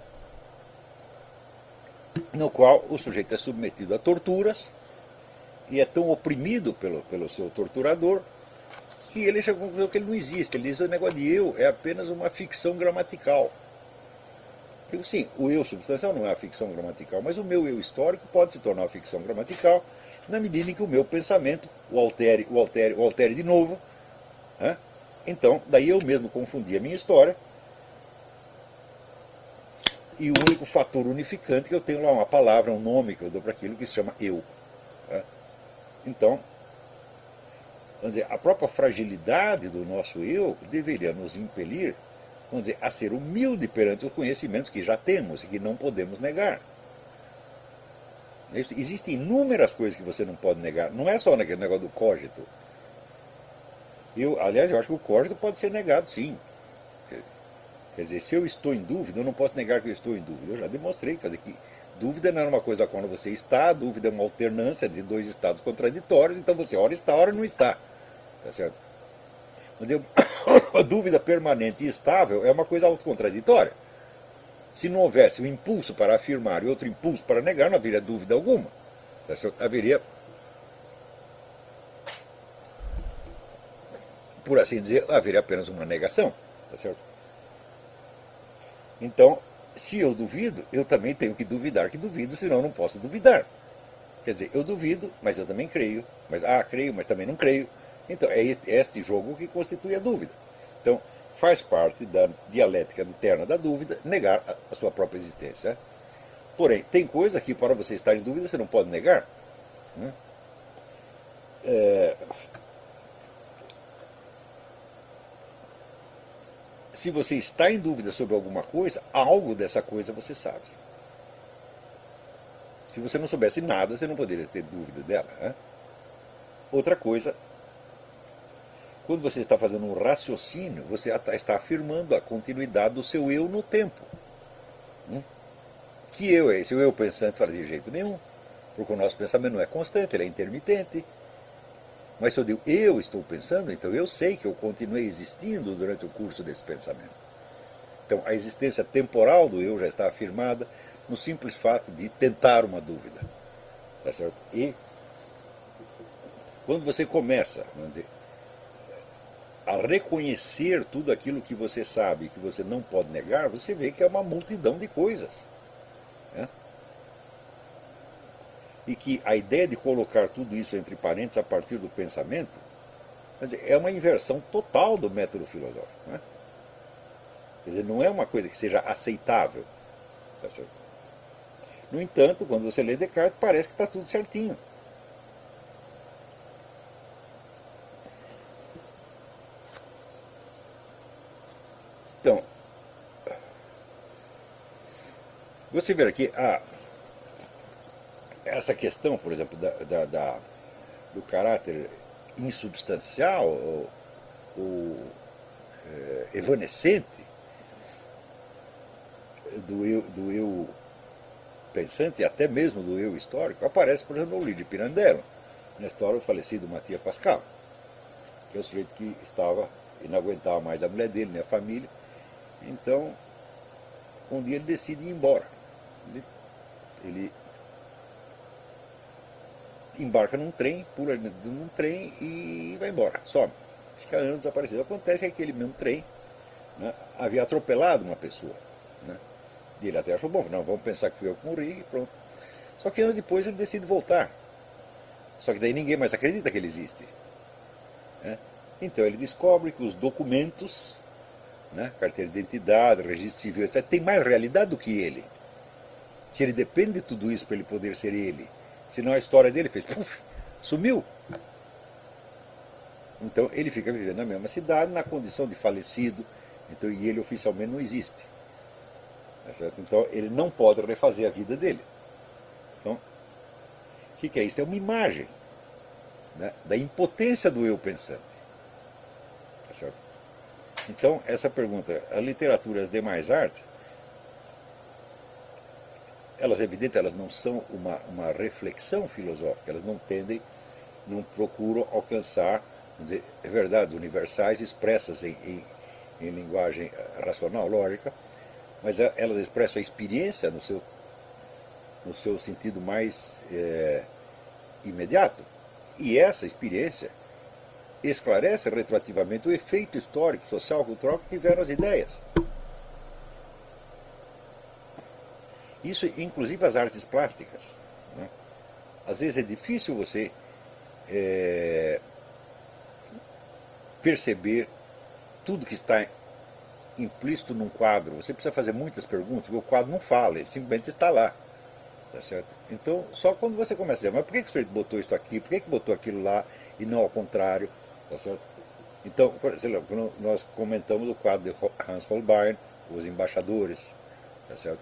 No qual o sujeito é submetido a torturas e é tão oprimido pelo, pelo seu torturador que ele já concluiu que ele não existe. Ele diz que o negócio de eu é apenas uma ficção gramatical. Digo, sim, o eu substancial não é a ficção gramatical, mas o meu eu histórico pode se tornar uma ficção gramatical na medida em que o meu pensamento o altere, o altere, o altere de novo. Né? Então, daí eu mesmo confundi a minha história. E o único fator unificante que eu tenho lá, uma palavra, um nome que eu dou para aquilo que se chama eu. Né? Então, vamos dizer, a própria fragilidade do nosso eu deveria nos impelir, vamos dizer, a ser humilde perante os conhecimentos que já temos e que não podemos negar. Existem inúmeras coisas que você não pode negar. Não é só naquele negócio do cogito. Eu, aliás, eu acho que o cogito pode ser negado, sim. Quer dizer, se eu estou em dúvida, eu não posso negar que eu estou em dúvida. Eu já demonstrei, quer dizer, que dúvida não é uma coisa quando você está, dúvida é uma alternância de dois estados contraditórios, então você ora está, ora não está. Tá certo? Mas eu, a dúvida permanente e estável é uma coisa autocontraditória. Se não houvesse um impulso para afirmar e outro impulso para negar, não haveria dúvida alguma. Tá certo? Haveria, por assim dizer, haveria apenas uma negação. Tá certo? Então, se eu duvido, eu também tenho que duvidar que duvido, senão eu não posso duvidar. Quer dizer, eu duvido, mas eu também creio. Mas, ah, creio, mas também não creio. Então, é este, é este jogo que constitui a dúvida. Então, faz parte da dialética interna da dúvida negar a, a sua própria existência. Porém, tem coisa que para você estar em dúvida você não pode negar. Né? É... Se você está em dúvida sobre alguma coisa, algo dessa coisa você sabe. Se você não soubesse nada, você não poderia ter dúvida dela. Né? Outra coisa, quando você está fazendo um raciocínio, você está afirmando a continuidade do seu eu no tempo. Hum? Que eu é esse? O eu pensante fala de jeito nenhum, porque o nosso pensamento não é constante, ele é intermitente. Mas se eu digo eu estou pensando, então eu sei que eu continuei existindo durante o curso desse pensamento. Então a existência temporal do eu já está afirmada no simples fato de tentar uma dúvida. Tá certo? E quando você começa, vamos dizer, a reconhecer tudo aquilo que você sabe e que você não pode negar, você vê que é uma multidão de coisas. Né? E que a ideia de colocar tudo isso entre parênteses a partir do pensamento dizer, é uma inversão total do método filosófico. Né? Quer dizer, não é uma coisa que seja aceitável. Tá certo? No entanto, quando você lê Descartes, parece que está tudo certinho. Então, você vê aqui, ah, essa questão, por exemplo, da, da, da, do caráter insubstancial ou, ou é, evanescente do eu, do eu pensante e até mesmo do eu histórico, aparece, por exemplo, no livro de Pirandello, na história do falecido Mathieu Pascal, que é o sujeito que estava e não aguentava mais a mulher dele, nem a família. Então, um dia ele decide ir embora. Ele embarca num trem, pula num trem e vai embora, some. Fica anos desaparecido. Acontece que aquele mesmo trem, né, havia atropelado uma pessoa. Né? E ele até achou, bom, não, vamos pensar que fui eu que morri e pronto. Só que anos depois ele decide voltar. Só que daí ninguém mais acredita que ele existe. Né? Então ele descobre que os documentos, né, carteira de identidade, registro civil, etcétera, tem mais realidade do que ele. Se ele depende de tudo isso para ele poder ser ele, senão a história dele fez, puf, sumiu. Então ele fica vivendo na mesma cidade, na condição de falecido, então, e ele oficialmente não existe. Tá certo? Então ele não pode refazer a vida dele. Então, o que, que é isso? É uma imagem, né, da impotência do eu pensante. Tá certo? Então, essa pergunta, a literatura e as demais artes, elas, evidente, elas não são uma, uma reflexão filosófica, elas não tendem, não procuram alcançar, vamos dizer, verdades universais expressas em, em, em linguagem racional, lógica, mas elas expressam a experiência no seu, no seu sentido mais é, imediato. E essa experiência esclarece retroativamente o efeito histórico, social, cultural que tiveram as ideias. Isso, inclusive as artes plásticas. Né? Às vezes é difícil você é, perceber tudo que está implícito num quadro. Você precisa fazer muitas perguntas, porque o quadro não fala, ele simplesmente está lá. Tá certo? Então, só quando você começa a dizer, mas por que, que o sujeito botou isso aqui, por que, que botou aquilo lá e não ao contrário? Tá certo? Então, por exemplo, nós comentamos o quadro de Hans Holbein, Os Embaixadores. Tá certo?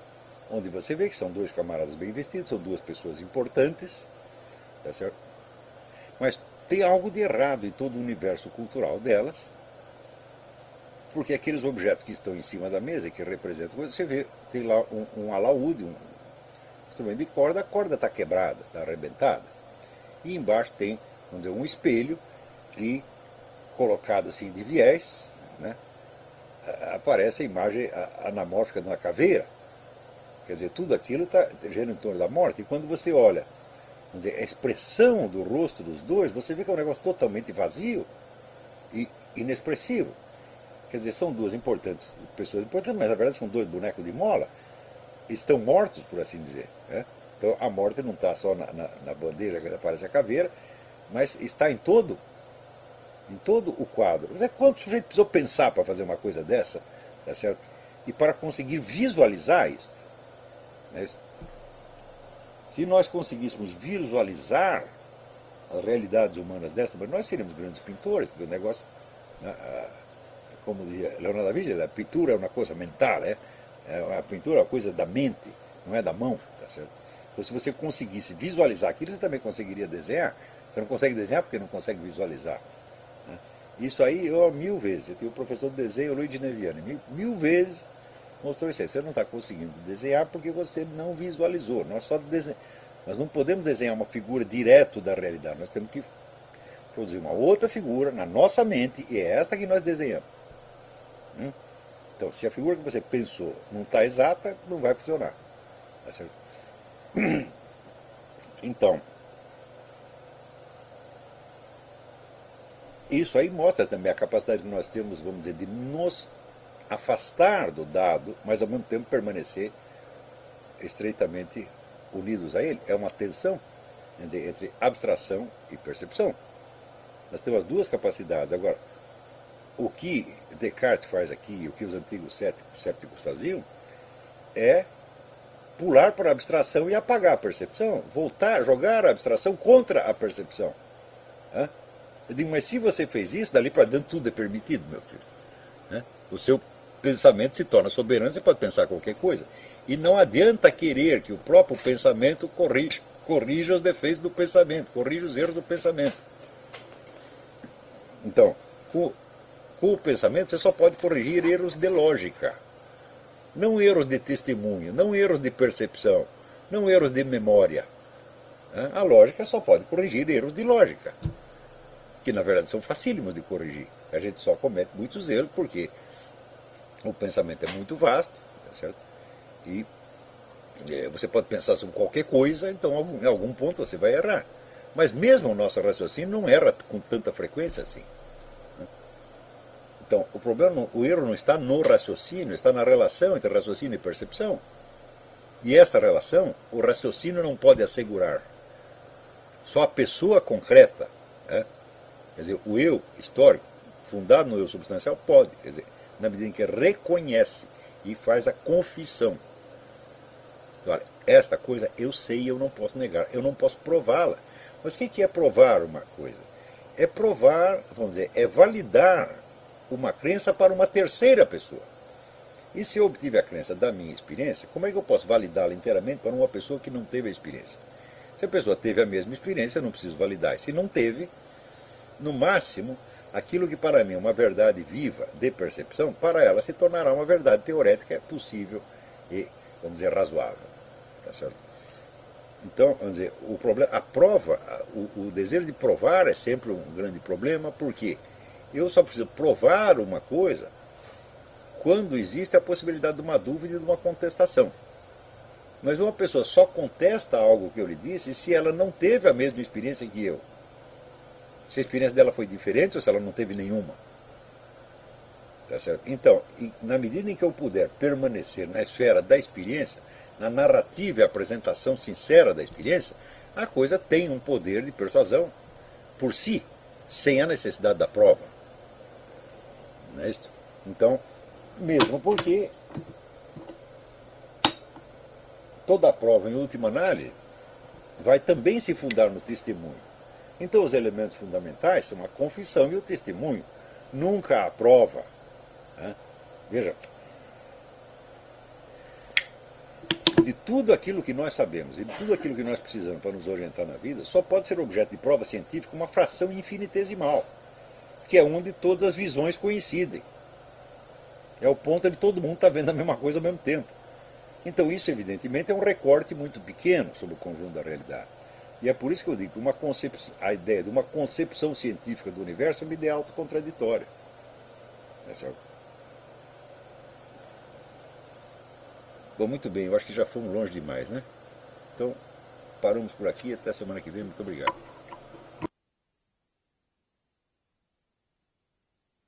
onde você vê que são dois camaradas bem vestidos, são duas pessoas importantes, tá certo? Mas tem algo de errado em todo o universo cultural delas, porque aqueles objetos que estão em cima da mesa, que representam coisas, você vê, tem lá um, um alaúde, um instrumento de corda, a corda está quebrada, está arrebentada. E embaixo tem, vamos dizer, um espelho que, colocado assim de viés, né, aparece a imagem anamórfica de uma caveira. Quer dizer, tudo aquilo está girando em torno da morte. E quando você olha, vamos dizer, a expressão do rosto dos dois, você vê que é um negócio totalmente vazio e inexpressivo. Quer dizer, são duas importantes pessoas importantes, mas na verdade são dois bonecos de mola. Estão mortos, por assim dizer, né? Então a morte não está só na, na, na bandeja que aparece a caveira, mas está em todo, em todo o quadro. Mas é quanto o sujeito precisou pensar para fazer uma coisa dessa, tá certo? E para conseguir visualizar isso. Né? Se nós conseguíssemos visualizar as realidades humanas dessa, nós seríamos grandes pintores, porque o negócio, como dizia Leonardo da Vinci, a pintura é uma coisa mental, é? A pintura é uma coisa da mente, não é da mão, tá certo? Então, se você conseguisse visualizar aquilo, você também conseguiria desenhar. Você não consegue desenhar porque não consegue visualizar. Né? Isso aí, eu mil vezes, eu tenho o professor de desenho, Luigi Neviani, mil, mil vezes mostrou isso aí. Você não está conseguindo desenhar porque você não visualizou. Nós, só desenha... Nós não podemos desenhar uma figura direto da realidade. Nós temos que produzir uma outra figura na nossa mente e é esta que nós desenhamos. Hum? Então, se a figura que você pensou não está exata, não vai funcionar. Tá certo? Então, isso aí mostra também a capacidade que nós temos, vamos dizer, de nos afastar do dado, mas ao mesmo tempo permanecer estreitamente unidos a ele. É uma tensão entre, entre abstração e percepção. Nós temos as duas capacidades. Agora, o que Descartes faz aqui, o que os antigos céticos faziam, é pular para a abstração e apagar a percepção, voltar, jogar a abstração contra a percepção. Eu digo, mas se você fez isso, dali para dentro tudo é permitido, meu filho. O seu pensamento se torna soberano, você pode pensar qualquer coisa. E não adianta querer que o próprio pensamento corrija, corrija os defeitos do pensamento, corrija os erros do pensamento. Então, com, com o pensamento você só pode corrigir erros de lógica. Não erros de testemunho, não erros de percepção, não erros de memória. A lógica só pode corrigir erros de lógica, que na verdade são facílimos de corrigir. A gente só comete muitos erros porque o pensamento é muito vasto, tá certo? E é, você pode pensar sobre qualquer coisa, então em algum ponto você vai errar. Mas mesmo o nosso raciocínio não erra com tanta frequência assim. Então, o problema, o erro não está no raciocínio, está na relação entre raciocínio e percepção. E esta relação, o raciocínio não pode assegurar. Só a pessoa concreta, né? Quer dizer, o eu histórico, fundado no eu substancial, pode. Quer dizer, na medida em que reconhece e faz a confissão. Olha, esta coisa eu sei e eu não posso negar, eu não posso prová-la. Mas o que é provar uma coisa? É provar, vamos dizer, é validar uma crença para uma terceira pessoa. E se eu obtive a crença da minha experiência, como é que eu posso validá-la inteiramente para uma pessoa que não teve a experiência? Se a pessoa teve a mesma experiência, eu não preciso validar. E se não teve, no máximo, aquilo que para mim é uma verdade viva de percepção, para ela se tornará uma verdade teorética possível e, vamos dizer, razoável. Tá certo? Então, vamos dizer, o problema, a prova, o, o desejo de provar é sempre um grande problema, porque eu só preciso provar uma coisa quando existe a possibilidade de uma dúvida e de uma contestação. Mas uma pessoa só contesta algo que eu lhe disse se ela não teve a mesma experiência que eu. Se a experiência dela foi diferente ou se ela não teve nenhuma. Tá certo? Então, na medida em que eu puder permanecer na esfera da experiência, na narrativa e apresentação sincera da experiência, a coisa tem um poder de persuasão por si, sem a necessidade da prova. Não é isso? Então, mesmo porque toda a prova, em última análise, vai também se fundar no testemunho. Então, os elementos fundamentais são a confissão e o testemunho. Nunca a prova. Né? Veja. tudo aquilo que nós sabemos e tudo aquilo que nós precisamos para nos orientar na vida só pode ser objeto de prova científica uma fração infinitesimal, que é onde todas as visões coincidem. É o ponto de todo mundo estar vendo a mesma coisa ao mesmo tempo. Então isso, evidentemente, é um recorte muito pequeno sobre o conjunto da realidade. E é por isso que eu digo que uma a ideia de uma concepção científica do universo é uma ideia autocontraditória. Essa é o... Bom, muito bem, eu acho que já fomos longe demais, né? Então, paramos por aqui, até semana que vem, muito obrigado.